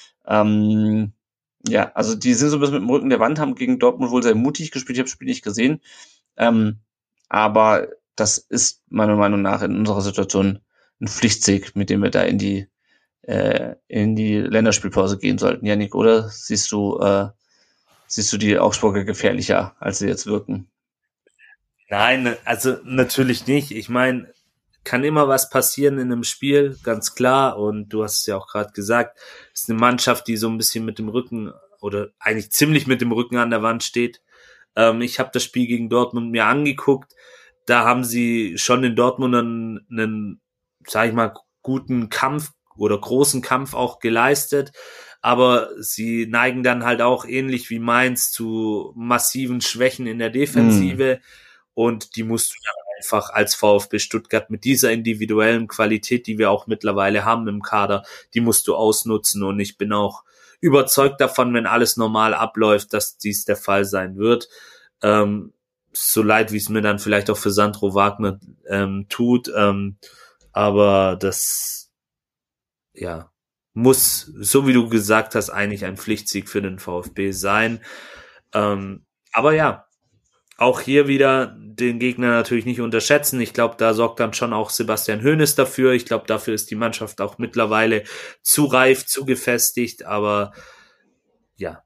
Ähm, ja, also die sind so ein bisschen mit dem Rücken der Wand, haben gegen Dortmund wohl sehr mutig gespielt, ich habe das Spiel nicht gesehen, ähm, aber das ist meiner Meinung nach in unserer Situation ein Pflichtsieg, mit dem wir da in die äh, in die Länderspielpause gehen sollten. Yannick, oder siehst du äh, siehst du die Augsburger gefährlicher, als sie jetzt wirken? Nein, also natürlich nicht. Ich meine, kann immer was passieren in einem Spiel, ganz klar. Und du hast es ja auch gerade gesagt, es ist eine Mannschaft, die so ein bisschen mit dem Rücken oder eigentlich ziemlich mit dem Rücken an der Wand steht. Ähm, ich habe das Spiel gegen Dortmund mir angeguckt. Da haben sie schon in Dortmund einen, einen, sag ich mal, guten Kampf oder großen Kampf auch geleistet. Aber sie neigen dann halt auch ähnlich wie Mainz zu massiven Schwächen in der Defensive. Mm. Und die musst du dann einfach als VfB Stuttgart mit dieser individuellen Qualität, die wir auch mittlerweile haben im Kader, die musst du ausnutzen. Und ich bin auch überzeugt davon, wenn alles normal abläuft, dass dies der Fall sein wird. Ähm, so leid, wie es mir dann vielleicht auch für Sandro Wagner ähm, tut. Ähm, aber das, ja, muss, so wie du gesagt hast, eigentlich ein Pflichtsieg für den VfB sein. Ähm, aber ja, auch hier wieder den Gegner natürlich nicht unterschätzen. Ich glaube, da sorgt dann schon auch Sebastian Hoeneß dafür. Ich glaube, dafür ist die Mannschaft auch mittlerweile zu reif, zu gefestigt. Aber ja,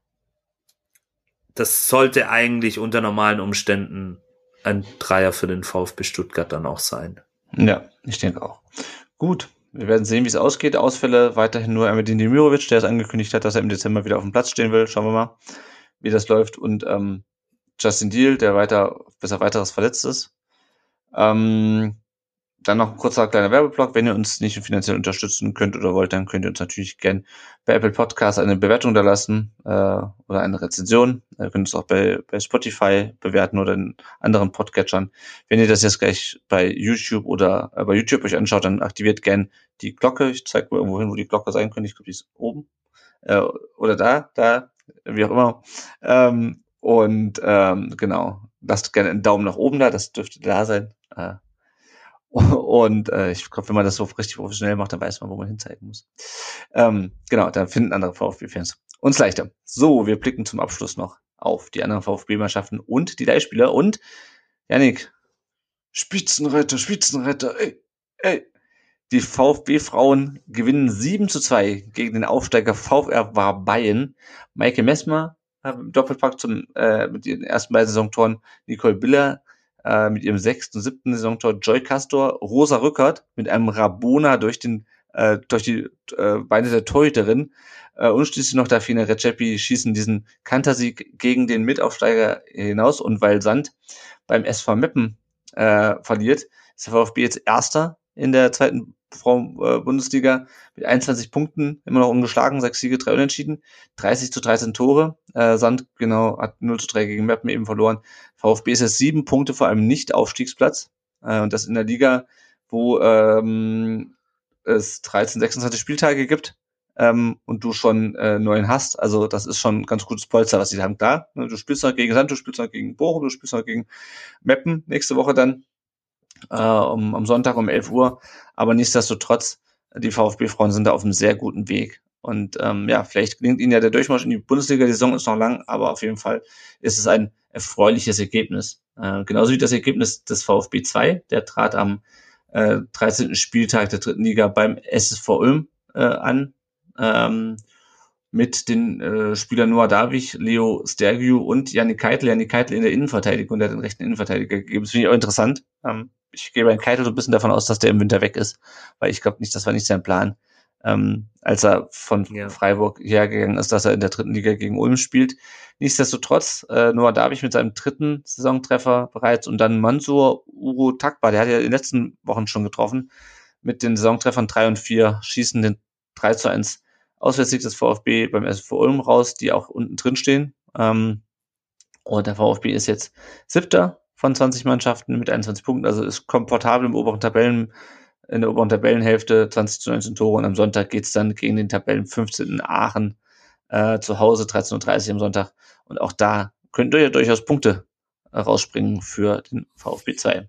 das sollte eigentlich unter normalen Umständen ein Dreier für den VfB Stuttgart dann auch sein. Ja, ich denke auch. Gut, wir werden sehen, wie es ausgeht. Ausfälle weiterhin nur Emedin Demirovic, der es angekündigt hat, dass er im Dezember wieder auf dem Platz stehen will. Schauen wir mal, wie das läuft. Und ähm, Justin Deal, der weiter, bis er weiteres verletzt ist. Ähm, dann noch ein kurzer kleiner Werbeblock. Wenn ihr uns nicht finanziell unterstützen könnt oder wollt, dann könnt ihr uns natürlich gerne bei Apple Podcasts eine Bewertung da lassen äh, oder eine Rezension. Ihr könnt uns auch bei, bei Spotify bewerten oder in anderen Podcatchern. Wenn ihr das jetzt gleich bei YouTube oder äh, bei YouTube euch anschaut, dann aktiviert gerne die Glocke. Ich zeige mal irgendwo hin, wo die Glocke sein könnte. Ich glaube, die ist oben. Äh, oder da, da, wie auch immer. Ähm, Und ähm, genau, lasst gerne einen Daumen nach oben da, das dürfte da sein. Äh, und äh, ich glaube, wenn man das so richtig professionell macht, dann weiß man, wo man hinzeigen muss. Ähm, genau, dann finden andere VfB-Fans uns leichter. So, wir blicken zum Abschluss noch auf die anderen VfB-Mannschaften und die Leihspieler. Und Yannick, Spitzenretter, Spitzenretter, ey, ey. Die VfB-Frauen gewinnen sieben zu zwei gegen den Aufsteiger VfR Warbayern. Maike Messmer im Doppelpack zum, äh, mit ihren ersten beiden Saisontoren, Nicole Biller äh, mit ihrem sechsten und siebten Saisontor, Joy Castor, Rosa Rückert mit einem Rabona durch den äh, durch die äh, Beine der Torhüterin äh, und schließlich noch Dafine Recepi schießen diesen Kantersieg gegen den Mitaufsteiger hinaus. Und weil Sand beim S V Meppen äh, verliert, ist der VfB jetzt Erster in der zweiten Frauen-Bundesliga mit einundzwanzig Punkten, immer noch ungeschlagen, sechs Siege, drei Unentschieden, dreißig zu dreizehn Tore. Äh, Sand, genau, hat null zu drei gegen Meppen eben verloren. VfB ist jetzt sieben Punkte vor einem Nicht-Aufstiegsplatz. Äh, und das in der Liga, wo ähm, es dreizehn, sechsundzwanzig Spieltage gibt ähm, und du schon äh, neun hast. Also das ist schon ein ganz gutes Polster, was sie haben. Klar, ne, du spielst noch gegen Sand, du spielst noch gegen Bochum, du spielst noch gegen Meppen nächste Woche dann. Äh, um, am Sonntag um elf Uhr, aber nichtsdestotrotz, die VfB-Frauen sind da auf einem sehr guten Weg und ähm, ja, vielleicht gelingt ihnen ja der Durchmarsch in die Bundesliga, die Saison ist noch lang, aber auf jeden Fall ist es ein erfreuliches Ergebnis, äh, genauso wie das Ergebnis des VfB zwei, der trat am äh, dreizehnten Spieltag der dritten Liga beim S S V Ulm äh, an, ähm, mit den äh, Spielern Noah Davich, Leo Stergiu und Jannik Keitel. Jannik Keitel in der Innenverteidigung, der hat den rechten Innenverteidiger gegeben. Das finde ich auch interessant. Ähm, ich gehe bei Keitel so ein bisschen davon aus, dass der im Winter weg ist, weil ich glaube nicht, das war nicht sein Plan, ähm, als er von ja. Freiburg hergegangen ist, dass er in der dritten Liga gegen Ulm spielt. Nichtsdestotrotz, äh, Noah Davich mit seinem dritten Saisontreffer bereits und dann Mansur Uro Takba, der hat ja in den letzten Wochen schon getroffen, mit den Saisontreffern drei und vier, schießen den drei zu eins Auswärtssieg des VfB beim S V Ulm raus, die auch unten drin stehen. Ähm, und der VfB ist jetzt siebter von zwanzig Mannschaften mit einundzwanzig Punkten, also ist komfortabel im oberen Tabellen, in der oberen Tabellenhälfte, zwanzig zu neunzehn Tore und am Sonntag geht's dann gegen den Tabellen fünfzehnten Aachen äh, zu Hause, dreizehn Uhr dreißig am Sonntag. Und auch da könnten ja durchaus Punkte äh, rausspringen für den VfB zwei.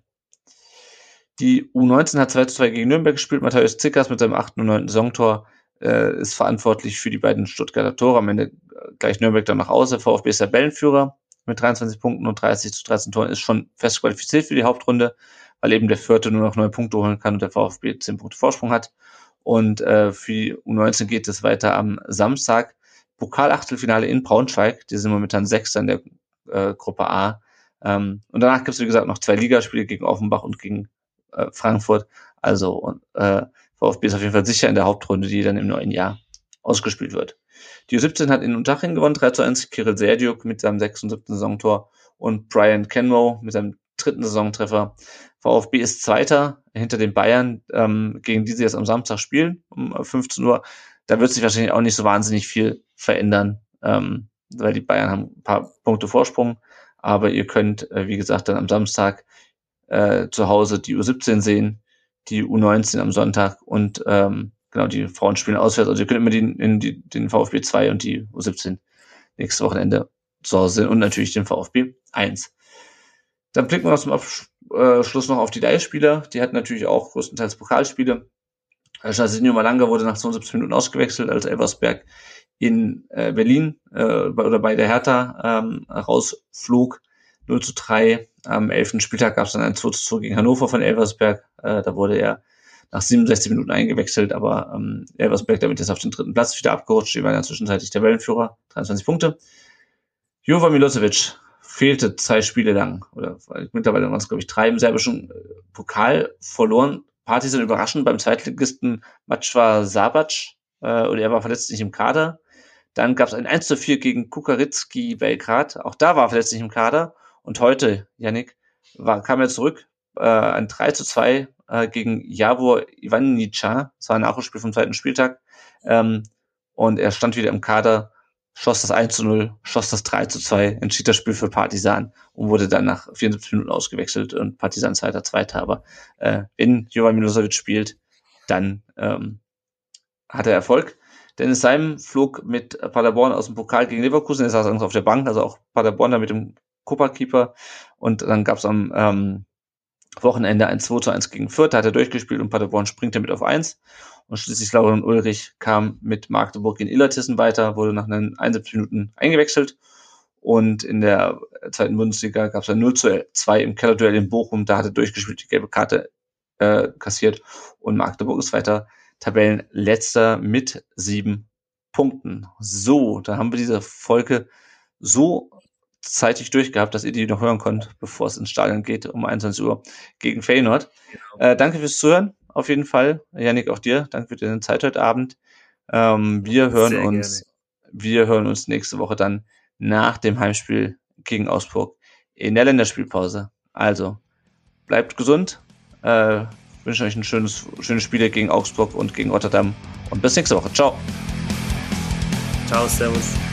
Die U neunzehn hat zwei zu zwei gegen Nürnberg gespielt. Matthäus Zickers mit seinem achten und neunten Saisontor äh, ist verantwortlich für die beiden Stuttgarter Tore. Am Ende gleich Nürnberg dann nach Hause. VfB ist Tabellenführer mit dreiundzwanzig Punkten und dreißig zu dreizehn Toren, ist schon fest qualifiziert für die Hauptrunde, weil eben der Vierte nur noch neun Punkte holen kann und der VfB zehn Punkte Vorsprung hat. Und äh, für die U neunzehn geht es weiter am Samstag. Pokalachtelfinale in Braunschweig. Die sind momentan Sechster in der äh, Gruppe A. Ähm, und danach gibt es, wie gesagt, noch zwei Ligaspiele gegen Offenbach und gegen äh, Frankfurt. Also äh, VfB ist auf jeden Fall sicher in der Hauptrunde, die dann im neuen Jahr ausgespielt wird. Die U siebzehn hat in Unterhaching gewonnen, drei zu eins. Kirill Serdiuk mit seinem sechsten und siebten Saisontor und Brian Kenroe mit seinem dritten Saisontreffer. VfB ist Zweiter hinter den Bayern, ähm, gegen die sie jetzt am Samstag spielen, um fünfzehn Uhr. Da wird sich wahrscheinlich auch nicht so wahnsinnig viel verändern, ähm, weil die Bayern haben ein paar Punkte Vorsprung. Aber ihr könnt, äh, wie gesagt, dann am Samstag äh, zu Hause die U siebzehn sehen, die U neunzehn am Sonntag und ähm, genau, die Frauen spielen auswärts. Also ihr könnt immer die, in die, den VfB zwei und die U siebzehn nächstes Wochenende zu Hause sehen und natürlich den VfB eins. Dann blicken wir noch zum Abschluss noch auf die Leihspieler. Die hatten natürlich auch größtenteils Pokalspiele. Jairzinho Malanga wurde nach zweiundsiebzig Minuten ausgewechselt, als Elversberg in äh, Berlin äh, oder bei der Hertha ähm, rausflog. null zu drei. Am elften Spieltag gab es dann ein zwei zu zwei gegen Hannover von Elversberg. Äh, da wurde er nach siebenundsechzig Minuten eingewechselt, aber ähm, Elversberg damit jetzt auf den dritten Platz wieder abgerutscht. Die waren ja zwischenzeitlich Tabellenführer, dreiundzwanzig Punkte. Jovan Milosevic fehlte zwei Spiele lang, oder mittlerweile waren es, glaube ich, drei im serbischen Pokal verloren. Partizan überraschend beim Zweitligisten Mačva Šabac, äh, und er war verletzt nicht im Kader. Dann gab es ein eins zu vier gegen Kukaritski Belgrad, auch da war er verletzt nicht im Kader. Und heute, Yannick, war, kam er zurück, äh, ein drei zu zwei äh, gegen Javor Ivannica, das war ein Nachholspiel vom zweiten Spieltag, ähm, und er stand wieder im Kader, schoss das eins zu null, schoss das drei zu zwei, entschied das Spiel für Partizan und wurde dann nach vierundsiebzig Minuten ausgewechselt und Partizan Zweiter, Zweiter. Aber äh, wenn Jovan Milosevic spielt, dann ähm, hat er Erfolg. Dennis Seim flog mit Paderborn aus dem Pokal gegen Leverkusen, er saß auf der Bank, also auch Paderborn da mit dem Copa-Keeper. Und dann gab es am ähm, Wochenende ein zwei zu eins gegen Fürth, da hat er durchgespielt und Paderborn springt damit auf eins. Und schließlich Lauren Ulrich kam mit Magdeburg in Illertissen weiter, wurde nach einundsiebzig Minuten eingewechselt. Und in der zweiten Bundesliga gab es ein null zu zwei im Kellerduell in Bochum, da hat er durchgespielt, die gelbe Karte äh, kassiert. Und Magdeburg ist weiter Tabellenletzter mit sieben Punkten. So, da haben wir diese Folge so zeitig durchgehabt, dass ihr die noch hören könnt, bevor es ins Stadion geht, um einundzwanzig Uhr gegen Feyenoord. Genau. Äh, danke fürs Zuhören, auf jeden Fall. Yannick, auch dir. Danke für deine Zeit heute Abend. Ähm, wir hören Sehr uns, gerne. wir hören uns nächste Woche dann nach dem Heimspiel gegen Augsburg in der Länderspielpause. Also, bleibt gesund. Äh, wünsche euch ein schönes, schönes Spiel gegen Augsburg und gegen Rotterdam und bis nächste Woche. Ciao. Ciao, servus.